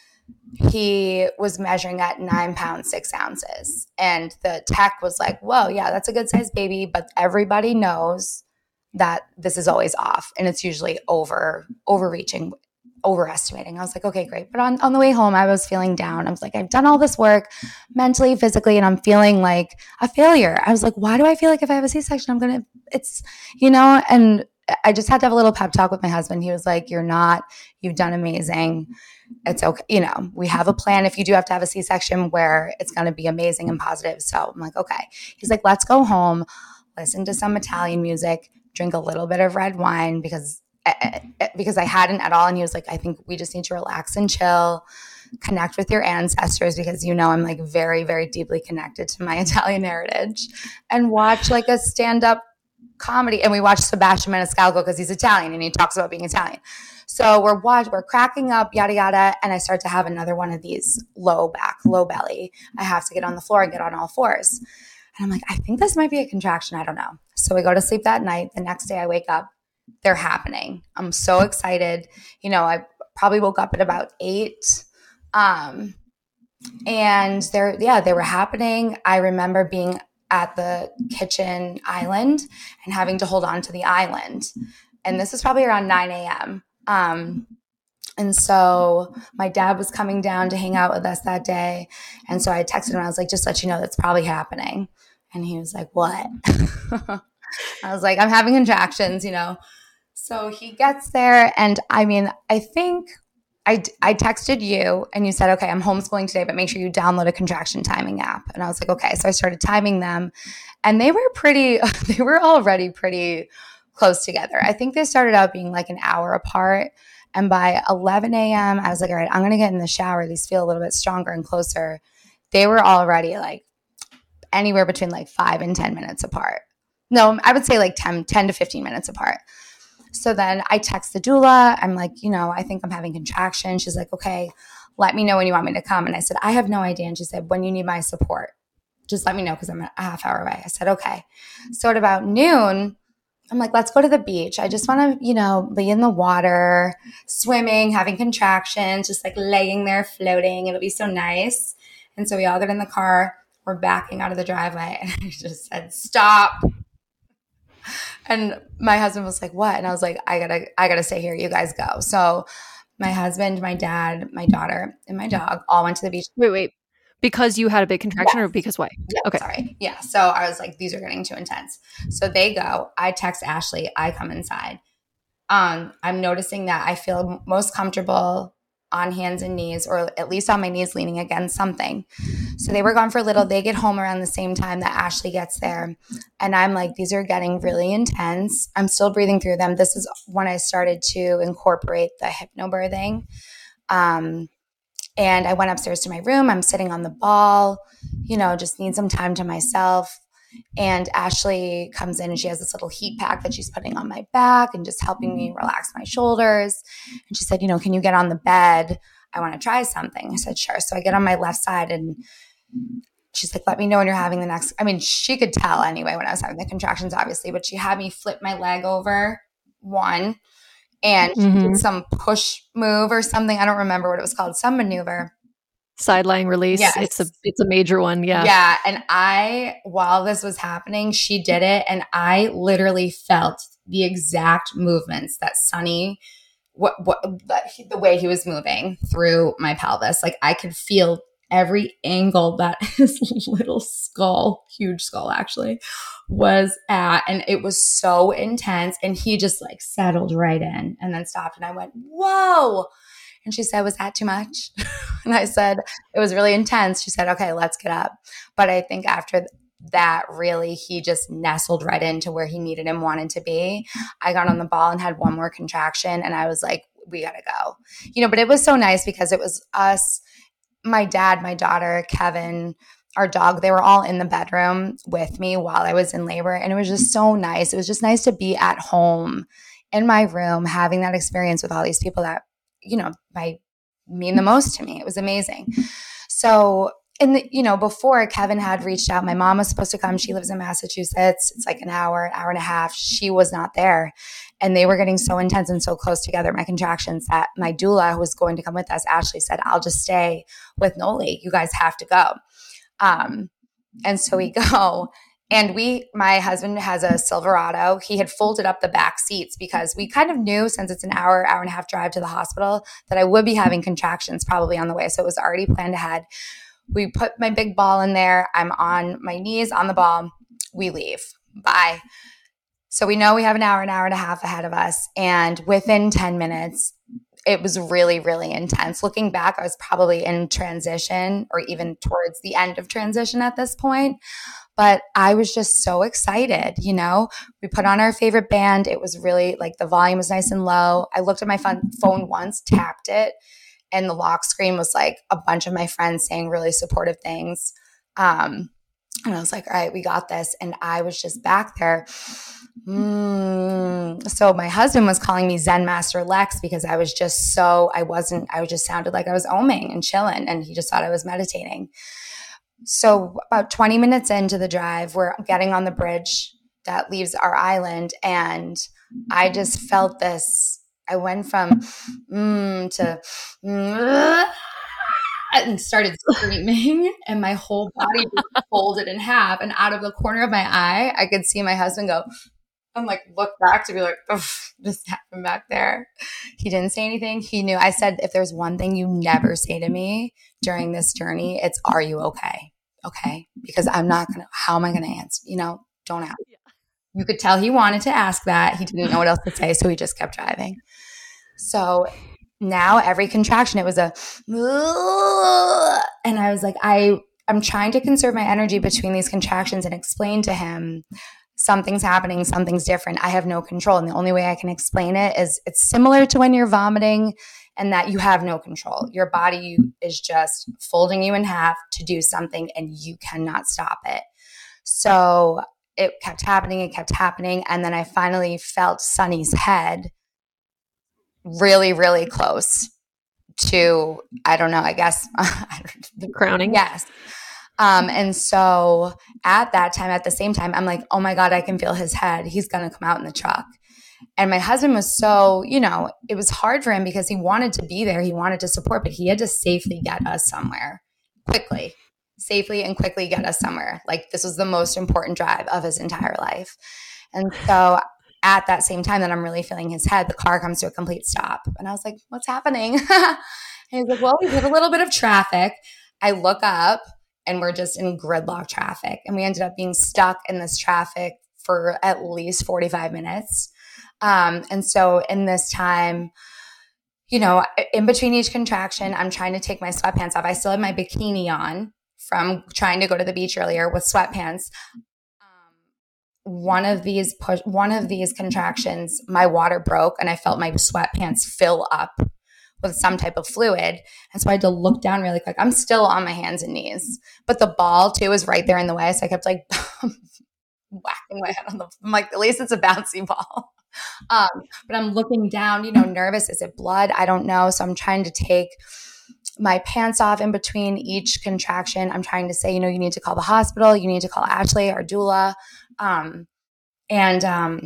He was measuring at nine pounds, six ounces. And the tech was like, whoa, yeah, that's a good size baby. But everybody knows that this is always off and it's usually over, overreaching, overestimating. I was like, okay, great. But on, on the way home, I was feeling down. I was like, I've done all this work mentally, physically, and I'm feeling like a failure. I was like, why do I feel like if I have a C-section, I'm going to, it's, you know, and I just had to have a little pep talk with my husband. He was like, you're not, you've done amazing. It's okay. You know, we have a plan if you do have to have a C-section where it's going to be amazing and positive. So I'm like, okay. He's like, let's go home, listen to some Italian music, drink a little bit of red wine because because I hadn't at all. And he was like, I think we just need to relax and chill. connect with your ancestors, because you know I'm like very, very deeply connected to my Italian heritage, and watch like a stand-up comedy. And we watch Sebastian Maniscalco because he's Italian and he talks about being Italian. So we're watch, we're cracking up, yada, yada. And I start to have another one of these low back, low belly. I have to get on the floor and get on all fours. And I'm like, I think this might be a contraction. I don't know. So we go to sleep that night. The next day I wake up, they're happening. I'm so excited. You know, I probably woke up at about eight. Um, and they're, yeah, they were happening. I remember being at the kitchen island and having to hold on to the island. And this was probably around nine a.m. Um, and so my dad was coming down to hang out with us that day. And so I texted him. I was like, just let you know that's probably happening. And he was like, what? I was like, I'm having contractions, you know. So he gets there. And I mean, I think I, I texted you and you said, okay, I'm homeschooling today, but make sure you download a contraction timing app. And I was like, okay. So I started timing them and they were pretty, they were already pretty close together. I think they started out being like an hour apart. And by eleven a.m., I was like, all right, I'm going to get in the shower. These feel a little bit stronger and closer. They were already like anywhere between like five and ten minutes apart. No, I would say like ten, ten to fifteen minutes apart. So then I text the doula. I'm like, you know, I think I'm having contractions. She's like, okay, let me know when you want me to come. And I said, I have no idea. And she said, when you need my support, just let me know because I'm a half hour away. I said, okay. So at about noon, I'm like, let's go to the beach. I just want to, you know, be in the water, swimming, having contractions, just like laying there floating. It'll be so nice. And so we all get in the car. We're backing out of the driveway. And I just said, stop. And my husband was like, what? And I was like, I gotta, I gotta stay here. You guys go. So my husband, my dad, my daughter, and my dog all went to the beach. Wait, wait. Because you had a big contraction Yes. or because why? Yeah, Okay. Sorry. Yeah. So I was like, these are getting too intense. So they go. I text Ashley. I come inside. Um, I'm noticing that I feel most comfortable on hands and knees, or at least on my knees leaning against something. So they were gone for a little. They get home around the same time that Ashley gets there. And I'm like, these are getting really intense. I'm still breathing through them. This is when I started to incorporate the hypnobirthing. Um, and I went upstairs to my room. I'm sitting on the ball, you know, just need some time to myself. And Ashley comes in and she has this little heat pack that she's putting on my back and just helping me relax my shoulders. And she said, you know, can you get on the bed? I want to try something. I said, sure. So I get on my left side and she's like, let me know when you're having the next. I mean, she could tell anyway when I was having the contractions, obviously, but she had me flip my leg over one and Mhm. she did some push move or something. I don't remember what it was called, some maneuver. Side lying release. Yes. It's a it's a major one. Yeah. Yeah. And I, while this was happening, she did it. And I literally felt the exact movements that Sonny, what, what, that he, the way he was moving through my pelvis. Like I could feel every angle that his little skull, huge skull actually, was at. And it was so intense. And he just like settled right in and then stopped. And I went, whoa. And she said, was that too much? And I said, it was really intense. She said, okay, let's get up. But I think after that, really, he just nestled right into where he needed and wanted to be. I got on the ball and had one more contraction. And I was like, we got to go. You know, but it was so nice because it was us, my dad, my daughter, Kevin, our dog. They were all in the bedroom with me while I was in labor. And it was just so nice. It was just nice to be at home in my room, having that experience with all these people that, you know, might mean the most to me. It was amazing. So, in the, you know, before Kevin had reached out, my mom was supposed to come. She lives in Massachusetts. It's like an hour, an hour and a half. She was not there. And they were getting so intense and so close together, my contractions, that my doula, who was going to come with us, Ashley said, I'll just stay with Noli. You guys have to go. Um, and so we go. And we, my husband has a Silverado. He had folded up the back seats because we kind of knew, since it's an hour, hour and a half drive to the hospital, that I would be having contractions probably on the way. So it was already planned ahead. We put my big ball in there. I'm on my knees on the ball. We leave. Bye. So we know we have an hour, an hour and a half ahead of us. And within ten minutes, it was really, really intense. Looking back, I was probably in transition or even towards the end of transition at this point. But I was just so excited, you know. We put on our favorite band. It was really like the volume was nice and low. I looked at my phone, phone once, tapped it, and the lock screen was like a bunch of my friends saying really supportive things. Um, and I was like, all right, we got this. And I was just back there. Mm. So my husband was calling me Zen Master Lex because I was just so, I wasn't, I just sounded like I was oming and chilling, and he just thought I was meditating. So about twenty minutes into the drive, we're getting on the bridge that leaves our island, and I just felt this. I went from mm to mm, and started screaming, and my whole body just folded in half. And out of the corner of my eye, I could see my husband go and like look back to be like, oh, just happened back there. He didn't say anything. He knew. I said, if there's one thing you never say to me during this journey, it's, are you okay? Okay. Because I'm not going to, how am I going to answer? You know, don't ask. Yeah. You could tell he wanted to ask that. He didn't know what else to say. So he just kept driving. So now every contraction, it was a, and I was like, I, I'm trying to conserve my energy between these contractions and explain to him something's happening, something's different. I have no control. And the only way I can explain it is it's similar to when you're vomiting, and that you have no control. Your body is just folding you in half to do something, and you cannot stop it. So it kept happening. It kept happening. And then I finally felt Sunny's head really, really close to, I don't know, I guess. The crowning? Yes. Um, and so at that time, at the same time, I'm like, oh my God, I can feel his head. He's going to come out in the truck. And my husband was so, you know, it was hard for him because he wanted to be there. He wanted to support, but he had to safely get us somewhere quickly, safely and quickly get us somewhere. Like this was the most important drive of his entire life. And so at that same time that I'm really feeling his head, the car comes to a complete stop. And I was like, what's happening? And he's like, well, we hit a little bit of traffic. I look up, and we're just in gridlock traffic. And we ended up being stuck in this traffic for at least forty-five minutes. Um, and so in this time, you know, in between each contraction, I'm trying to take my sweatpants off. I still have my bikini on from trying to go to the beach earlier with sweatpants. Um, one of these push, one of these contractions, my water broke, and I felt my sweatpants fill up with some type of fluid. And so I had to look down really quick. I'm still on my hands and knees, but the ball too was right there in the way. So I kept like whacking my head on the, I'm like, at least it's a bouncy ball. Um, but I'm looking down, you know, nervous. Is it blood? I don't know. So I'm trying to take my pants off in between each contraction. I'm trying to say, you know, you need to call the hospital. You need to call Ashley, our doula. Um, and, um,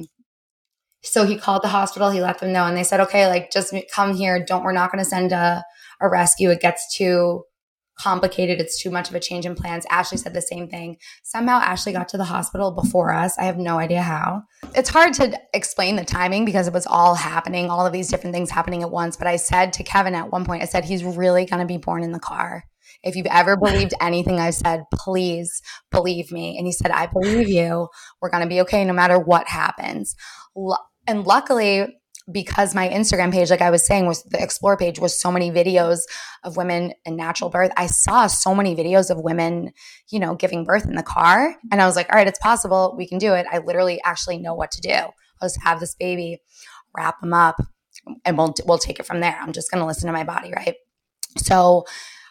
So he called the hospital, he let them know, and they said, okay, like just come here. Don't, we're not going to send a, a rescue. It gets too complicated. It's too much of a change in plans. Ashley said the same thing. Somehow Ashley got to the hospital before us. I have no idea how. It's hard to explain the timing because it was all happening, all of these different things happening at once. But I said to Kevin at one point, I said, he's really going to be born in the car. If you've ever believed anything I've said, please believe me. And he said, I believe you. We're going to be okay no matter what happens. And luckily, because my Instagram page, like I was saying, was the Explore page, was so many videos of women in natural birth. I saw so many videos of women, you know, giving birth in the car. And I was like, all right, it's possible. We can do it. I literally actually know what to do. I'll just have this baby, wrap him up, and we'll, we'll take it from there. I'm just going to listen to my body, right? So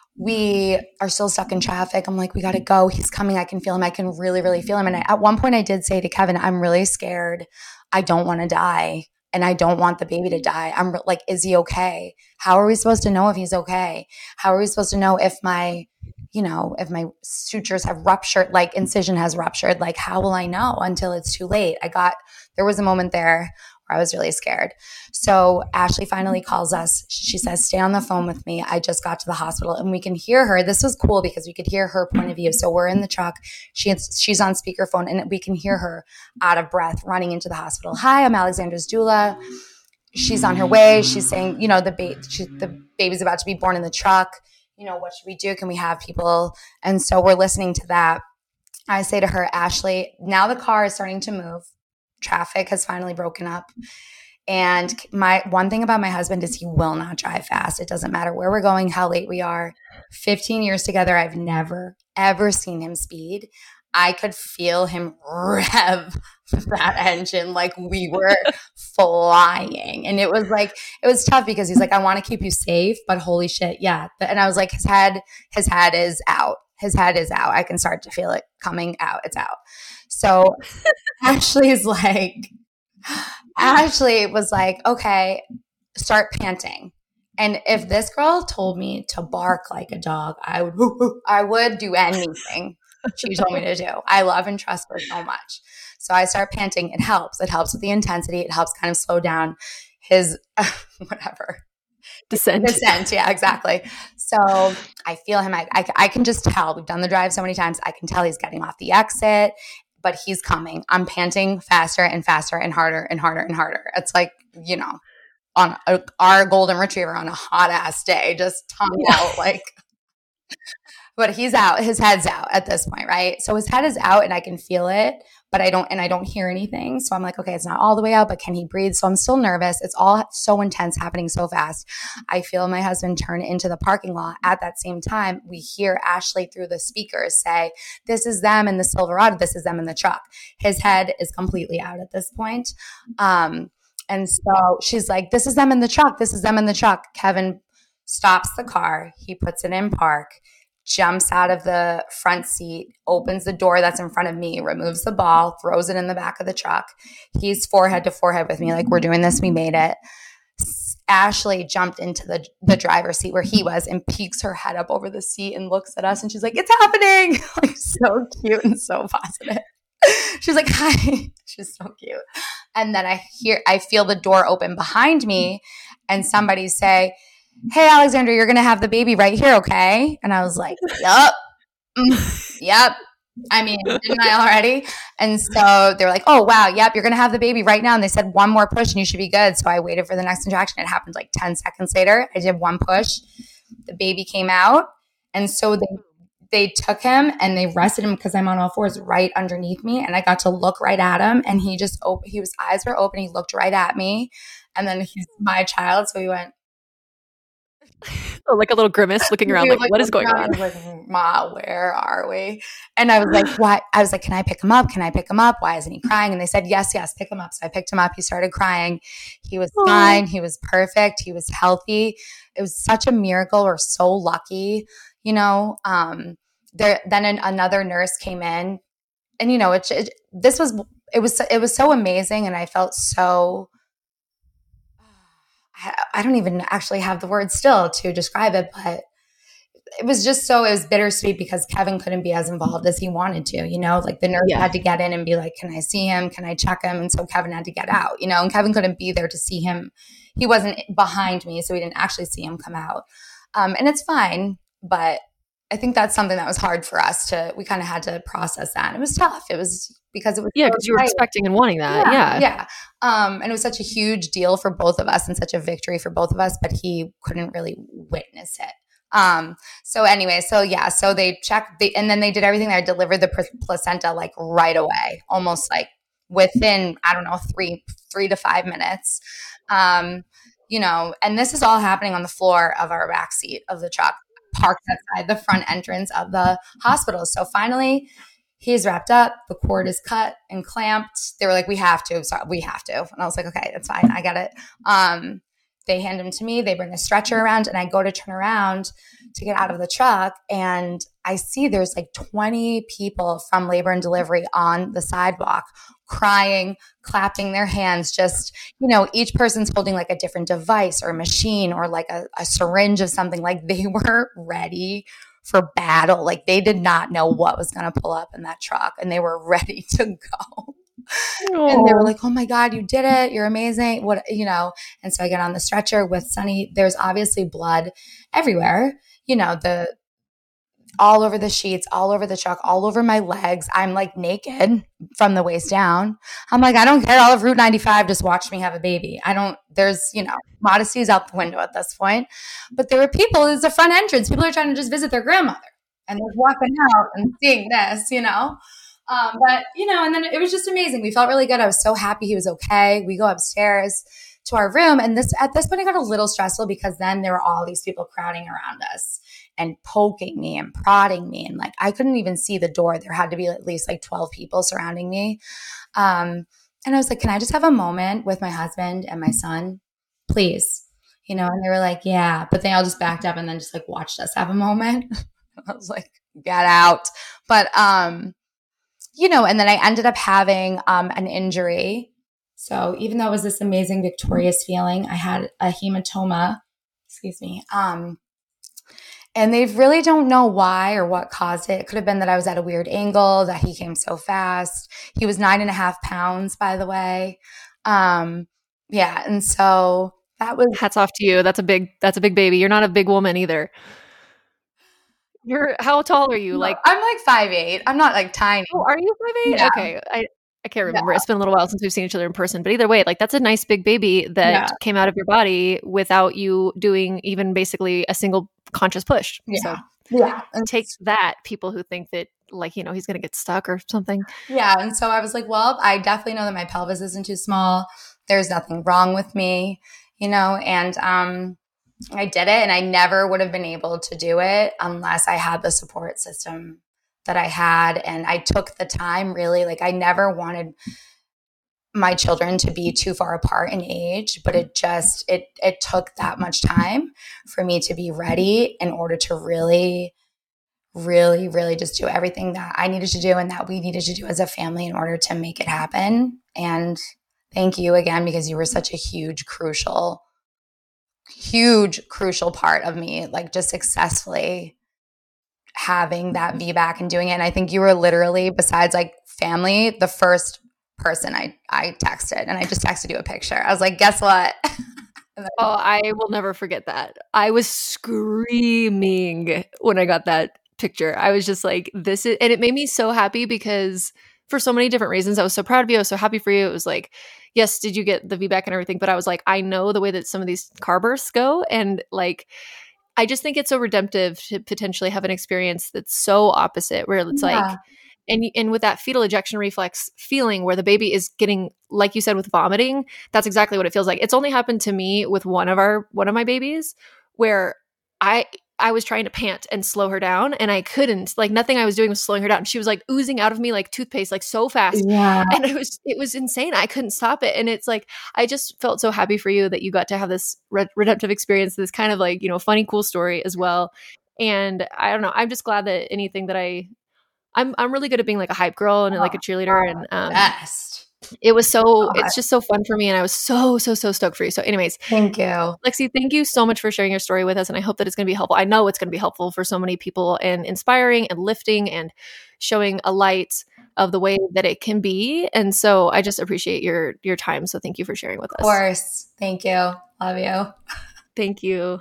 we are still stuck in traffic. I'm like, we got to go. He's coming. I can feel him. I can really, really feel him. And I, at one point I did say to Kevin, I'm really scared. I don't want to die. And I don't want the baby to die. I'm re- like, is he okay? How are we supposed to know if he's okay? How are we supposed to know if my, you know, if my sutures have ruptured, like incision has ruptured? Like, how will I know until it's too late? I got, there was a moment there where I was really scared. So Ashley finally calls us. She says, stay on the phone with me. I just got to the hospital, and we can hear her. This was cool because we could hear her point of view. So we're in the truck. She, she's on speakerphone, and we can hear her out of breath running into the hospital. Hi, I'm Alexandra's doula. She's on her way. She's saying, you know, the, ba- she, the baby's about to be born in the truck. You know, what should we do? Can we have people? And so we're listening to that. I say to her, Ashley, now the car is starting to move. Traffic has finally broken up. And my one thing about my husband is he will not drive fast. It doesn't matter where we're going, how late we are. fifteen years together, I've never, ever seen him speed. I could feel him rev that engine like we were flying. And it was like, it was tough because he's like, I want to keep you safe, but holy shit, yeah. And I was like, his head, his head is out. His head is out. I can start to feel it coming out. It's out. So Ashley's like, Ashley was like, okay, start panting. And if this girl told me to bark like a dog, I would, I would do anything she told me to do. I love and trust her so much. So I start panting. It helps. It helps with the intensity. It helps kind of slow down his uh, whatever. Descent. Descent. Yeah, exactly. So I feel him. I, I, I can just tell. We've done the drive so many times. I can tell he's getting off the exit, but he's coming. I'm panting faster and faster and harder and harder and harder. It's like, you know, on a, our golden retriever on a hot ass day, just tongue out like, but he's out, his head's out at this point, right? So his head is out and I can feel it, but I don't, and I don't hear anything. So I'm like, okay, it's not all the way out, but can he breathe? So I'm still nervous. It's all so intense, happening so fast. I feel my husband turn into the parking lot. At that same time, we hear Ashley through the speakers say, this is them in the Silverado. This is them in the truck. His head is completely out at this point. Um, And so she's like, this is them in the truck. This is them in the truck. Kevin stops the car. He puts it in park, jumps out of the front seat, opens the door that's in front of me, removes the ball, throws it in the back of the truck. He's forehead to forehead with me. Like, we're doing this. We made it. Ashley jumped into the, the driver's seat where he was and peeks her head up over the seat and looks at us. And she's like, it's happening. Like, so cute and so positive. She's like, hi. She's so cute. And then I hear, I feel the door open behind me and somebody say, hey, Alexandra, you're going to have the baby right here. Okay. And I was like, yep. Mm, yep. I mean, didn't I already? And so they were like, oh, wow. Yep. You're going to have the baby right now. And they said one more push and you should be good. So I waited for the next contraction. It happened like ten seconds later. I did one push. The baby came out. And so they They took him and they rested him because I'm on all fours right underneath me. And I got to look right at him. And he just, op- he was eyes were open. He looked right at me. And then he's my child. So he went. Oh, like a little grimace looking around, like, like, what is going on? I was like, Ma, where are we? And I was like, what? I was like, can I pick him up? Can I pick him up? Why isn't he crying? And they said, yes, yes, pick him up. So I picked him up. He started crying. He was Aww. fine. He was perfect. He was healthy. It was such a miracle. We're so lucky, you know. Um, there, then an, another nurse came in, and you know, it, it. This was it was it was so amazing, and I felt so. I don't even actually have the word still to describe it, but it was just so, it was bittersweet because Kevin couldn't be as involved as he wanted to, you know, like the nurse yeah. had to get in and be like, can I see him? Can I check him? And so Kevin had to get out, you know, and Kevin couldn't be there to see him. He wasn't behind me, so we didn't actually see him come out. Um, and it's fine, but I think that's something that was hard for us to, we kind of had to process that. And it was tough. It was because it was. Yeah, because so you were expecting and wanting that. Yeah. Yeah. yeah. Um, and it was such a huge deal for both of us and such a victory for both of us, but he couldn't really witness it. Um, so anyway, so yeah, so they checked the, and then they did everything. They delivered the placenta like right away, almost like within, I don't know, three, three to five minutes. Um, you know, and this is all happening on the floor of our backseat of the truck, parked outside the front entrance of the hospital. So finally he's wrapped up, the cord is cut and clamped. They were like, we have to, so we have to. And I was like, okay, that's fine. I get it. Um, they hand him to me, they bring a stretcher around, and I go to turn around to get out of the truck. And I see there's like twenty people from labor and delivery on the sidewalk, crying, clapping their hands, just, you know, each person's holding like a different device or machine or like a, a syringe of something. Like they were ready for battle. Like they did not know what was going to pull up in that truck, and they were ready to go. Aww. And they were like, oh my God, you did it. You're amazing. What, you know, and so I get on the stretcher with Sunny. There's obviously blood everywhere, you know, the, all over the sheets, all over the truck, all over my legs. I'm like naked from the waist down. I'm like, I don't care. All of Route ninety-five just watched me have a baby. I don't, there's, you know, modesty is out the window at this point. But there were people, it's a front entrance. People are trying to just visit their grandmother. And they're walking out and seeing this, you know. Um, but, you know, and then it was just amazing. We felt really good. I was so happy he was okay. We go upstairs to our room. And this at this point, it got a little stressful because then there were all these people crowding around us. and poking me and prodding me. And like, I couldn't even see the door. There had to be at least like twelve people surrounding me. Um, and I was like, can I just have a moment with my husband and my son, please? You know, and they were like, yeah, but they all just backed up and then just like watched us have a moment. I was like, get out. But, um, you know, and then I ended up having um, an injury. So even though it was this amazing, victorious feeling, I had a hematoma, excuse me. Um, and they really don't know why or what caused it. It could have been that I was at a weird angle, that he came so fast. He was nine and a half pounds, by the way. Um, yeah. And so that was hats off to you. That's a big, that's a big baby. You're not a big woman either. You're, how tall are you? No, like, I'm like five eight. I'm not like tiny. Oh, are you five eight? Yeah. Okay. I, I can't remember. Yeah. It's been a little while since we've seen each other in person, but either way, like that's a nice big baby that Yeah. came out of your body without you doing even basically a single conscious push. Yeah. So Yeah. And take that, people who think that like, you know, he's going to get stuck or something. Yeah. And so I was like, well, I definitely know that my pelvis isn't too small. There's nothing wrong with me, you know, and um, I did it, and I never would have been able to do it unless I had the support system that I had. And I took the time, really. Like, I never wanted my children to be too far apart in age, but it just, it, it took that much time for me to be ready in order to really, really, really just do everything that I needed to do and that we needed to do as a family in order to make it happen. And thank you again, because you were such a huge, crucial, huge, crucial part of me, like just successfully having that V BAC and doing it. And I think you were literally, besides like family, the first person I, I texted, and I just texted you a picture. I was like, guess what? then- Oh, I will never forget that. I was screaming when I got that picture. I was just like, this is, and it made me so happy because for so many different reasons, I was so proud of you. I was so happy for you. It was like, yes, did you get the V BAC and everything? But I was like, I know the way that some of these car births go. And like, I just think it's so redemptive to potentially have an experience that's so opposite, where it's Yeah. like, and and with that fetal ejection reflex feeling where the baby is getting, like you said, with vomiting, that's exactly what it feels like. It's only happened to me with one of our one of my babies, where I I was trying to pant and slow her down, and I couldn't. Like, nothing I was doing was slowing her down. She was like oozing out of me like toothpaste, like so fast. Yeah. And it was it was insane. I couldn't stop it. And it's like, I just felt so happy for you that you got to have this re- redemptive experience, this kind of like, you know, funny, cool story as well. And I don't know, I'm just glad that anything that I, I'm I'm really good at being like a hype girl and like a cheerleader. And um, Best. it was so, it's just so fun for me. And I was so, so, so stoked for you. So anyways, Thank you. Lexi, thank you so much for sharing your story with us. And I hope that it's going to be helpful. I know it's going to be helpful for so many people, and inspiring and lifting and showing a light of the way that it can be. And so I just appreciate your your time. So thank you for sharing with us. Of course. Thank you. Love you. Thank you.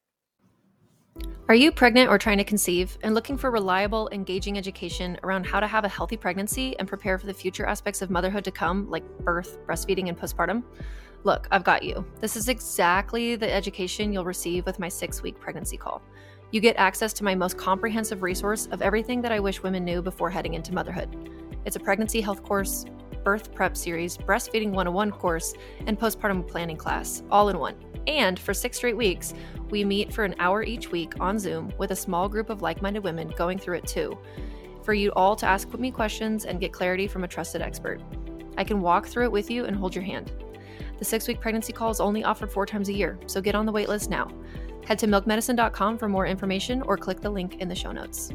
Are you pregnant or trying to conceive and looking for reliable, engaging education around how to have a healthy pregnancy and prepare for the future aspects of motherhood to come, like birth, breastfeeding, and postpartum? Look, I've got you. This is exactly the education you'll receive with my six-week pregnancy call. You get access to my most comprehensive resource of everything that I wish women knew before heading into motherhood. It's a pregnancy health course, birth prep series, breastfeeding one oh one course, and postpartum planning class, all in one. And for six straight weeks, we meet for an hour each week on Zoom with a small group of like-minded women going through it too, for you all to ask me questions and get clarity from a trusted expert. I can walk through it with you and hold your hand. The six-week pregnancy call is only offered four times a year, so get on the wait list now. Head to milk medicine dot com for more information or click the link in the show notes.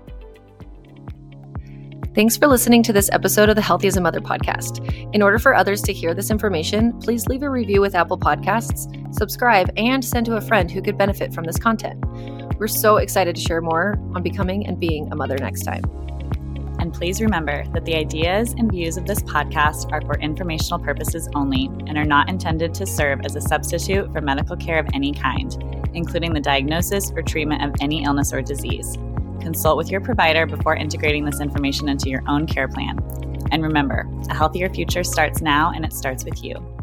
Thanks for listening to this episode of the Healthy as a Mother podcast. In order for others to hear this information, please leave a review with Apple Podcasts, subscribe, and send to a friend who could benefit from this content. We're so excited to share more on becoming and being a mother next time. And please remember that the ideas and views of this podcast are for informational purposes only and are not intended to serve as a substitute for medical care of any kind, including the diagnosis or treatment of any illness or disease. Consult with your provider before integrating this information into your own care plan. And remember, a healthier future starts now, and it starts with you.